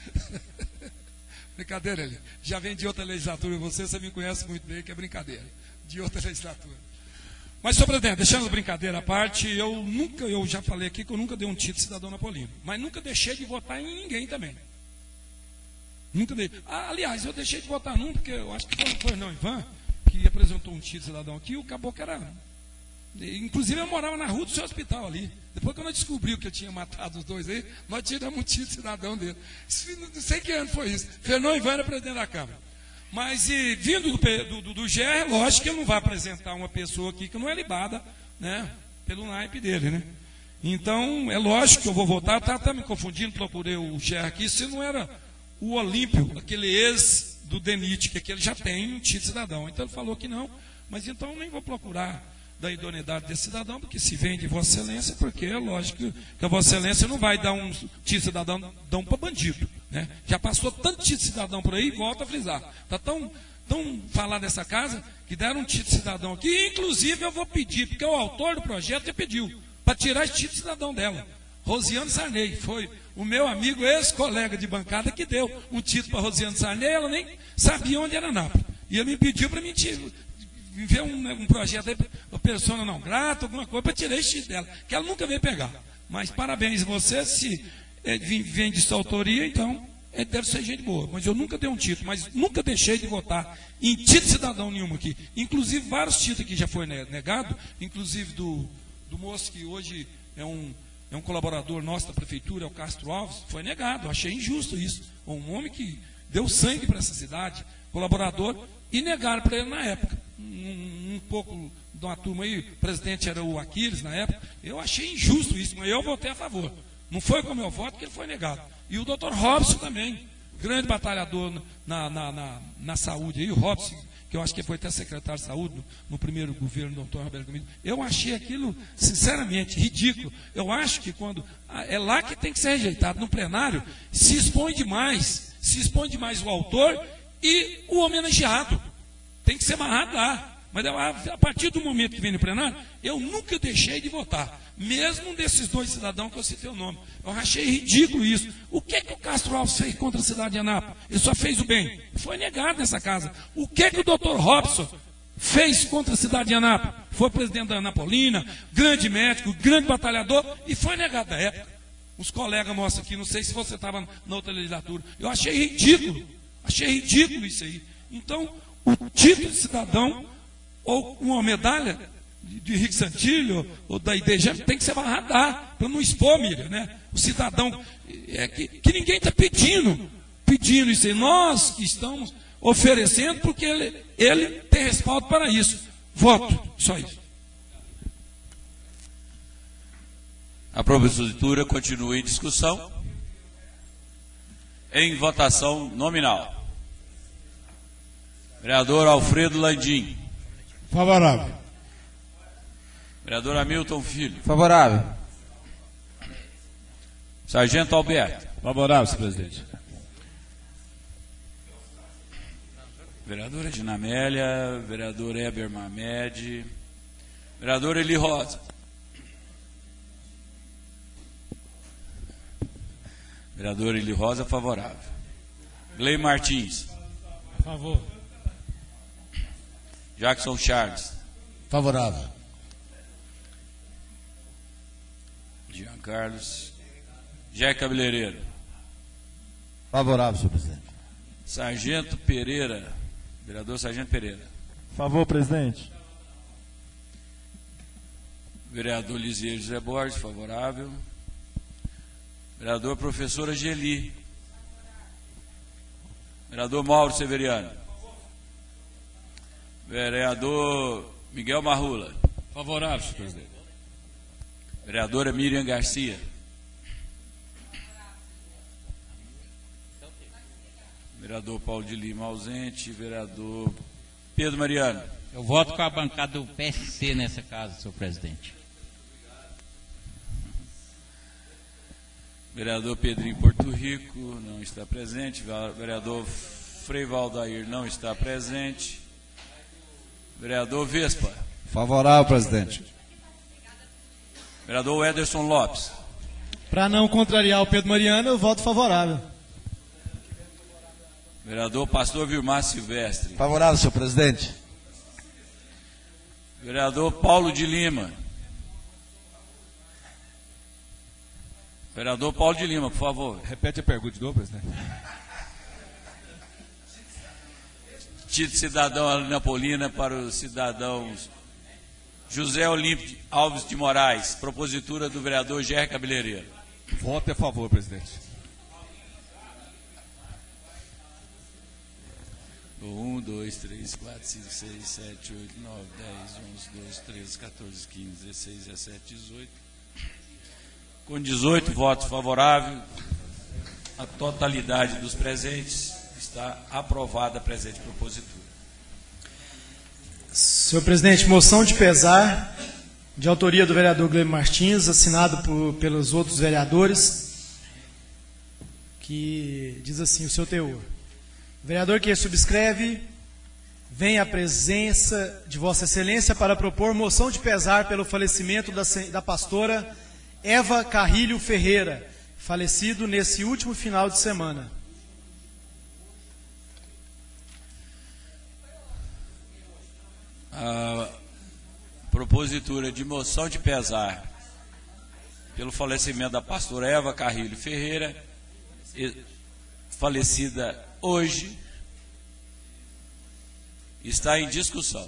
S15: Brincadeira, ali. Já vem de outra legislatura, você, você me conhece muito bem, que é brincadeira. De outra legislatura. Mas, senhor presidente, deixando brincadeira à parte, eu nunca, eu já falei aqui que eu nunca dei um título de cidadão napolino. Mas nunca deixei de votar em ninguém também. Nunca dei. Ah, aliás, eu deixei de votar num, porque eu acho que foi, foi não, Ivan, que apresentou um título de cidadão aqui, o caboclo era. Inclusive eu morava na rua do seu hospital ali. Depois que nós descobriu que eu tinha matado os dois aí, nós tiramos um título de cidadão dele. Não sei que ano foi isso. Fernão Ivan era presidente da Câmara. Mas e, vindo do, do, do G R, lógico que ele não vai apresentar uma pessoa aqui que não é libada, né, pelo naipe dele, né? Então, é lógico que eu vou votar. Estava até me confundindo, procurei o G R aqui, se não era o Olímpio, aquele ex do DENIT, que aqui ele já tem um título de cidadão. Então ele falou que não, mas então nem vou procurar da idoneidade desse cidadão, porque se vem de Vossa Excelência, porque é lógico que a Vossa Excelência não vai dar um título de cidadão para bandido, né? Já passou tanto título de cidadão por aí, volta a frisar. Está tão, tão falado nessa casa que deram um título de cidadão aqui, inclusive eu vou pedir, porque o autor do projeto já pediu, para tirar esse título de cidadão dela. Rosiane Sarney, foi o meu amigo, ex-colega de bancada, que deu um título para Rosiane Sarney, ela nem sabia onde era Nápoles. E ele me pediu para me ver um, um projeto aí, uma persona não grata, alguma coisa, para tirar esse título dela, que ela nunca veio pegar. Mas parabéns a você, se é, vem de sua autoria, então é, deve ser gente boa. Mas eu nunca dei um título, mas nunca deixei de votar em título de cidadão nenhum aqui. Inclusive, vários títulos que já foi negado, inclusive do, do moço que hoje é um, é um colaborador nosso da prefeitura, é o Castro Alves, foi negado. Eu achei injusto isso. Um homem que deu sangue para essa cidade, colaborador, e negaram para ele na época. Um, um pouco de uma turma aí, o presidente era o Aquiles na época. Eu achei injusto isso, mas eu votei a favor. Não foi com o meu voto que ele foi negado. E o doutor Robson também, grande batalhador na, na, na, na saúde aí, o Robson, que eu acho que foi até secretário de saúde no, no primeiro governo do doutor Roberto Camilo. Eu achei aquilo, sinceramente, ridículo. Eu acho que quando é lá que tem que ser rejeitado, no plenário, se expõe demais, se expõe demais o autor e o homenageado. Tem que ser amarrado lá. Mas a partir do momento que vem no plenário, eu nunca deixei de votar. Mesmo desses dois cidadãos que eu citei o nome. Eu achei ridículo isso. O que, que o Castro Alves fez contra a cidade de Anápolis? Ele só fez o bem. Foi negado nessa casa. O que, que o doutor Robson fez contra a cidade de Anápolis? Foi presidente da Anapolina, grande médico, grande batalhador, e foi negado na época. Os colegas nossos aqui, não sei se você estava na outra legislatura. Eu achei ridículo. Achei ridículo isso aí. Então, o título de cidadão, ou uma medalha de, de Rick Santillo, ou da I D G, tem que ser amarrado lá, para não expor, Miriam, né? O cidadão, é, que, que ninguém está pedindo, pedindo isso aí. Nós que estamos oferecendo, porque ele, ele tem respaldo para isso. Voto, só isso.
S1: A propositura continua em discussão. Em votação nominal. Vereador Alfredo Landim.
S17: Favorável.
S1: Vereador Hamilton Filho.
S14: Favorável.
S1: Sargento Alberto.
S20: Favorável, senhor presidente.
S1: Vereadora Edna Amélia. Vereador Heber Mamed. Vereador Eli Rosa. Vereador Eli Rosa, favorável. Glei Martins.
S12: A favor.
S1: Jackson Charles.
S2: Favorável.
S1: Jean Carlos. Jair Cabeleireiro.
S2: Favorável, senhor presidente.
S1: Sargento Pereira. Vereador Sargento Pereira.
S8: Favor, presidente.
S1: Vereador Lisier José Borges, favorável. Vereador Professora Geli. Vereador Mauro Severiano. Vereador Miguel Marrula.
S7: Favorável, senhor presidente.
S1: Vereadora Miriam Garcia. Vereador Paulo de Lima ausente. Vereador Pedro Mariano.
S11: Eu voto com a bancada do P S C nessa casa, senhor presidente.
S1: Vereador Pedrinho Porto Rico não está presente. Vereador Frei Valdair não está presente. Vereador Vespa.
S10: Favorável, presidente.
S1: Vereador Ederson Lopes.
S4: Para não contrariar o Pedro Mariano, eu voto favorável.
S1: Vereador Pastor Vilmar Silvestre.
S18: Favorável, senhor presidente.
S1: Vereador Paulo de Lima. Vereador Paulo de Lima, por favor.
S6: Repete a pergunta de novo, presidente.
S1: Título cidadão Alina Polina para os cidadãos José Olímpio Alves de Moraes. Propositura do vereador Gerry Cabeleireiro.
S6: Voto a favor, presidente.
S1: um, dois, três, quatro, cinco, seis, sete, oito, nove, dez, onze, doze, treze, quatorze, quinze, dezesseis, dezessete, dezoito. Com dezoito votos favoráveis, a totalidade dos presentes está aprovada a presente propositura.
S4: Senhor presidente, moção de pesar, de autoria do vereador Glênio Martins, assinado por, pelos outros vereadores, que diz assim o seu teor. O vereador que subscreve vem à presença de Vossa Excelência para propor moção de pesar pelo falecimento da, da pastora Eva Carrilho Ferreira, falecido nesse último final de semana.
S1: A propositura de moção de pesar pelo falecimento da pastora Eva Carrilho Ferreira, falecida hoje, está em discussão.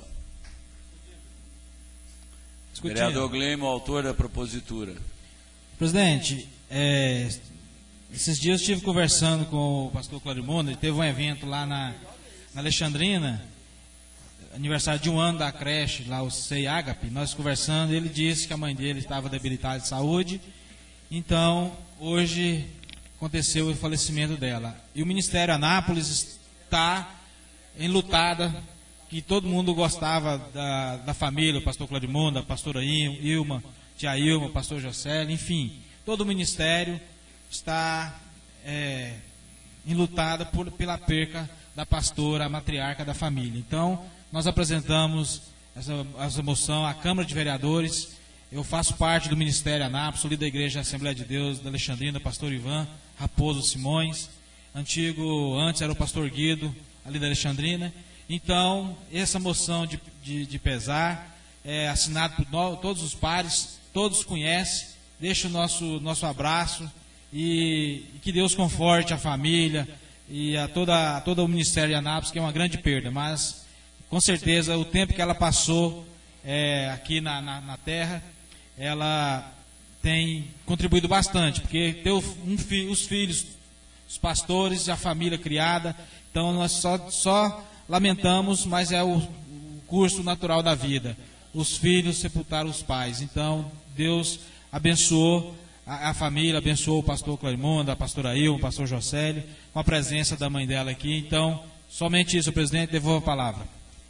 S16: Discutindo.
S1: Vereador Glênio, autor da propositura.
S16: Presidente, é, esses dias eu estive conversando com o pastor Clarimundo, ele teve um evento lá na, na Alexandrina, aniversário de um ano da creche, lá o C E I Ágape, nós conversando, ele disse que a mãe dele estava debilitada de saúde, então hoje aconteceu o falecimento dela. E o Ministério Anápolis está enlutada, que todo mundo gostava da, da família, o pastor Clarimundo, a pastora Ilma, tia Ilma, o pastor José, enfim, todo o Ministério está é, enlutada por, pela perca da pastora, a matriarca da família. Então, nós apresentamos essa, essa moção à Câmara de Vereadores. Eu faço parte do Ministério Anápolis, sou líder da Igreja Assembleia de Deus da Alexandrina, pastor Ivan Raposo Simões. Antigo, antes era o pastor Guido, ali da Alexandrina. Então, essa moção de, de, de pesar é assinada por nós, todos os pares, todos conhecem. Deixa o nosso, nosso abraço e, e que Deus conforte a família e a toda, a todo o Ministério de Anápolis, que é uma grande perda, mas com certeza o tempo que ela passou é, aqui na, na, na terra, ela tem contribuído bastante, porque ter um fi, os filhos, os pastores, a família criada, então nós só, só lamentamos, mas é o, o curso natural da vida. Os filhos sepultaram os pais, então Deus abençoou a, a família, abençoou o pastor Clarimundo, a pastora Ilma, o pastor Jocélio, com a presença da mãe dela aqui. Então, somente isso, presidente, devolvo a palavra.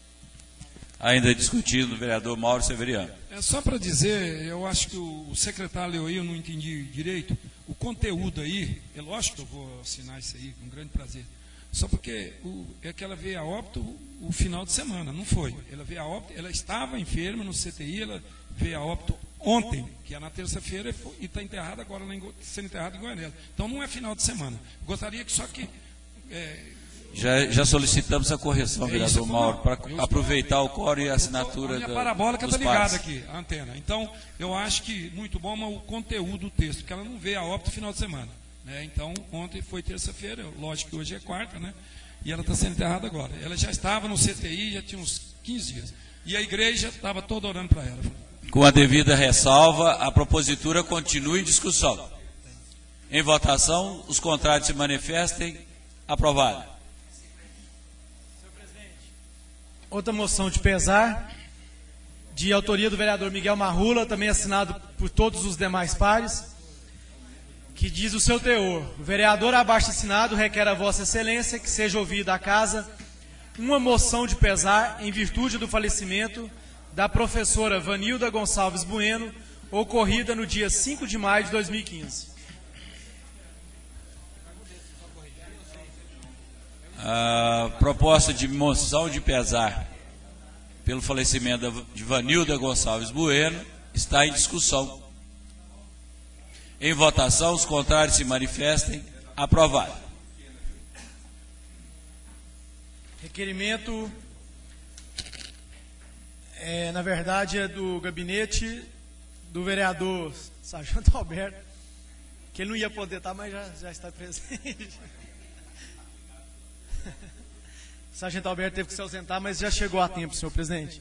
S1: Ainda discutindo, o vereador Mauro Severiano.
S15: É só para dizer, eu acho que o, o secretário leu aí, eu não entendi direito, o conteúdo aí, é lógico que eu vou assinar isso aí, com grande prazer. Só porque o, é que ela veio a óbito o, o final de semana, não foi. Ela veio a óbito, ela estava enferma no C T I, ela veio a óbito ontem, que é na terça-feira, e está enterrada agora, lá em, sendo enterrada em Goiânia. Então não é final de semana. Gostaria que só que... É,
S1: Já, já solicitamos a correção, vereador Mauro, para aproveitar o coro e a assinatura.
S15: A minha
S1: do,
S15: parabólica
S1: dos
S15: está ligada
S1: pares.
S15: aqui, a antena. Então, eu acho que muito bom mas o conteúdo do texto, porque ela não veio a óbito no final de semana. Né? Então, ontem foi terça-feira, lógico que hoje é quarta, né? E ela está sendo enterrada agora. Ela já estava no C T I, já tinha uns quinze dias. E a igreja estava toda orando para ela.
S1: Com a devida ressalva, a propositura continua em discussão. Em votação, os contrários se manifestem. Aprovado.
S4: Outra moção de pesar, de autoria do vereador Miguel Marrula, também assinado por todos os demais pares, que diz o seu teor. O vereador abaixo assinado requer a Vossa Excelência que seja ouvida a casa uma moção de pesar em virtude do falecimento da professora Vanilda Gonçalves Bueno, ocorrida no dia cinco de maio de dois mil e quinze.
S1: A proposta de moção de pesar pelo falecimento de Vanilda Gonçalves Bueno está em discussão. Em votação, os contrários se manifestem. Aprovado.
S4: Requerimento, é, na verdade, é do gabinete do vereador Sargento Alberto, que ele não ia poder estar, mas já, já está presente. O Sargento Alberto teve que se ausentar, mas já chegou a tempo, senhor presidente.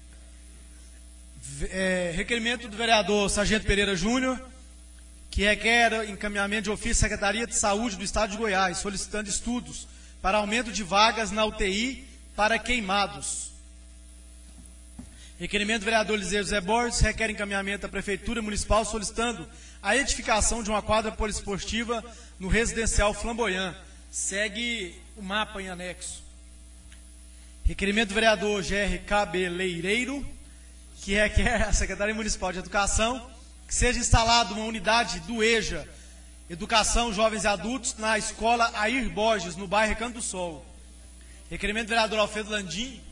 S4: É, requerimento do vereador Sargento Pereira Júnior, que requer encaminhamento de ofício à Secretaria de Saúde do Estado de Goiás, solicitando estudos para aumento de vagas na U T I para queimados. Requerimento do vereador Liseu José Borges requer encaminhamento à Prefeitura Municipal solicitando a edificação de uma quadra poliesportiva no residencial Flamboyant. Segue o mapa em anexo. Requerimento do vereador G R Cabeleireiro, que requer à Secretaria Municipal de Educação que seja instalada uma unidade do EJA, Educação, Jovens e Adultos, na escola Air Borges, no bairro Recanto do Sol. Requerimento do vereador Alfredo Landim.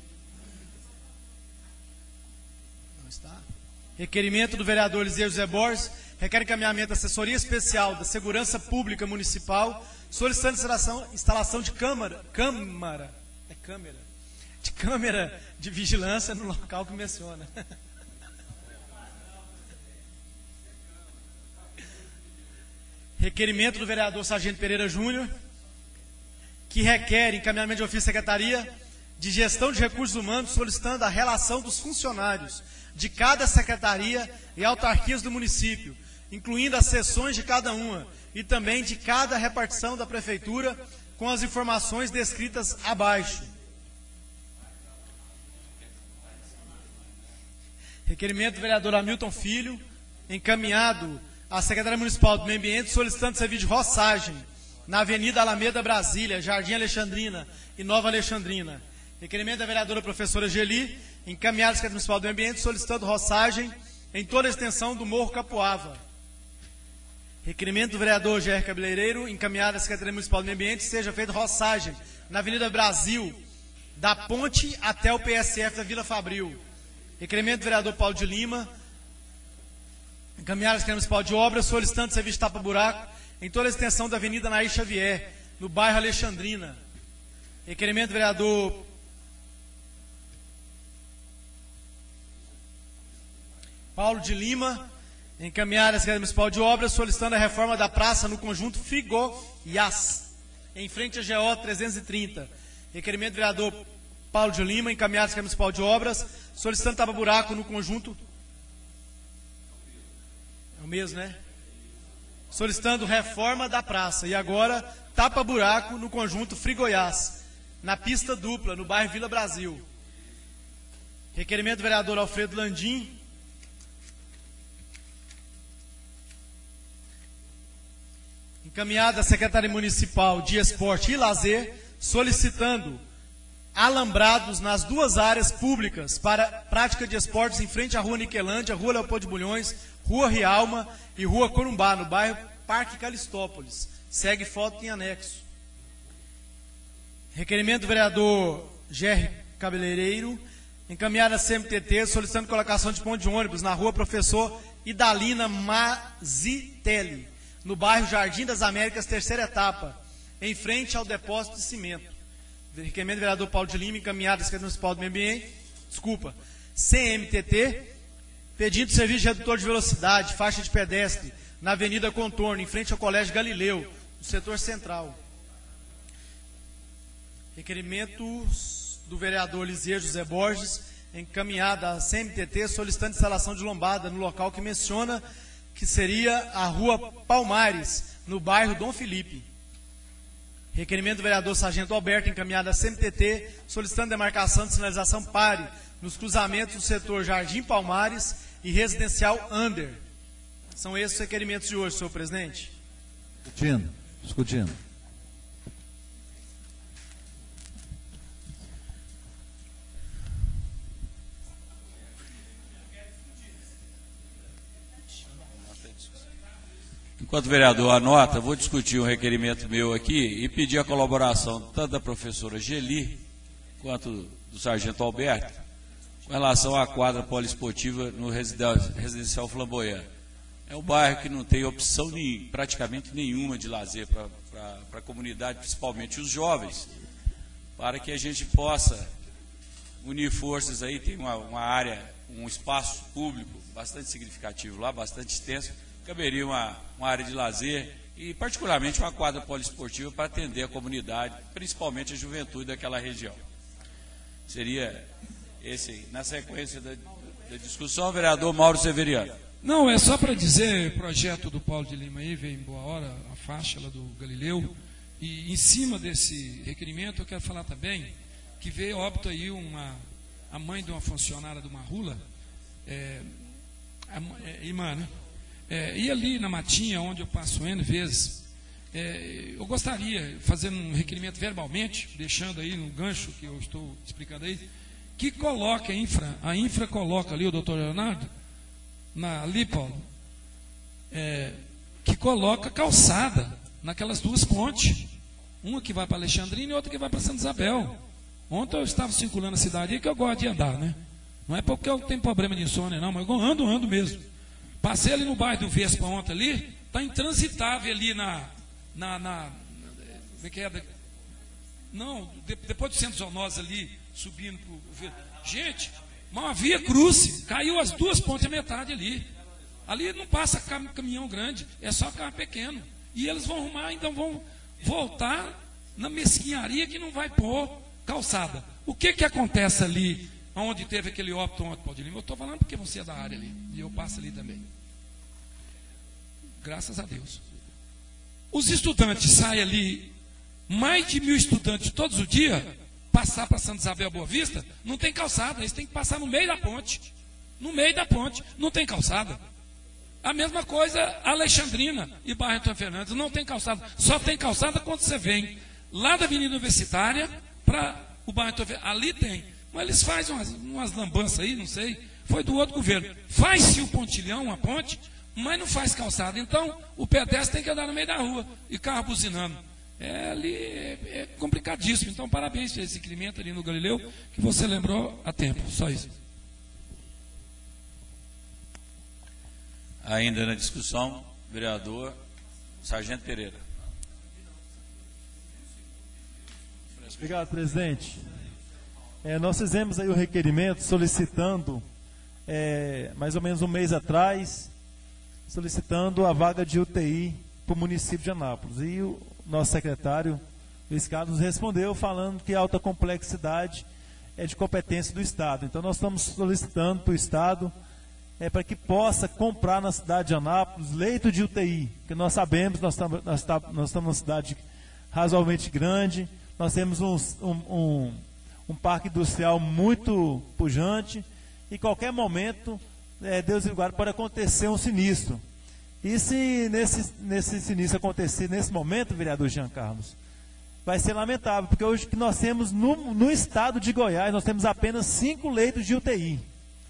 S4: Não está. Requerimento do vereador Liseu José Borges requer encaminhamento à Assessoria Especial da Segurança Pública Municipal, solicitando instalação, instalação de câmara, câmara, é câmera, de câmera de vigilância no local que menciona. Requerimento do vereador Sargento Pereira Júnior, que requer encaminhamento de ofício à Secretaria de Gestão de Recursos Humanos, solicitando a relação dos funcionários de cada secretaria e autarquias do município, incluindo as seções de cada uma e também de cada repartição da Prefeitura, com as informações descritas abaixo. Requerimento do vereador Hamilton Filho, encaminhado à Secretaria Municipal do Meio Ambiente, solicitando serviço de roçagem na Avenida Alameda Brasília, Jardim Alexandrina e Nova Alexandrina. Requerimento da vereadora professora Geli, encaminhado à Secretaria Municipal do Meio Ambiente, solicitando roçagem em toda a extensão do Morro Capuava. Requerimento do vereador G R Cabeleireiro, encaminhado à Secretaria Municipal do Meio Ambiente, seja feita roçagem na Avenida Brasil, da ponte até o P S F da Vila Fabril. Requerimento do vereador Paulo de Lima, encaminhado à Secretaria Municipal de Obras, solicitando serviço de tapa-buraco em toda a extensão da Avenida Nair Xavier, no bairro Alexandrina. Requerimento do vereador Paulo de Lima, encaminhado à Secretaria Municipal de Obras, solicitando a reforma da praça no conjunto Frigoiás, em frente à G O trezentos e trinta. Requerimento do vereador Paulo de Lima, encaminhado à Secretaria Municipal de Obras, solicitando tapa-buraco no conjunto... É o mesmo, né? Solicitando reforma da praça. E agora, tapa-buraco no conjunto Frigoiás, na pista dupla, no bairro Vila Brasil. Requerimento do vereador Alfredo Landim, encaminhado à Secretaria Municipal de Esporte e Lazer, solicitando alambrados nas duas áreas públicas para prática de esportes em frente à Rua Niquelândia, Rua Leopoldo de Bulhões, Rua Rialma e Rua Corumbá, no bairro Parque Calistópolis. Segue foto em anexo. Requerimento do vereador G R Cabeleireiro, encaminhado à C M T T, solicitando colocação de ponto de ônibus na Rua Professor Idalina Mazitelli, no bairro Jardim das Américas, terceira etapa, em frente ao depósito de cimento. Requerimento do vereador Paulo de Lima, encaminhado à Secretaria Municipal do Meio Ambiente, desculpa, C M T T, pedindo serviço de redutor de velocidade, faixa de pedestre, na Avenida Contorno, em frente ao Colégio Galileu, no setor central. Requerimento do vereador Liseu José Borges, encaminhado à C M T T, solicitando instalação de lombada no local que menciona que seria a Rua Palmares, no bairro Dom Felipe. Requerimento do vereador Sargento Alberto, encaminhado à C M T T, solicitando demarcação de sinalização pare nos cruzamentos do setor Jardim Palmares e Residencial Under. São esses os requerimentos de hoje, senhor presidente.
S9: Discutindo, discutindo.
S1: Enquanto o vereador anota, vou discutir um requerimento meu aqui e pedir a colaboração tanto da professora Geli quanto do sargento Alberto com relação à quadra poliesportiva no residencial Flamboyant. É um bairro que não tem opção nem, praticamente nenhuma de lazer para a comunidade, principalmente os jovens, para que a gente possa unir forças aí. Tem uma, uma área, um espaço público bastante significativo lá, bastante extenso, caberia uma, uma área de lazer e particularmente uma quadra poliesportiva para atender a comunidade, principalmente a juventude daquela região. Seria esse aí. Na sequência da, da discussão, o vereador Mauro Severiano.
S15: Não, é só para dizer, projeto do Paulo de Lima aí, veio em boa hora, a faixa lá do Galileu, e em cima desse requerimento eu quero falar também que veio óbito aí uma, a mãe de uma funcionária do Marrula, é, a, é, irmã, né? É, e ali na Matinha, onde eu passo N vezes, é, eu gostaria, fazendo um requerimento verbalmente, deixando aí no gancho que eu estou explicando aí, que coloque a infra, a infra coloca ali, o doutor Leonardo, na, ali, Paulo, é, que coloca calçada naquelas duas pontes, uma que vai para Alexandrina e outra que vai para Santa Isabel. Ontem eu estava circulando a cidade aí, que eu gosto de andar, né? Não é porque eu tenho problema de insônia, não, mas eu ando, ando mesmo. Passei ali no bairro do Vespa ontem ali, está intransitável ali na, na, na, como é que é? Não, de, depois do Centro Zoonose ali, subindo para o... Gente, uma via cruze, caiu as duas pontes a metade ali. Ali não passa cam, caminhão grande, é só carro pequeno. E eles vão arrumar, então vão voltar na mesquinharia que não vai pôr calçada. O que que acontece ali, onde teve aquele óbito ontem, Paulo de Lima? Eu estou falando porque você é da área ali, e eu passo ali também. Graças a Deus. Os estudantes saem ali, mais de mil estudantes todos os dias, passar para Santa Isabel Boa Vista, não tem calçada, eles têm que passar no meio da ponte. No meio da ponte, não tem calçada. A mesma coisa Alexandrina e bairro Antônio Fernandes, não tem calçada. Só tem calçada quando você vem lá da Avenida Universitária para o bairro Antônio Fernandes. Ali tem. Mas eles fazem umas, umas lambanças aí, não sei. Foi do outro governo. Faz-se o pontilhão, uma ponte, mas não faz calçada. Então, o pedestre tem que andar no meio da rua e carro buzinando. É, ali é, é complicadíssimo. Então, parabéns por esse requerimento ali no Galileu, que você lembrou a tempo. Só isso.
S1: Ainda na discussão, vereador Sargento Pereira.
S8: Obrigado, presidente. É, nós fizemos aí o requerimento solicitando, é, mais ou menos um mês atrás, solicitando a vaga de U T I para o município de Anápolis. E o nosso secretário, Luiz Carlos, nos respondeu falando que a alta complexidade é de competência do Estado. Então, nós estamos solicitando para o Estado é, para que possa comprar na cidade de Anápolis leito de U T I, que nós sabemos, nós estamos, nós estamos, nós estamos numa cidade razoavelmente grande, nós temos um, um, um, um parque industrial muito pujante, e qualquer momento, é, Deus me guarde, pode acontecer um sinistro. E se nesse, nesse sinistro acontecer nesse momento, vereador Jean Carlos, vai ser lamentável, porque hoje que nós temos no, no estado de Goiás, nós temos apenas cinco leitos de U T I.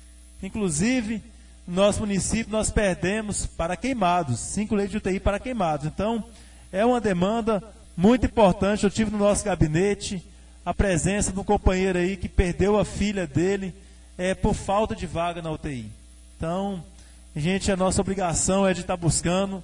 S8: Inclusive, no nosso município nós perdemos para queimados, cinco leitos de U T I para queimados. Então, é uma demanda muito importante. Eu tive no nosso gabinete a presença de um companheiro aí que perdeu a filha dele é, por falta de vaga na U T I. Então, gente, a nossa obrigação é de estar buscando.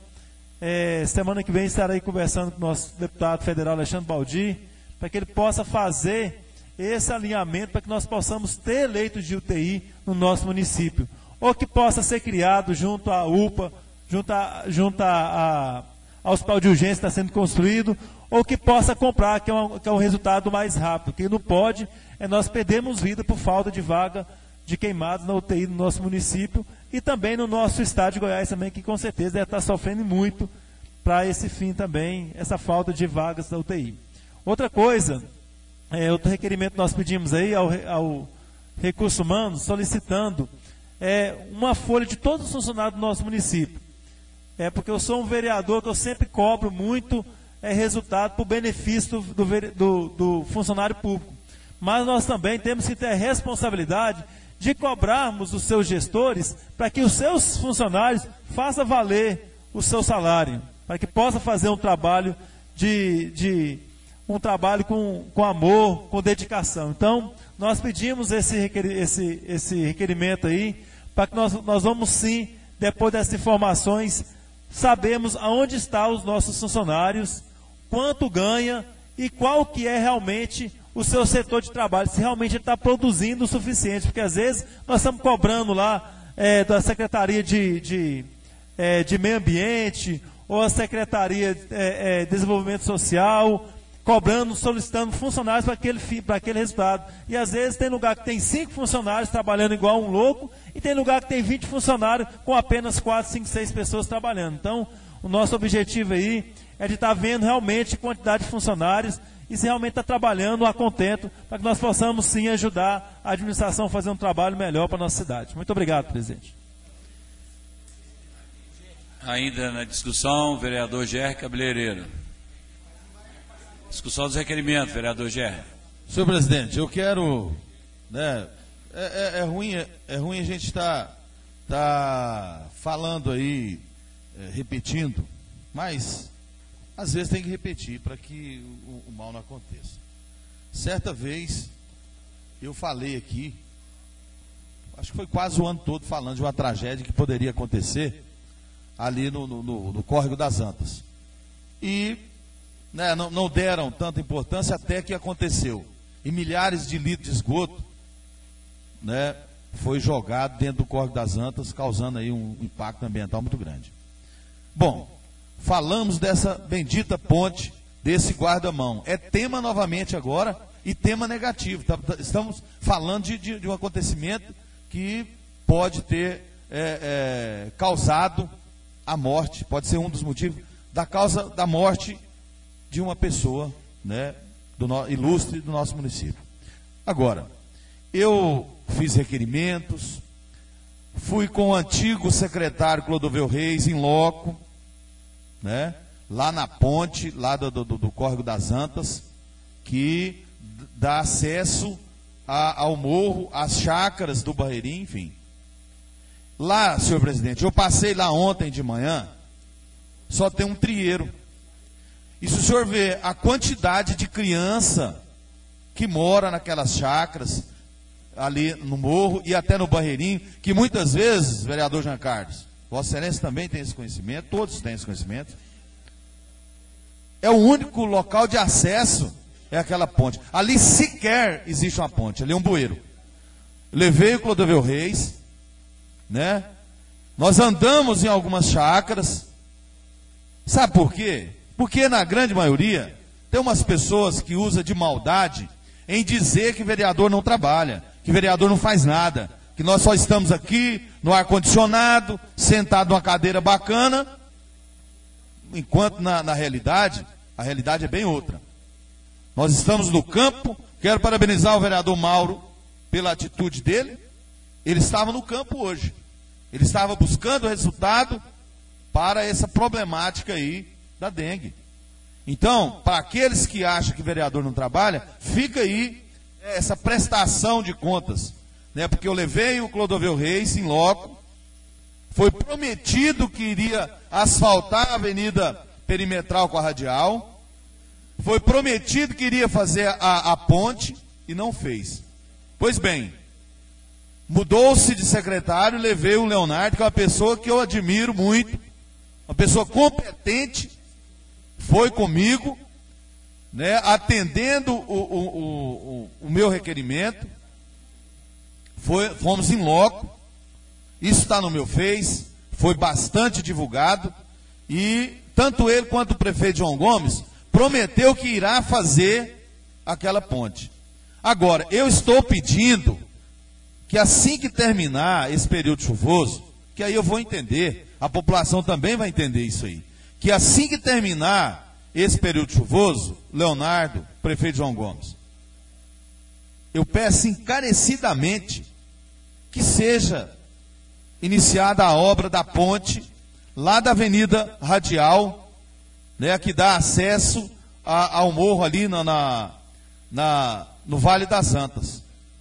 S8: É, semana que vem estarei conversando com o nosso deputado federal Alexandre Baldi, para que ele possa fazer esse alinhamento para que nós possamos ter leitos de U T I no nosso município. Ou que possa ser criado junto à U P A, junto, a, junto a, a, ao hospital de urgência que está sendo construído, ou que possa comprar, que é, um, que é um resultado mais rápido. O que não pode é nós perdermos vida por falta de vaga de queimados na U T I no nosso município e também no nosso estado de Goiás também, que com certeza deve estar sofrendo muito para esse fim também, essa falta de vagas da U T I. Outra coisa, é, outro requerimento que nós pedimos aí ao, ao Recursos Humanos, solicitando é, uma folha de todos os funcionários do nosso município. É porque eu sou um vereador que eu sempre cobro muito é, resultado para o benefício do, do, do, do funcionário público. Mas nós também temos que ter a responsabilidade de cobrarmos os seus gestores para que os seus funcionários façam valer o seu salário, para que possa fazer um trabalho de, de um trabalho com, com amor, com dedicação. Então, nós pedimos esse, requer, esse, esse requerimento aí, para que nós, nós vamos sim, depois dessas informações, sabemos aonde estão os nossos funcionários, quanto ganha e qual que é realmente o seu setor de trabalho, se realmente ele está produzindo o suficiente, porque às vezes nós estamos cobrando lá é, da Secretaria de, de, é, de Meio Ambiente, ou a Secretaria de é, é, Desenvolvimento Social, cobrando, solicitando funcionários para aquele, para aquele resultado. E às vezes tem lugar que tem cinco funcionários trabalhando igual um louco, e tem lugar que tem vinte funcionários com apenas quatro, cinco, seis pessoas trabalhando. Então, o nosso objetivo aí é de estar vendo realmente quantidade de funcionários e se realmente está trabalhando a contento, para que nós possamos sim ajudar a administração a fazer um trabalho melhor para a nossa cidade. Muito obrigado, presidente.
S1: Ainda na discussão, vereador Gerry Cabeleireiro. Discussão dos requerimentos, vereador Gerry.
S9: Senhor presidente, eu quero, né, é, é, é ruim, é, é ruim a gente estar tá, tá falando aí, é, repetindo, mas às vezes tem que repetir para que o, o mal não aconteça. Certa vez eu falei aqui, acho que foi quase o ano todo falando de uma tragédia que poderia acontecer ali no, no, no, no Córrego das Antas. E né, não, não deram tanta importância até que aconteceu. E milhares de litros de esgoto, né, foi jogado dentro do Córrego das Antas, causando aí um impacto ambiental muito grande. Bom, falamos dessa bendita ponte, desse guarda-mão. É tema novamente agora e tema negativo. Tá, tá, estamos falando de, de, de um acontecimento que pode ter é, é, causado a morte, pode ser um dos motivos da causa da morte de uma pessoa, né, do no, ilustre do nosso município. Agora, eu fiz requerimentos, fui com o antigo secretário Clodoveu Reis em loco, né, lá na ponte, lá do, do, do Córrego das Antas, que dá acesso a, ao morro, às chácaras do Barreirinho, enfim. Lá, senhor presidente, eu passei lá ontem de manhã, só tem um trieiro. E se o senhor vê a quantidade de criança que mora naquelas chácaras, ali no morro e até no Barreirinho, que muitas vezes, vereador Jean Carlos, Vossa Excelência também tem esse conhecimento, todos têm esse conhecimento, é o único local de acesso, é aquela ponte. Ali sequer existe uma ponte, ali é um bueiro. Levei o Clodoveu Reis, né? Nós andamos em algumas chácaras. Sabe por quê? Porque na grande maioria tem umas pessoas que usam de maldade em dizer que vereador não trabalha, que vereador não faz nada, que nós só estamos aqui no ar-condicionado, sentado numa cadeira bacana, enquanto na, na realidade, a realidade é bem outra. Nós estamos no campo. Quero parabenizar o vereador Mauro pela atitude dele. Ele estava no campo hoje. Ele estava buscando resultado para essa problemática aí da dengue. Então, para aqueles que acham que vereador não trabalha, fica aí essa prestação de contas, né? Porque eu levei o Clodoveu Reis em loco, foi prometido que iria asfaltar a avenida perimetral com a radial, foi prometido que iria fazer a, a ponte e não fez. Pois bem, mudou-se de secretário, levei o Leonardo, que é uma pessoa que eu admiro muito, uma pessoa competente, foi comigo, né, atendendo o, o, o, o meu requerimento, foi, fomos em loco, isso está no meu Face, foi bastante divulgado, e tanto ele quanto o prefeito João Gomes prometeu que irá fazer aquela ponte. Agora, eu estou pedindo que assim que terminar esse período chuvoso, que aí eu vou entender, a população também vai entender isso aí, que assim que terminar esse período chuvoso, Leonardo, prefeito João Gomes, eu peço encarecidamente que seja iniciada a obra da ponte lá da Avenida Radial, né, que dá acesso a, ao morro ali na, na, na, no Vale das Antas,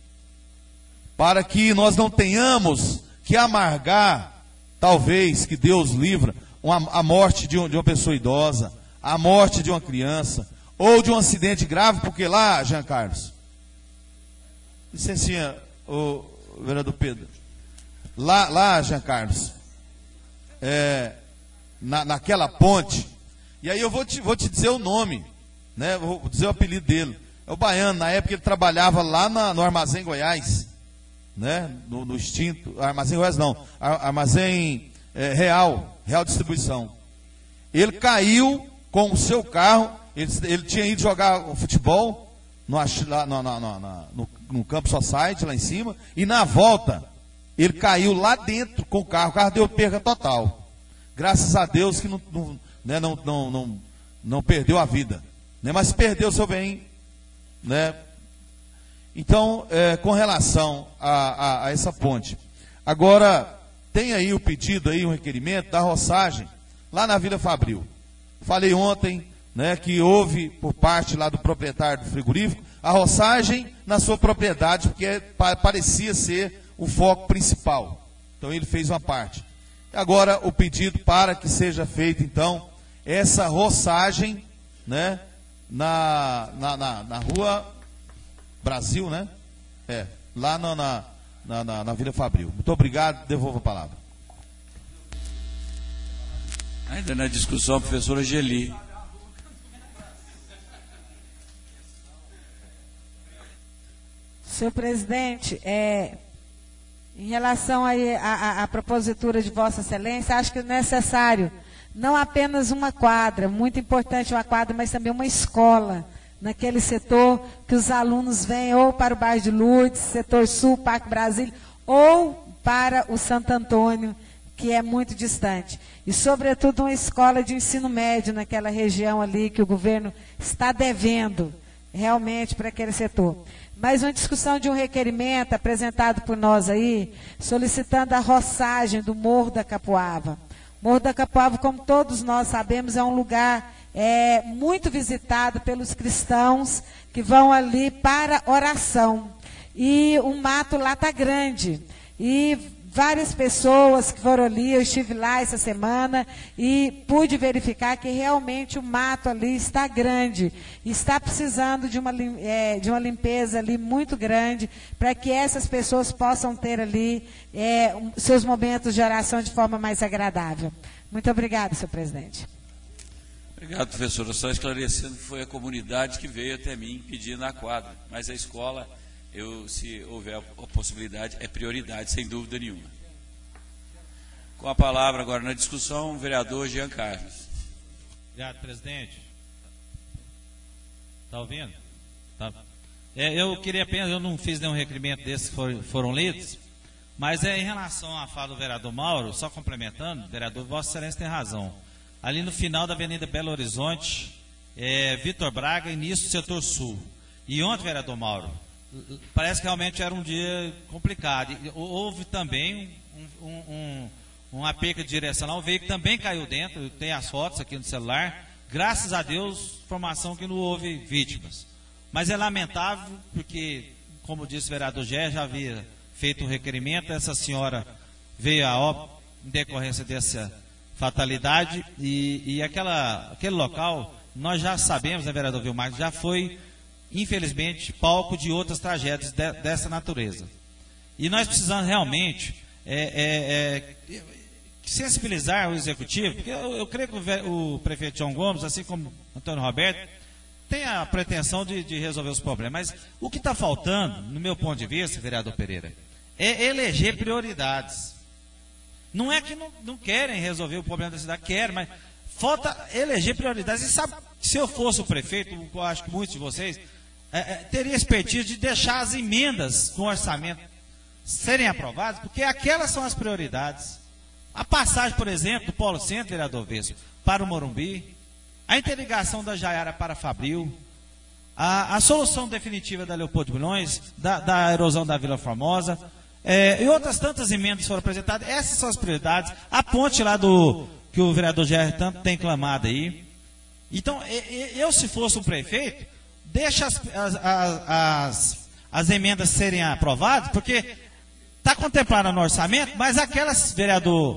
S9: para que nós não tenhamos que amargar, talvez, que Deus livra, uma, a morte de, um, de uma pessoa idosa, a morte de uma criança, ou de um acidente grave, porque lá, Jean Carlos, licencinha, o vereador Pedro, lá, lá Jean Carlos, é, na, naquela ponte, e aí eu vou te, vou te dizer o nome, né, vou dizer o apelido dele, é o Baiano. Na época ele trabalhava lá na, no Armazém Goiás, né, no, no extinto, Armazém Goiás não, Armazém é, Real, Real Distribuição. Ele caiu com o seu carro, ele, ele tinha ido jogar futebol no, lá, no, no, no, no, no Campo Society, lá em cima, e na volta, ele caiu lá dentro com o carro, o carro deu perca total. Graças a Deus que não, não, né, não, não, não, não perdeu a vida, né, mas perdeu o seu bem, né? Então, é, com relação a, a, a essa ponte, agora tem aí o pedido, aí, um requerimento da roçagem lá na Vila Fabril. Falei ontem, né, que houve por parte lá do proprietário do frigorífico a roçagem na sua propriedade, porque parecia ser o foco principal. Então ele fez uma parte. Agora o pedido para que seja feita então essa roçagem, né, na, na, na, na rua Brasil, né? É, lá na, na, na, na Vila Fabril. Muito obrigado, devolvo a palavra.
S1: Ainda na discussão, a professora Geli.
S5: Senhor presidente, é, em relação à propositura de Vossa Excelência, acho que é necessário não apenas uma quadra, muito importante uma quadra, mas também uma escola naquele setor, que os alunos venham ou para o bairro de Lourdes, setor sul, Parque Brasília, ou para o Santo Antônio, que é muito distante. E, sobretudo, uma escola de ensino médio naquela região ali, que o governo está devendo realmente para aquele setor. Mas uma discussão de um requerimento apresentado por nós aí, solicitando a roçagem do Morro da Capoava. Morro da Capoava, como todos nós sabemos, é um lugar é, muito visitado pelos cristãos que vão ali para oração. E o mato lá está grande. E várias pessoas que foram ali, eu estive lá essa semana e pude verificar que realmente o mato ali está grande. Está precisando de uma, é, de uma limpeza ali muito grande para que essas pessoas possam ter ali é, seus momentos de oração de forma mais agradável. Muito obrigada, senhor presidente.
S1: Obrigado, professora. Só esclarecendo que foi a comunidade que veio até mim pedindo a quadra. Mas a escola, eu, se houver a possibilidade, é prioridade, sem dúvida nenhuma. Com a palavra agora na discussão, o vereador Jean Carlos.
S12: Obrigado, presidente. Está ouvindo? Tá. É, eu queria apenas, eu não fiz nenhum requerimento desses que foram, foram lidos, mas é em relação à fala do vereador Mauro, só complementando, vereador, Vossa Excelência tem razão. Ali no final da Avenida Belo Horizonte, é, Vitor Braga, início do setor sul. E ontem, vereador Mauro, parece que realmente era um dia complicado. E houve também um, um, um, uma perca de direção lá, o veículo também caiu dentro, tem as fotos aqui no celular. Graças a Deus, informação que não houve vítimas. Mas é lamentável, porque, como disse o vereador Gé, já havia feito um requerimento, essa senhora veio a óbito em decorrência dessa fatalidade, e, e aquela, aquele local, nós já sabemos, né, vereador Vilmar, já foi, infelizmente, palco de outras tragédias de, dessa natureza. E nós precisamos realmente é, é, é, sensibilizar o executivo, porque eu, eu creio que o, o prefeito João Gomes, assim como Antônio Roberto, tem a pretensão de, de resolver os problemas. Mas o que está faltando, no meu ponto de vista, vereador Pereira, é eleger prioridades. Não é que não, não querem resolver o problema da cidade, querem, mas falta eleger prioridades. E sabe, se eu fosse o prefeito, eu acho que muitos de vocês é, é, teriam expertise de deixar as emendas no orçamento serem aprovadas, porque aquelas são as prioridades. A passagem, por exemplo, do Polo Centro, vereador Vesco, para o Morumbi, a interligação da Jaiara para Fabril, a, a solução definitiva da Leopoldo de Bulhões, da, da erosão da Vila Formosa, é, e outras tantas emendas foram apresentadas. Essas são as prioridades. A ponte lá do que o vereador Jair tanto tem clamado aí. Então, eu, se fosse um prefeito, deixa as, as, as, as emendas serem aprovadas, porque está contemplada no orçamento, mas aquelas, vereador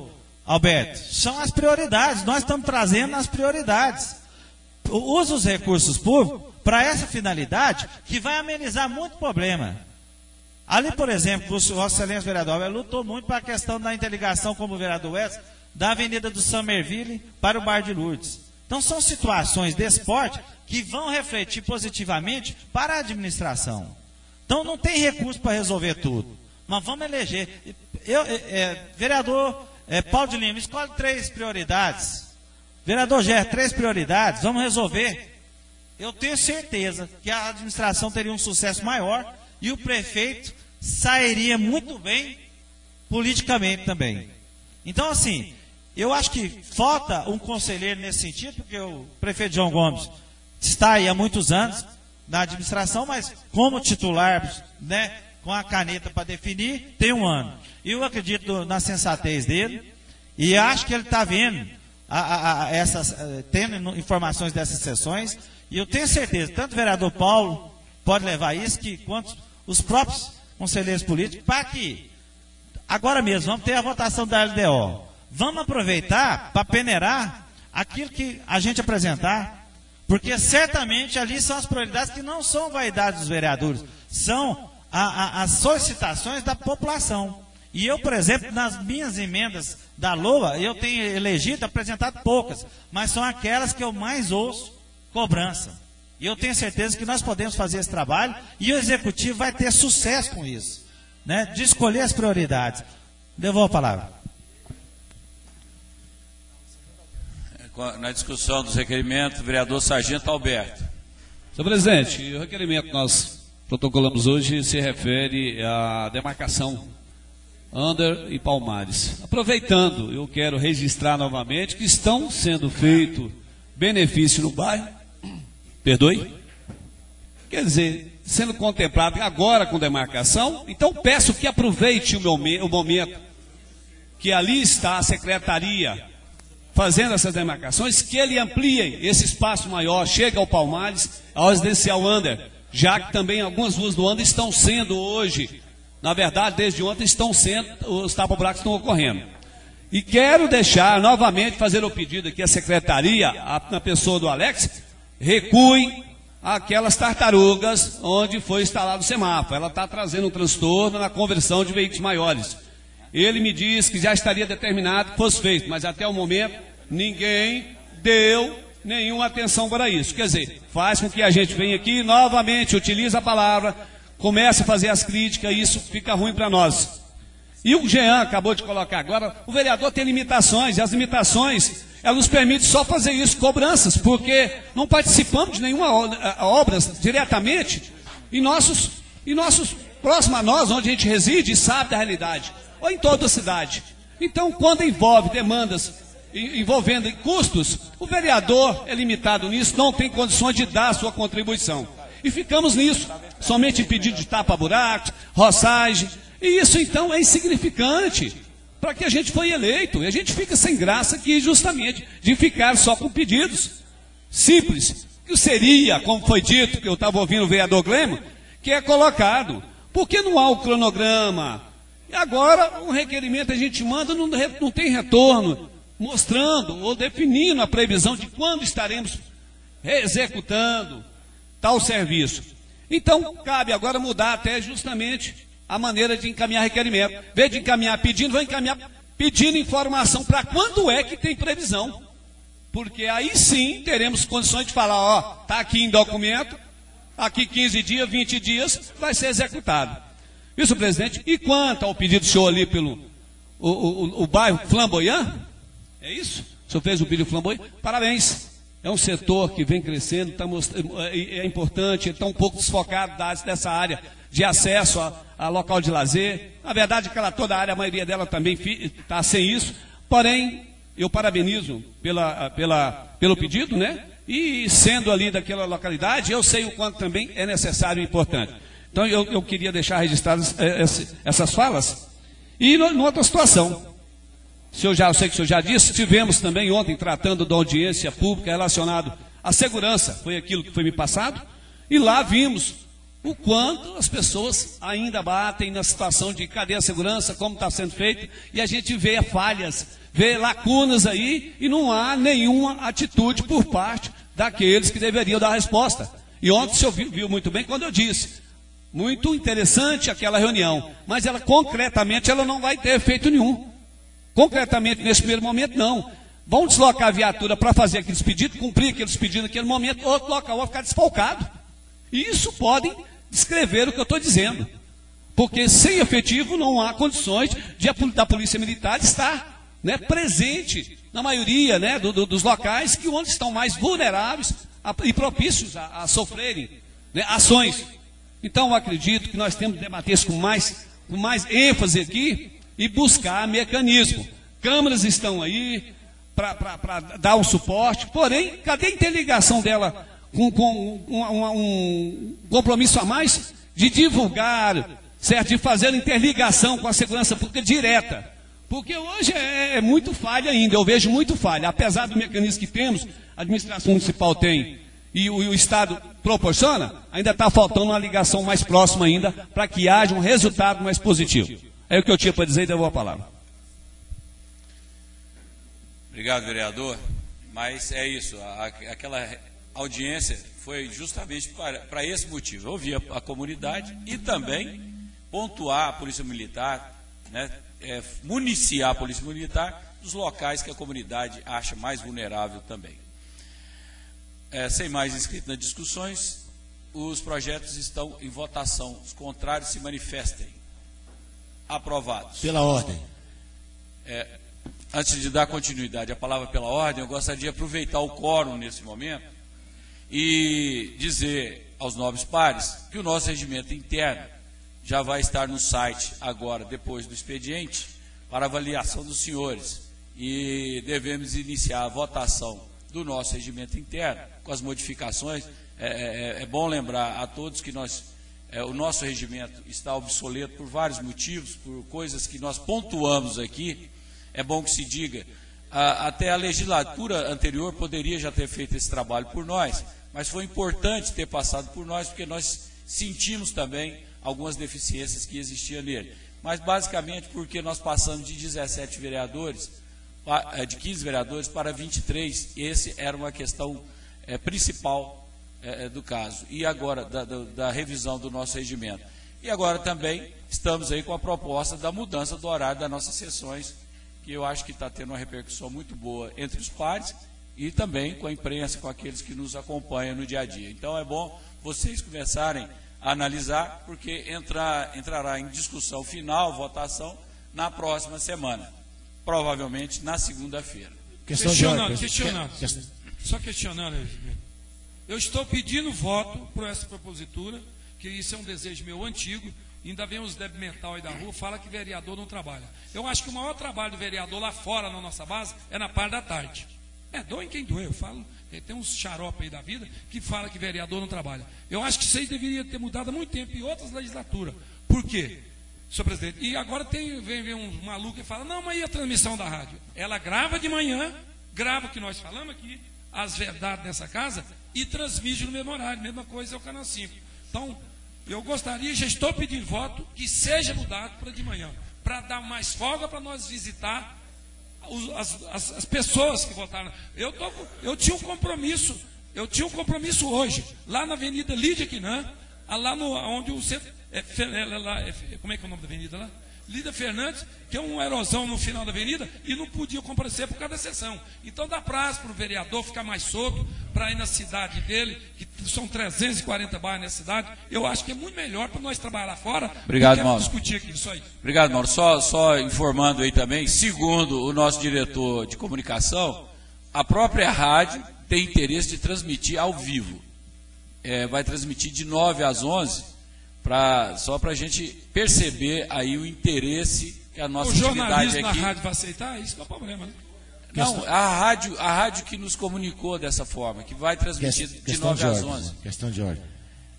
S12: Alberto, são as prioridades. Nós estamos trazendo as prioridades. Usa os recursos públicos para essa finalidade, que vai amenizar muito problema. Ali, por exemplo, o Vossa Excelência Vereador lutou muito para a questão da interligação, como o vereador Wes, da Avenida do Summerville para o Bar de Lourdes. Então, são situações desse porte que vão refletir positivamente para a administração. Então, não tem recurso para resolver tudo. Mas vamos eleger. Eu, é, é, vereador é, Paulo de Lima, escolhe três prioridades. Vereador Ger, três prioridades, vamos resolver. Eu tenho certeza que a administração teria um sucesso maior e o prefeito sairia muito bem politicamente também. Então, assim, eu acho que falta um conselheiro nesse sentido, porque o prefeito João Gomes está aí há muitos anos na administração, mas como titular, né, com a caneta para definir, tem um ano. Eu acredito na sensatez dele e acho que ele está vendo a, a, a essas, tendo informações dessas sessões, e eu tenho certeza, tanto o vereador Paulo pode levar isso, que quanto os próprios conselheiros políticos, para que agora mesmo vamos ter a votação da L D O. Vamos aproveitar para peneirar aquilo que a gente apresentar, porque certamente ali são as prioridades que não são vaidades dos vereadores, são a, a, as solicitações da população. E eu, por exemplo, nas minhas emendas da L O A, eu tenho elegido, apresentado poucas, mas são aquelas que eu mais ouço cobrança. E eu tenho certeza que nós podemos fazer esse trabalho e o Executivo vai ter sucesso com isso, né, de escolher as prioridades. Devolvo a palavra.
S1: Na discussão dos requerimentos, o vereador Sargento Alberto.
S7: Senhor presidente, o requerimento que nós protocolamos hoje se refere à demarcação Ander e Palmares. Aproveitando, eu quero registrar novamente que estão sendo feitos benefícios no bairro, perdoe, quer dizer, sendo contemplado agora com demarcação. Então peço que aproveite o, meu, o momento que ali está a secretaria fazendo essas demarcações, que ele amplie esse espaço maior, chega ao Palmares, ao residencial Ander, já que também algumas ruas do Ander estão sendo hoje, na verdade, desde ontem estão sendo, os tapa-buracos estão ocorrendo. E quero deixar novamente, fazer o pedido aqui à secretaria, a, na pessoa do Alex, recue aquelas tartarugas onde foi instalado o semáforo. Ela está trazendo um transtorno na conversão de veículos maiores. Ele me disse que já estaria determinado que fosse feito, mas até o momento ninguém deu nenhuma atenção para isso. Quer dizer, faz com que a gente venha aqui novamente, utilize a palavra, comece a fazer as críticas, e isso fica ruim para nós. E o Jean acabou de colocar agora, o vereador tem limitações, e as limitações, elas nos permitem só fazer isso, cobranças, porque não participamos de nenhuma obra diretamente, e nossos, e nossos próximos a nós, onde a gente reside, sabe da realidade, ou em toda a cidade. Então, quando envolve demandas envolvendo custos, o vereador é limitado nisso, não tem condições de dar a sua contribuição. E ficamos nisso, somente em pedido de tapa-buracos, roçagem, e isso então é insignificante, para que a gente foi eleito, e a gente fica sem graça aqui justamente de ficar só com pedidos simples, que seria, como foi dito, que eu estava ouvindo o vereador Glema, que é colocado, porque não há o cronograma, e agora um requerimento a gente manda, não, não tem retorno, mostrando ou definindo a previsão de quando estaremos executando tal serviço. Então, cabe agora mudar até justamente a maneira de encaminhar requerimento. Em vez de encaminhar pedindo, vai encaminhar pedindo informação para quando é que tem previsão. Porque aí sim teremos condições de falar, ó, está aqui em documento, aqui quinze dias, vinte dias, vai ser executado. Isso, presidente. E quanto ao pedido do senhor ali pelo o, o, o bairro Flamboyant, é isso? O senhor fez o pedido Flamboyant? Parabéns. É um setor que vem crescendo, tá mostrando, é importante, está um pouco desfocado dessa área de acesso a, a local de lazer. Na verdade, aquela, toda a área, a maioria dela também está sem isso. Porém, eu parabenizo pela, pela, pelo pedido, né? E sendo ali daquela localidade, eu sei o quanto também é necessário e importante. Então, eu, eu queria deixar registradas essas falas. E numa outra situação. O senhor já, eu sei que o senhor já disse, tivemos também ontem tratando da audiência pública relacionado à segurança, foi aquilo que foi me passado, e lá vimos o quanto as pessoas ainda batem na situação de cadê a segurança, como está sendo feito, e a gente vê falhas,
S20: vê lacunas aí e não há nenhuma atitude por parte daqueles que deveriam dar a resposta. E ontem o senhor viu, viu muito bem quando eu disse, muito interessante aquela reunião, mas ela concretamente ela não vai ter efeito nenhum. Concretamente, nesse primeiro momento, não. Vão deslocar a viatura para fazer aqueles pedidos, cumprir aqueles pedidos naquele momento, outro local vai ficar desfalcado. E isso podem descrever o que eu estou dizendo. Porque sem efetivo não há condições de a, da Polícia Militar estar, né, presente na maioria, né, do, do, dos locais que onde estão mais vulneráveis a, e propícios a, a sofrerem, né, ações. Então eu acredito que nós temos que debater isso com mais, com mais ênfase aqui e buscar mecanismo. Câmaras estão aí para dar um suporte, porém, cadê a interligação dela com, com um, um, um compromisso a mais de divulgar, certo? De fazer interligação com a segurança pública direta? Porque hoje é, é muito falha ainda, eu vejo muito falha. Apesar do mecanismo que temos, a administração municipal tem e o, e o Estado proporciona, ainda está faltando uma ligação mais próxima ainda para que haja um resultado mais positivo. É o que eu tinha para dizer e devolvo a palavra.
S1: Obrigado, vereador. Mas é isso, a, aquela audiência foi justamente para, para esse motivo. Ouvir a, a comunidade e também pontuar a Polícia Militar, né, é, municiar a Polícia Militar dos locais que a comunidade acha mais vulnerável também. É, sem mais inscritos nas discussões, os projetos estão em votação. Os contrários se manifestem. Aprovados.
S2: Pela ordem.
S1: É, Antes de dar continuidade à palavra pela ordem, eu gostaria de aproveitar o quórum nesse momento e dizer aos nobres pares que o nosso regimento interno já vai estar no site agora, depois do expediente, para avaliação dos senhores. E devemos iniciar a votação do nosso regimento interno com as modificações. É, é, é bom lembrar a todos que nós, é, o nosso regimento está obsoleto por vários motivos, por coisas que nós pontuamos aqui. É bom que se diga, a, até a legislatura anterior poderia já ter feito esse trabalho por nós, mas foi importante ter passado por nós, porque nós sentimos também algumas deficiências que existiam nele. Mas basicamente porque nós passamos de dezessete vereadores, de quinze vereadores para vinte e três, esse era uma questão é, principal é, do caso. E agora, da, da, da revisão do nosso regimento. E agora também estamos aí com a proposta da mudança do horário das nossas sessões, que eu acho que está tendo uma repercussão muito boa entre os pares e também com a imprensa, com aqueles que nos acompanham no dia a dia. Então é bom vocês começarem a analisar, porque entra, entrará em discussão final, votação, na próxima semana, provavelmente na segunda-feira.
S15: Questionando, questionando, só questionando, eu estou pedindo voto por essa propositura, que isso é um desejo meu antigo. Ainda vem os débil mental aí da rua, fala que vereador não trabalha. Eu acho que o maior trabalho do vereador lá fora, na nossa base, é na parte da tarde. É, doem quem doer, eu falo. Tem uns xarope aí da vida que fala que vereador não trabalha. Eu acho que isso aí deveria ter mudado há muito tempo em outras legislaturas. Por quê, senhor presidente? E agora tem, vem, vem um maluco e fala, não, mas e a transmissão da rádio? Ela grava de manhã, grava o que nós falamos aqui, as verdades nessa casa, e transmite no mesmo horário. Mesma coisa é o Canal cinco. Então, eu gostaria, já estou pedindo voto, que seja mudado para de manhã, para dar mais folga para nós visitar os, as, as, as pessoas que votaram. Eu, tô, eu tinha um compromisso, eu tinha um compromisso hoje, lá na Avenida Lídia Quinan, lá no, onde o centro, é, é, lá, é, como é que é o nome da avenida lá? Lídia Fernandes, que é uma erosão no final da avenida, e não podia comparecer por causa da sessão. Então dá prazo para o vereador ficar mais solto, para ir na cidade dele, que são trezentos e quarenta bairros nessa cidade. Eu acho que é muito melhor para nós trabalhar lá fora.
S1: Obrigado, Mauro.
S15: Discutir aqui isso aí.
S1: Obrigado, Mauro. Só, só informando aí também, segundo o nosso diretor de comunicação, a própria rádio tem interesse de transmitir ao vivo. É, vai transmitir de nove às onze. Pra, só para a gente perceber aí o interesse que a nossa atividade aqui... O jornalismo na
S15: rádio vai aceitar? Isso não é problema, né?
S1: Não, a rádio, a rádio que nos comunicou dessa forma, que vai transmitir
S2: que,
S1: de nove às onze.
S2: Questão de ordem.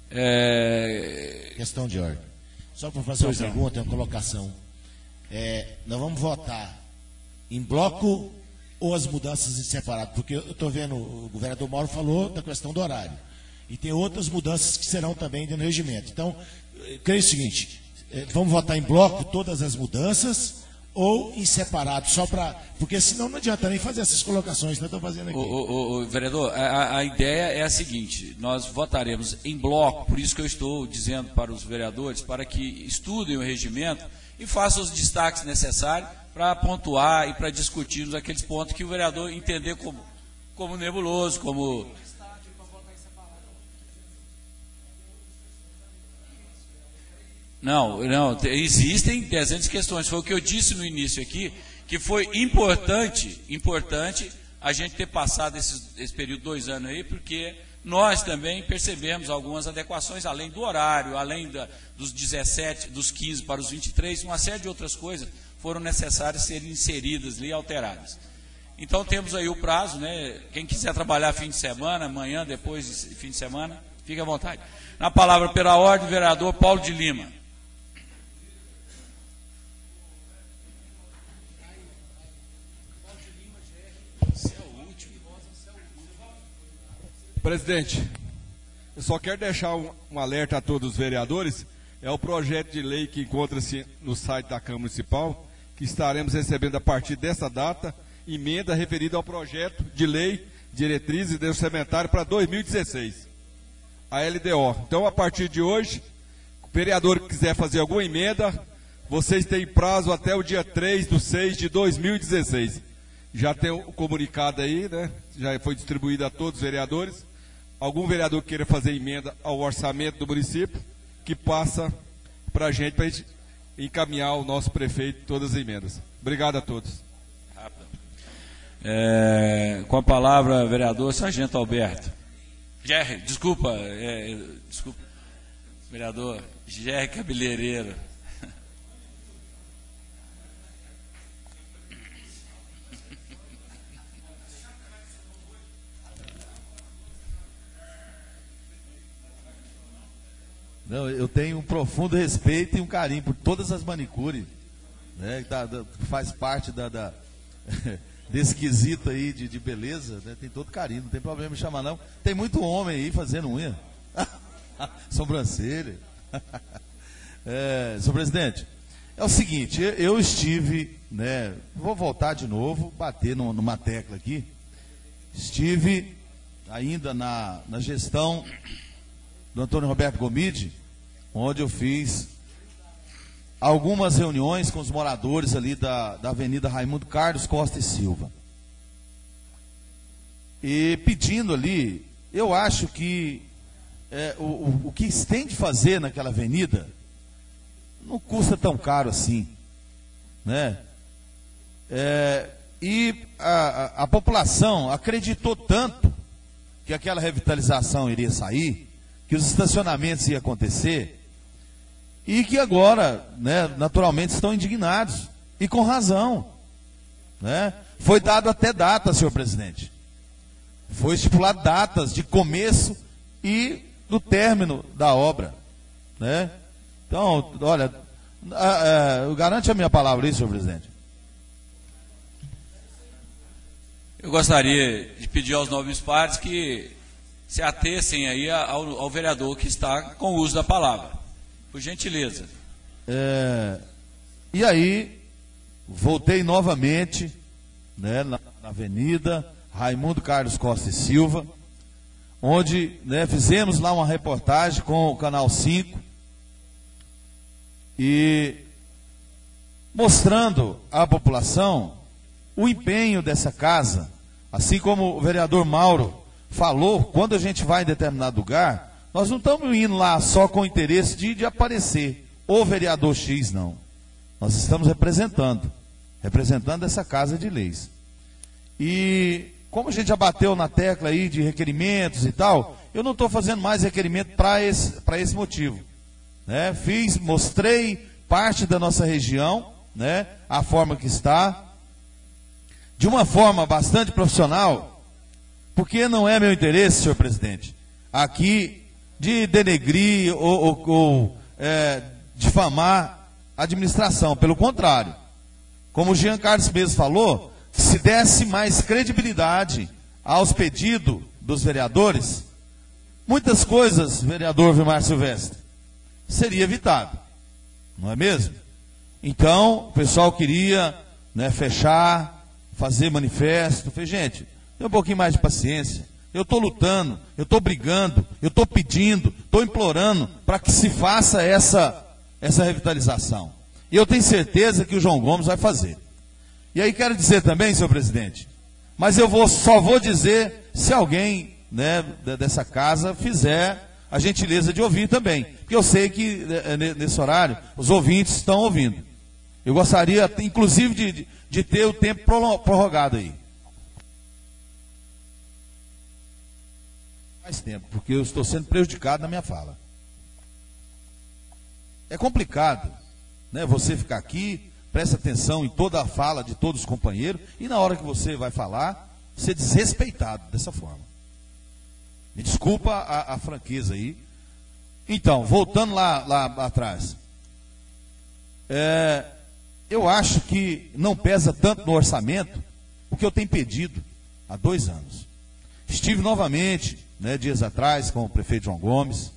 S1: É...
S2: Questão de ordem. Só para fazer pois uma não. pergunta, uma colocação. É, nós vamos votar em bloco ou as mudanças em separado? Porque eu estou vendo, o governador Mauro falou da questão do horário. E tem outras mudanças que serão também dentro do regimento. Então, creio o seguinte, vamos votar em bloco todas as mudanças ou em separado, só para... Porque senão não adianta nem fazer essas colocações que nós estamos fazendo aqui.
S1: O, o, o vereador, a, a ideia é a seguinte, nós votaremos em bloco, por isso que eu estou dizendo para os vereadores, para que estudem o regimento e façam os destaques necessários para pontuar e para discutirmos aqueles pontos que o vereador entender como, como nebuloso, como... Não, não, existem dezenas de questões. Foi o que eu disse no início aqui, que foi importante, importante a gente ter passado esses, esse período de dois anos aí, porque nós também percebemos algumas adequações, além do horário, além da, dos dezessete, dos quinze para os vinte e três, uma série de outras coisas foram necessárias serem inseridas ali e alteradas. Então temos aí o prazo, né? Quem quiser trabalhar fim de semana, amanhã, depois de fim de semana, fique à vontade. Na palavra pela ordem, vereador Paulo de Lima.
S6: Presidente, eu só quero deixar um, um alerta a todos os vereadores, é o projeto de lei que encontra-se no site da Câmara Municipal, que estaremos recebendo a partir dessa data, emenda referida ao projeto de lei diretrizes de orçamentário para dois mil e dezesseis, a L D O. Então, a partir de hoje, o vereador que quiser fazer alguma emenda, vocês têm prazo até o dia três de seis de dois mil e dezesseis. Já tem o comunicado aí, né? Já foi distribuído a todos os vereadores. Algum vereador que queira fazer emenda ao orçamento do município, que passa para a gente, para a gente encaminhar ao nosso prefeito todas as emendas. Obrigado a todos.
S1: É, com a palavra, vereador Sargento Alberto. Jerry, desculpa, é, desculpa, vereador Jerry Cabeleireiro.
S9: Não, eu tenho um profundo respeito e um carinho por todas as manicures, né, que, da, da, que faz parte da, da, desse quesito aí de, de beleza, né, tem todo carinho, não tem problema me chamar não. Tem muito homem aí fazendo unha, sobrancelha. É, senhor presidente, é o seguinte, eu, eu estive, né, vou voltar de novo, bater no, numa tecla aqui, estive ainda na, na gestão do Antônio Roberto Gomide, onde eu fiz algumas reuniões com os moradores ali da, da Avenida Raimundo Carlos Costa e Silva. E pedindo ali, eu acho que é, o, o, o que se tem de fazer naquela avenida não custa tão caro assim, né? É, e a, a, a população acreditou tanto que aquela revitalização iria sair, que os estacionamentos iam acontecer, e que agora, né, naturalmente, estão indignados, e com razão. Né? Foi dado até data, senhor presidente. Foi estipulado datas de começo e do término da obra. Né? Então, olha, a, a, garante a minha palavra aí, senhor presidente.
S1: Eu gostaria de pedir aos nobres pares que se atessem aí ao, ao vereador que está com o uso da palavra. Por gentileza.
S9: É, e aí, voltei novamente, né, na, na Avenida Raimundo Carlos Costa e Silva, onde, né, fizemos lá uma reportagem com o Canal cinco, e mostrando à população o empenho dessa casa, assim como o vereador Mauro falou, quando a gente vai em determinado lugar, nós não estamos indo lá só com o interesse de, de aparecer o vereador X, não. Nós estamos representando, representando essa casa de leis. E como a gente já bateu na tecla aí de requerimentos e tal, eu não estou fazendo mais requerimento para esse, para esse motivo. Né? Fiz, mostrei parte da nossa região, né, a forma que está, de uma forma bastante profissional. Porque não é meu interesse, senhor presidente, aqui de denegrir ou, ou, ou é, difamar a administração. Pelo contrário, como o Jean Carlos mesmo falou, se desse mais credibilidade aos pedidos dos vereadores, muitas coisas, vereador Vilmar Silvestre, seria evitado. Não é mesmo? Então, o pessoal queria, né, fechar, fazer manifesto. Eu falei, gente, tem um pouquinho mais de paciência. Eu estou lutando, eu estou brigando, eu estou pedindo, estou implorando para que se faça essa, essa revitalização. E eu tenho certeza que o João Gomes vai fazer. E aí quero dizer também, senhor presidente, mas eu vou, só vou dizer se alguém, né, dessa casa fizer a gentileza de ouvir também. Porque eu sei que nesse horário os ouvintes estão ouvindo. Eu gostaria, inclusive, de, de ter o tempo prorrogado aí. Mais tempo, porque eu estou sendo prejudicado na minha fala. É complicado, né, você ficar aqui, presta atenção em toda a fala de todos os companheiros, e na hora que você vai falar, ser desrespeitado dessa forma. Me desculpa a, a franqueza aí. Então, voltando lá, lá atrás. É, eu acho que não pesa tanto no orçamento o que eu tenho pedido há dois anos. Estive novamente, né, dias atrás, com o prefeito João Gomes,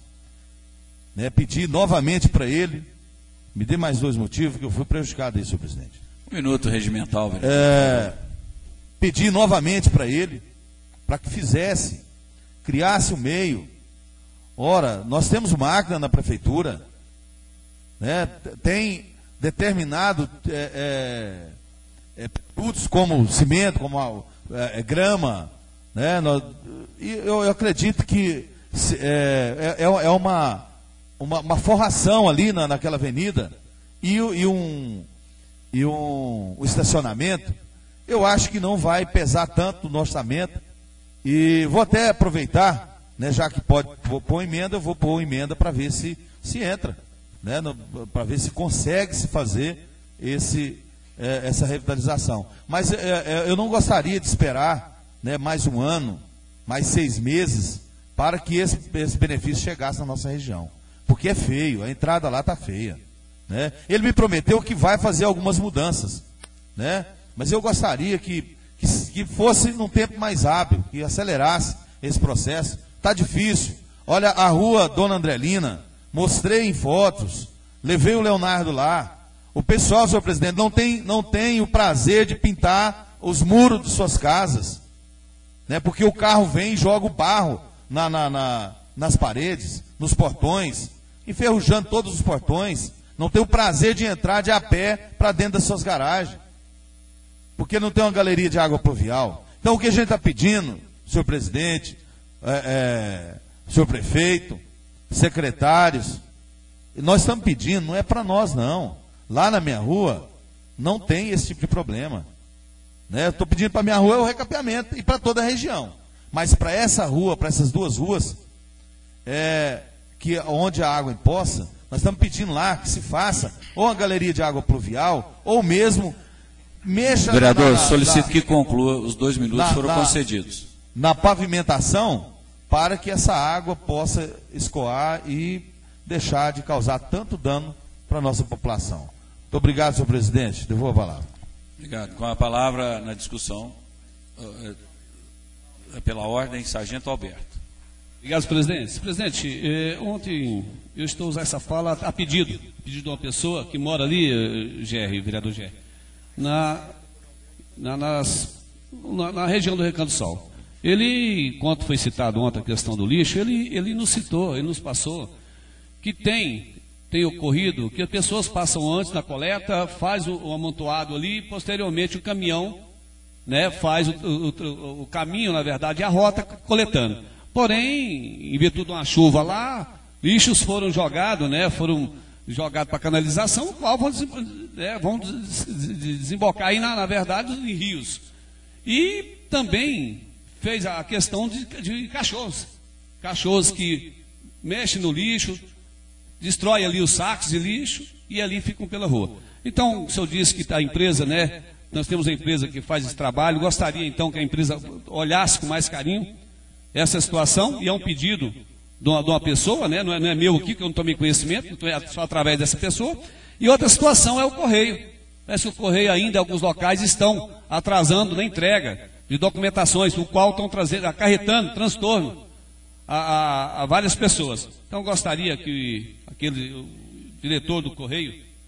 S9: né, pedi novamente para ele, me dê mais dois motivos, que eu fui prejudicado aí, senhor presidente.
S1: Um minuto regimental, vereador.
S9: É, pedi novamente para ele, para que fizesse, criasse o meio. Ora, nós temos máquina na prefeitura, né, tem determinado é, é, é, produtos como cimento, como a, é, grama, né, nós, e eu, eu acredito que é, é, é uma, uma, uma forração ali na, naquela avenida e, e, um, e um, um estacionamento, eu acho que não vai pesar tanto no orçamento. E vou até aproveitar, né, já que pode pôr emenda, eu vou pôr emenda para ver se, se entra, né, para ver se consegue se fazer esse, é, essa revitalização. Mas é, é, eu não gostaria de esperar, né, mais um ano, mais seis meses, para que esse, esse benefício chegasse na nossa região. Porque é feio, a entrada lá está feia. Né? Ele me prometeu que vai fazer algumas mudanças, né? Mas eu gostaria que, que, que fosse num tempo mais hábil, que acelerasse esse processo. Está difícil. Olha, a rua Dona Andrelina, mostrei em fotos, levei o Leonardo lá. O pessoal, senhor presidente, não tem, não tem o prazer de pintar os muros de suas casas, né? Porque o carro vem e joga o barro na, na, na, nas paredes, nos portões, enferrujando todos os portões. Não tem o prazer de entrar de a pé para dentro das suas garagens, porque não tem uma galeria de água pluvial. Então o que a gente está pedindo, senhor presidente, é, é, senhor prefeito, secretários, nós estamos pedindo, não é para nós não. Lá na minha rua não tem esse tipo de problema. Né? Eu estou pedindo para a minha rua o recapeamento e para toda a região. Mas para essa rua, para essas duas ruas, é, que, onde a água empoça, nós estamos pedindo lá que se faça ou uma galeria de água pluvial, ou mesmo mexa...
S1: Vereador,
S9: na,
S1: solicito
S9: na,
S1: que conclua, os dois minutos
S9: na,
S1: foram
S9: na,
S1: concedidos.
S9: Na pavimentação, para que essa água possa escoar e deixar de causar tanto dano para a nossa população. Muito obrigado, senhor presidente. Devolvo a palavra.
S1: Obrigado. Com a palavra na discussão, pela ordem, Sargento Alberto.
S20: Obrigado, presidente. Presidente, eh, ontem eu estou usando essa fala a pedido, pedido de uma pessoa que mora ali, G R, vereador G R, na, na, nas, na, na região do Recanto do Sol. Ele, enquanto foi citado ontem a questão do lixo, ele, ele nos citou, ele nos passou que tem, tem ocorrido que as pessoas passam antes na coleta, faz o, o amontoado ali, e posteriormente o caminhão, né, faz o, o, o caminho, na verdade, a rota coletando. Porém, em virtude de uma chuva lá, lixos foram jogados, né, foram jogados para canalização, o qual vão, né, vão desembocar aí, na, na verdade, em rios. E também fez a questão de, de cachorros. Cachorros que mexem no lixo, destrói ali os sacos de lixo e ali ficam pela rua. Então, o senhor disse que a empresa, né, nós temos a empresa que faz esse trabalho, gostaria então que a empresa olhasse com mais carinho essa situação, e é um pedido de uma, de uma pessoa, né, não, é, não é meu aqui, que eu não tomei conhecimento, então é só através dessa pessoa. E outra situação é o correio. Parece que o correio ainda, em alguns locais, estão atrasando na entrega de documentações, o qual estão trazendo, acarretando transtorno a, a, a várias pessoas. Então, eu gostaria que aquele o diretor do correio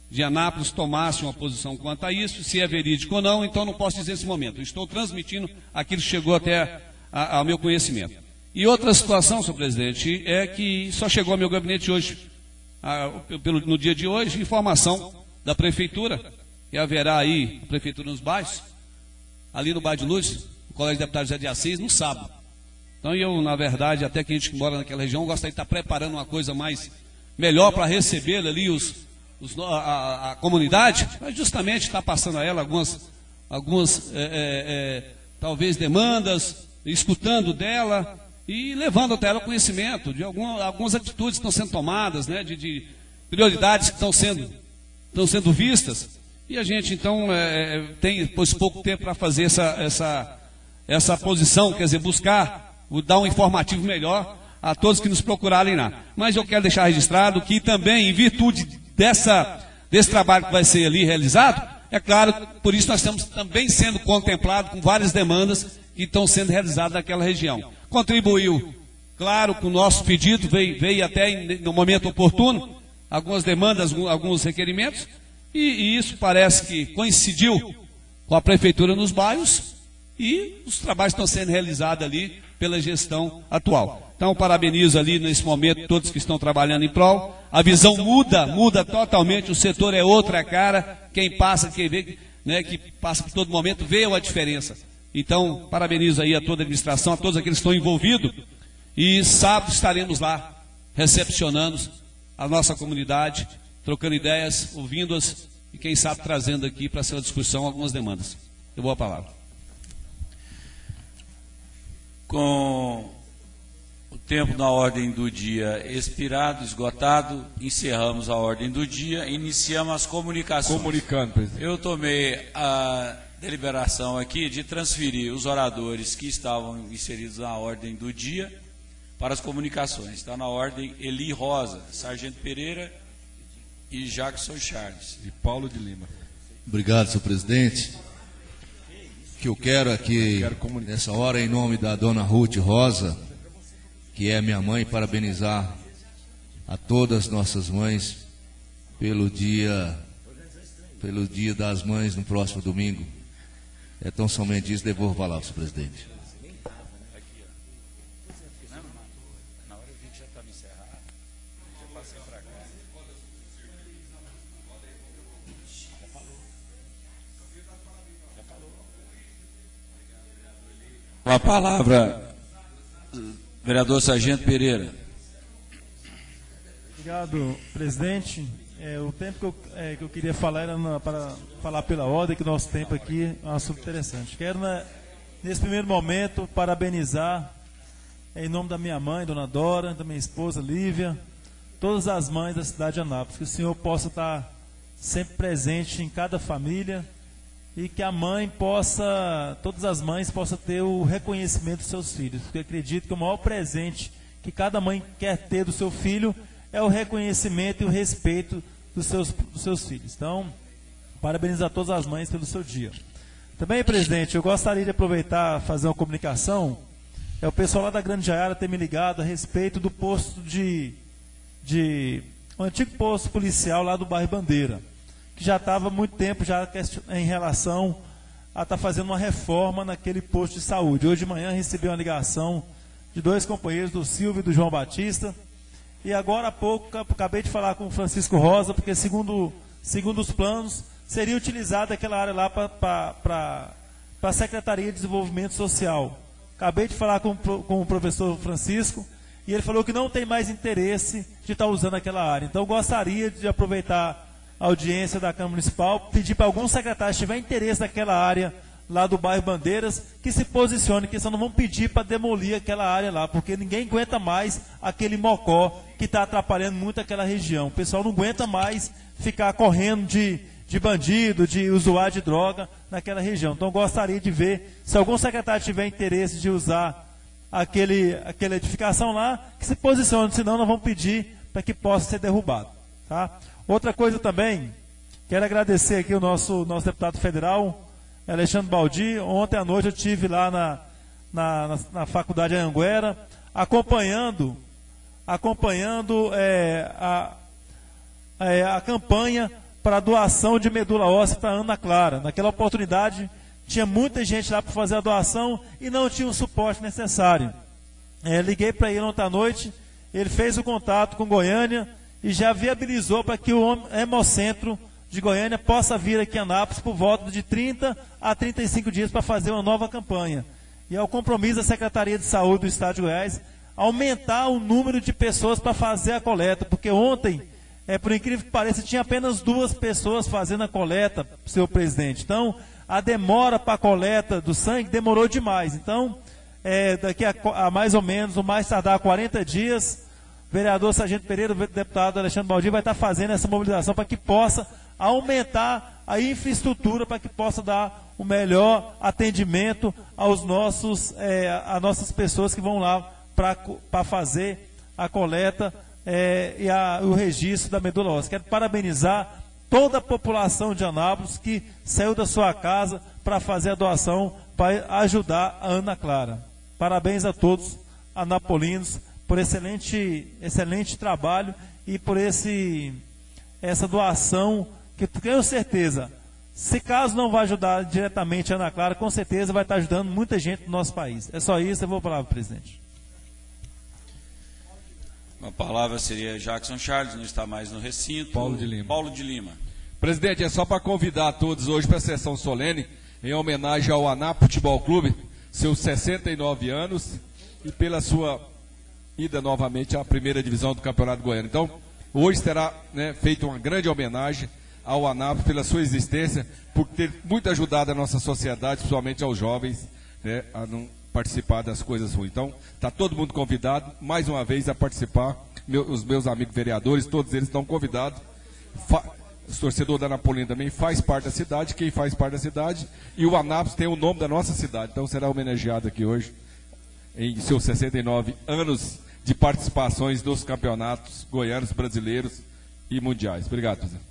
S20: de Anápolis tomasse uma posição quanto a isso, se é verídico ou não, então não posso dizer nesse momento. Eu estou transmitindo aquilo que chegou até a, ao meu conhecimento. E outra situação, senhor presidente, é que só chegou ao meu gabinete hoje, a, pelo, no dia de hoje, informação da prefeitura, que haverá aí a prefeitura nos bairros, ali no bairro de Luz, no Colégio de Deputados José de Assis, no sábado. Então eu, na verdade, até que a gente que mora naquela região, gostaria de estar preparando uma coisa mais melhor para receber ali os, os, a, a, a comunidade, mas justamente está passando a ela algumas, algumas é, é, é, talvez demandas, escutando dela e levando até ela conhecimento de alguma, algumas atitudes que estão sendo tomadas, né, de, de prioridades que estão sendo, estão sendo vistas. E a gente, então, é, tem pois, pouco tempo para fazer essa, essa, essa posição, quer dizer, buscar, dar um informativo melhor a todos que nos procurarem lá. Mas eu quero deixar registrado que também, em virtude dessa, desse trabalho que vai ser ali realizado, é claro, por isso nós estamos também sendo contemplados com várias demandas que estão sendo realizadas naquela região. Contribuiu, claro, com o nosso pedido, veio, veio até no momento oportuno, algumas demandas, alguns requerimentos, e, e isso parece que coincidiu com a prefeitura nos bairros, e os trabalhos estão sendo realizados ali pela gestão atual. Então, parabenizo ali nesse momento todos que estão trabalhando em prol. A visão muda, muda totalmente, o setor é outra cara, quem passa, quem vê, né, que passa por todo momento, vê a diferença. Então, parabenizo aí a toda a administração, a todos aqueles que estão envolvidos, e sábado estaremos lá, recepcionando a nossa comunidade, trocando ideias, ouvindo-as, e quem sabe trazendo aqui para a sua discussão algumas demandas. Eu vou a palavra.
S1: Com o tempo na ordem do dia expirado, esgotado, encerramos a ordem do dia, iniciamos as comunicações.
S6: Comunicando, presidente.
S1: Eu tomei a deliberação aqui de transferir os oradores que estavam inseridos na ordem do dia para as comunicações. Está na ordem Eli Rosa, Sargento Pereira e Jackson Charles.
S6: E Paulo de Lima.
S19: Obrigado, senhor presidente. Que eu quero aqui, nessa hora, em nome da dona Ruth Rosa, que é minha mãe, parabenizar a todas as nossas mães pelo dia, pelo dia das mães no próximo domingo. É tão somente isso, devolvo a palavra, senhor presidente.
S1: Com a palavra, vereador Sargento Pereira.
S8: Obrigado, presidente. É, o tempo que eu, é, que eu queria falar era na, para falar pela ordem, que o nosso tempo aqui é um assunto interessante. Quero, na, nesse primeiro momento, parabenizar, em nome da minha mãe, dona Dora, da minha esposa, Lívia, todas as mães da cidade de Anápolis, que o senhor possa estar sempre presente em cada família, e que a mãe possa, todas as mães possam ter o reconhecimento dos seus filhos, porque eu acredito que o maior presente que cada mãe quer ter do seu filho é o reconhecimento e o respeito dos seus, dos seus filhos. Então, parabéns a todas as mães pelo seu dia. Também, presidente, eu gostaria de aproveitar e fazer uma comunicação, é o pessoal lá da Grande Jaiara ter me ligado a respeito do posto de, de um antigo posto policial lá do bairro Bandeira, que já estava há muito tempo já em relação a estar tá fazendo uma reforma naquele posto de saúde. Hoje de manhã recebi uma ligação de dois companheiros, do Silvio e do João Batista, e agora há pouco acabei de falar com o Francisco Rosa, porque segundo, segundo os planos, seria utilizada aquela área lá para a Secretaria de Desenvolvimento Social. Acabei de falar com, com o professor Francisco, e ele falou que não tem mais interesse de estar tá usando aquela área. Então eu gostaria de aproveitar a audiência da Câmara Municipal, pedir para algum secretário, se tiver interesse naquela área lá do bairro Bandeiras, que se posicione, que só não vão pedir para demolir aquela área lá, porque ninguém aguenta mais aquele mocó que está atrapalhando muito aquela região. O pessoal não aguenta mais ficar correndo de, de bandido, de usuário de droga naquela região. Então gostaria de ver, se algum secretário tiver interesse de usar aquele, aquela edificação lá, que se posicione, senão nós vamos pedir para que possa ser derrubado. Tá? Outra coisa também, quero agradecer aqui o nosso, nosso deputado federal, Alexandre Baldi. Ontem à noite eu estive lá na, na, na, na faculdade Anhanguera, acompanhando, acompanhando é, a, é, a campanha para a doação de medula óssea para Ana Clara. Naquela oportunidade, tinha muita gente lá para fazer a doação e não tinha o suporte necessário. É, liguei para ele ontem à noite, ele fez o contato com Goiânia e já viabilizou para que o Hemocentro de Goiânia possa vir aqui a Anápolis por volta de trinta a trinta e cinco dias para fazer uma nova campanha. E é o compromisso da Secretaria de Saúde do Estado de Goiás aumentar o número de pessoas para fazer a coleta, porque ontem, é, por incrível que pareça, tinha apenas duas pessoas fazendo a coleta, senhor presidente. Então, a demora para a coleta do sangue demorou demais. Então, é, daqui a, a mais ou menos, o mais tardar quarenta dias, o vereador Sargento Pereira, o deputado Alexandre Baldi vai estar fazendo essa mobilização para que possa aumentar a infraestrutura, para que possa dar o melhor atendimento aos nossos, é, a nossas pessoas que vão lá para fazer a coleta é, e a, o registro da medula óssea. Quero parabenizar toda a população de Anápolis que saiu da sua casa para fazer a doação, para ajudar a Ana Clara. Parabéns a todos anapolinos por excelente, excelente trabalho e por esse, essa doação que tenho certeza, se caso não vai ajudar diretamente a Ana Clara, com certeza vai estar ajudando muita gente no nosso país. É só isso, eu vou falar, presidente.
S1: A palavra seria Jackson Charles, não está mais no recinto.
S6: Paulo de Lima.
S1: Paulo de Lima.
S6: Presidente, é só para convidar todos hoje para a sessão solene, em homenagem ao Anápolis Futebol Clube, seus sessenta e nove anos, e pela sua ida novamente à primeira divisão do Campeonato Goiano. Então, hoje será, né, feita uma grande homenagem ao Anápolis pela sua existência, por ter muito ajudado a nossa sociedade, principalmente aos jovens, né, a não participar das coisas ruins. Então, está todo mundo convidado, mais uma vez, a participar. Meu, os meus amigos vereadores, todos eles estão convidados. Fa Os torcedores da Anapolina também faz parte da cidade, quem faz parte da cidade, e o Anápolis tem o nome da nossa cidade. Então, será homenageado aqui hoje, em seus sessenta e nove anos de participações nos campeonatos goianos, brasileiros e mundiais. Obrigado, presidente.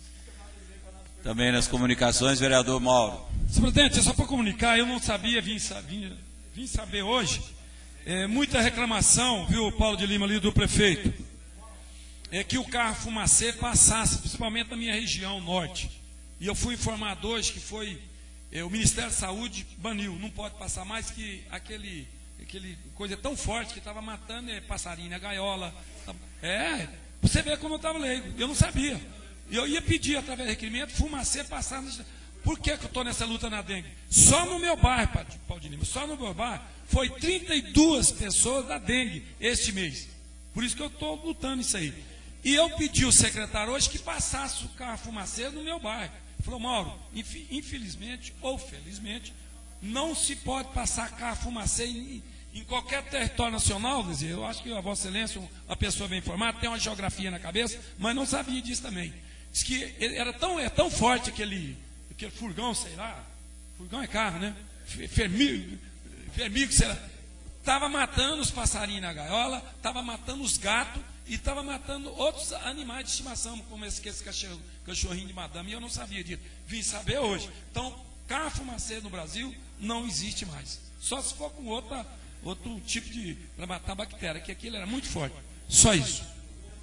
S1: Também nas comunicações, vereador Mauro.
S15: Senhor presidente, é só para comunicar, eu não sabia, vim, vim, vim saber hoje, é, muita reclamação, viu, Paulo de Lima, ali do prefeito, é que o carro fumacê passasse, principalmente na minha região norte. E eu fui informado hoje que foi, é, o Ministério da Saúde baniu, não pode passar mais que aquele, aquele coisa tão forte que estava matando é, passarinho na gaiola. É, você vê como eu estava leigo, eu não sabia. Eu ia pedir, através do requerimento, fumacê passar. Por que, que eu estou nessa luta na dengue? Só no meu bairro, Paulo de Lima, só no meu bairro, foi trinta e duas pessoas da dengue este mês. Por isso que eu estou lutando isso aí. E eu pedi ao secretário hoje que passasse o carro fumaceiro no meu bairro. Ele falou, Mauro, infelizmente ou felizmente, não se pode passar carro fumaceiro em, em qualquer território nacional. Quer dizer, eu acho que a Vossa Excelência, a pessoa bem informada, tem uma geografia na cabeça, mas não sabia disso também. Diz que ele era tão, é tão forte aquele, aquele furgão, sei lá, furgão é carro, né? Fermigo, fermigo, sei lá. Estava matando os passarinhos na gaiola, estava matando os gatos e estava matando outros animais de estimação, como esse, esse cachorro, cachorrinho de madame, e eu não sabia disso. Vim saber hoje. Então, carro fumaceiro no Brasil não existe mais. Só se for com outra, outro tipo de, para matar bactéria, que aquilo era muito forte. Só isso.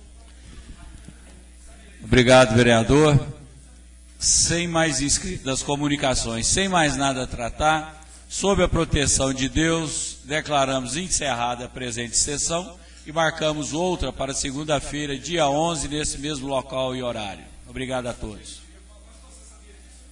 S1: Obrigado, vereador. Sem mais inscritos das comunicações, sem mais nada a tratar, sob a proteção de Deus, declaramos encerrada a presente sessão e marcamos outra para segunda-feira, dia onze, nesse mesmo local e horário. Obrigado a todos.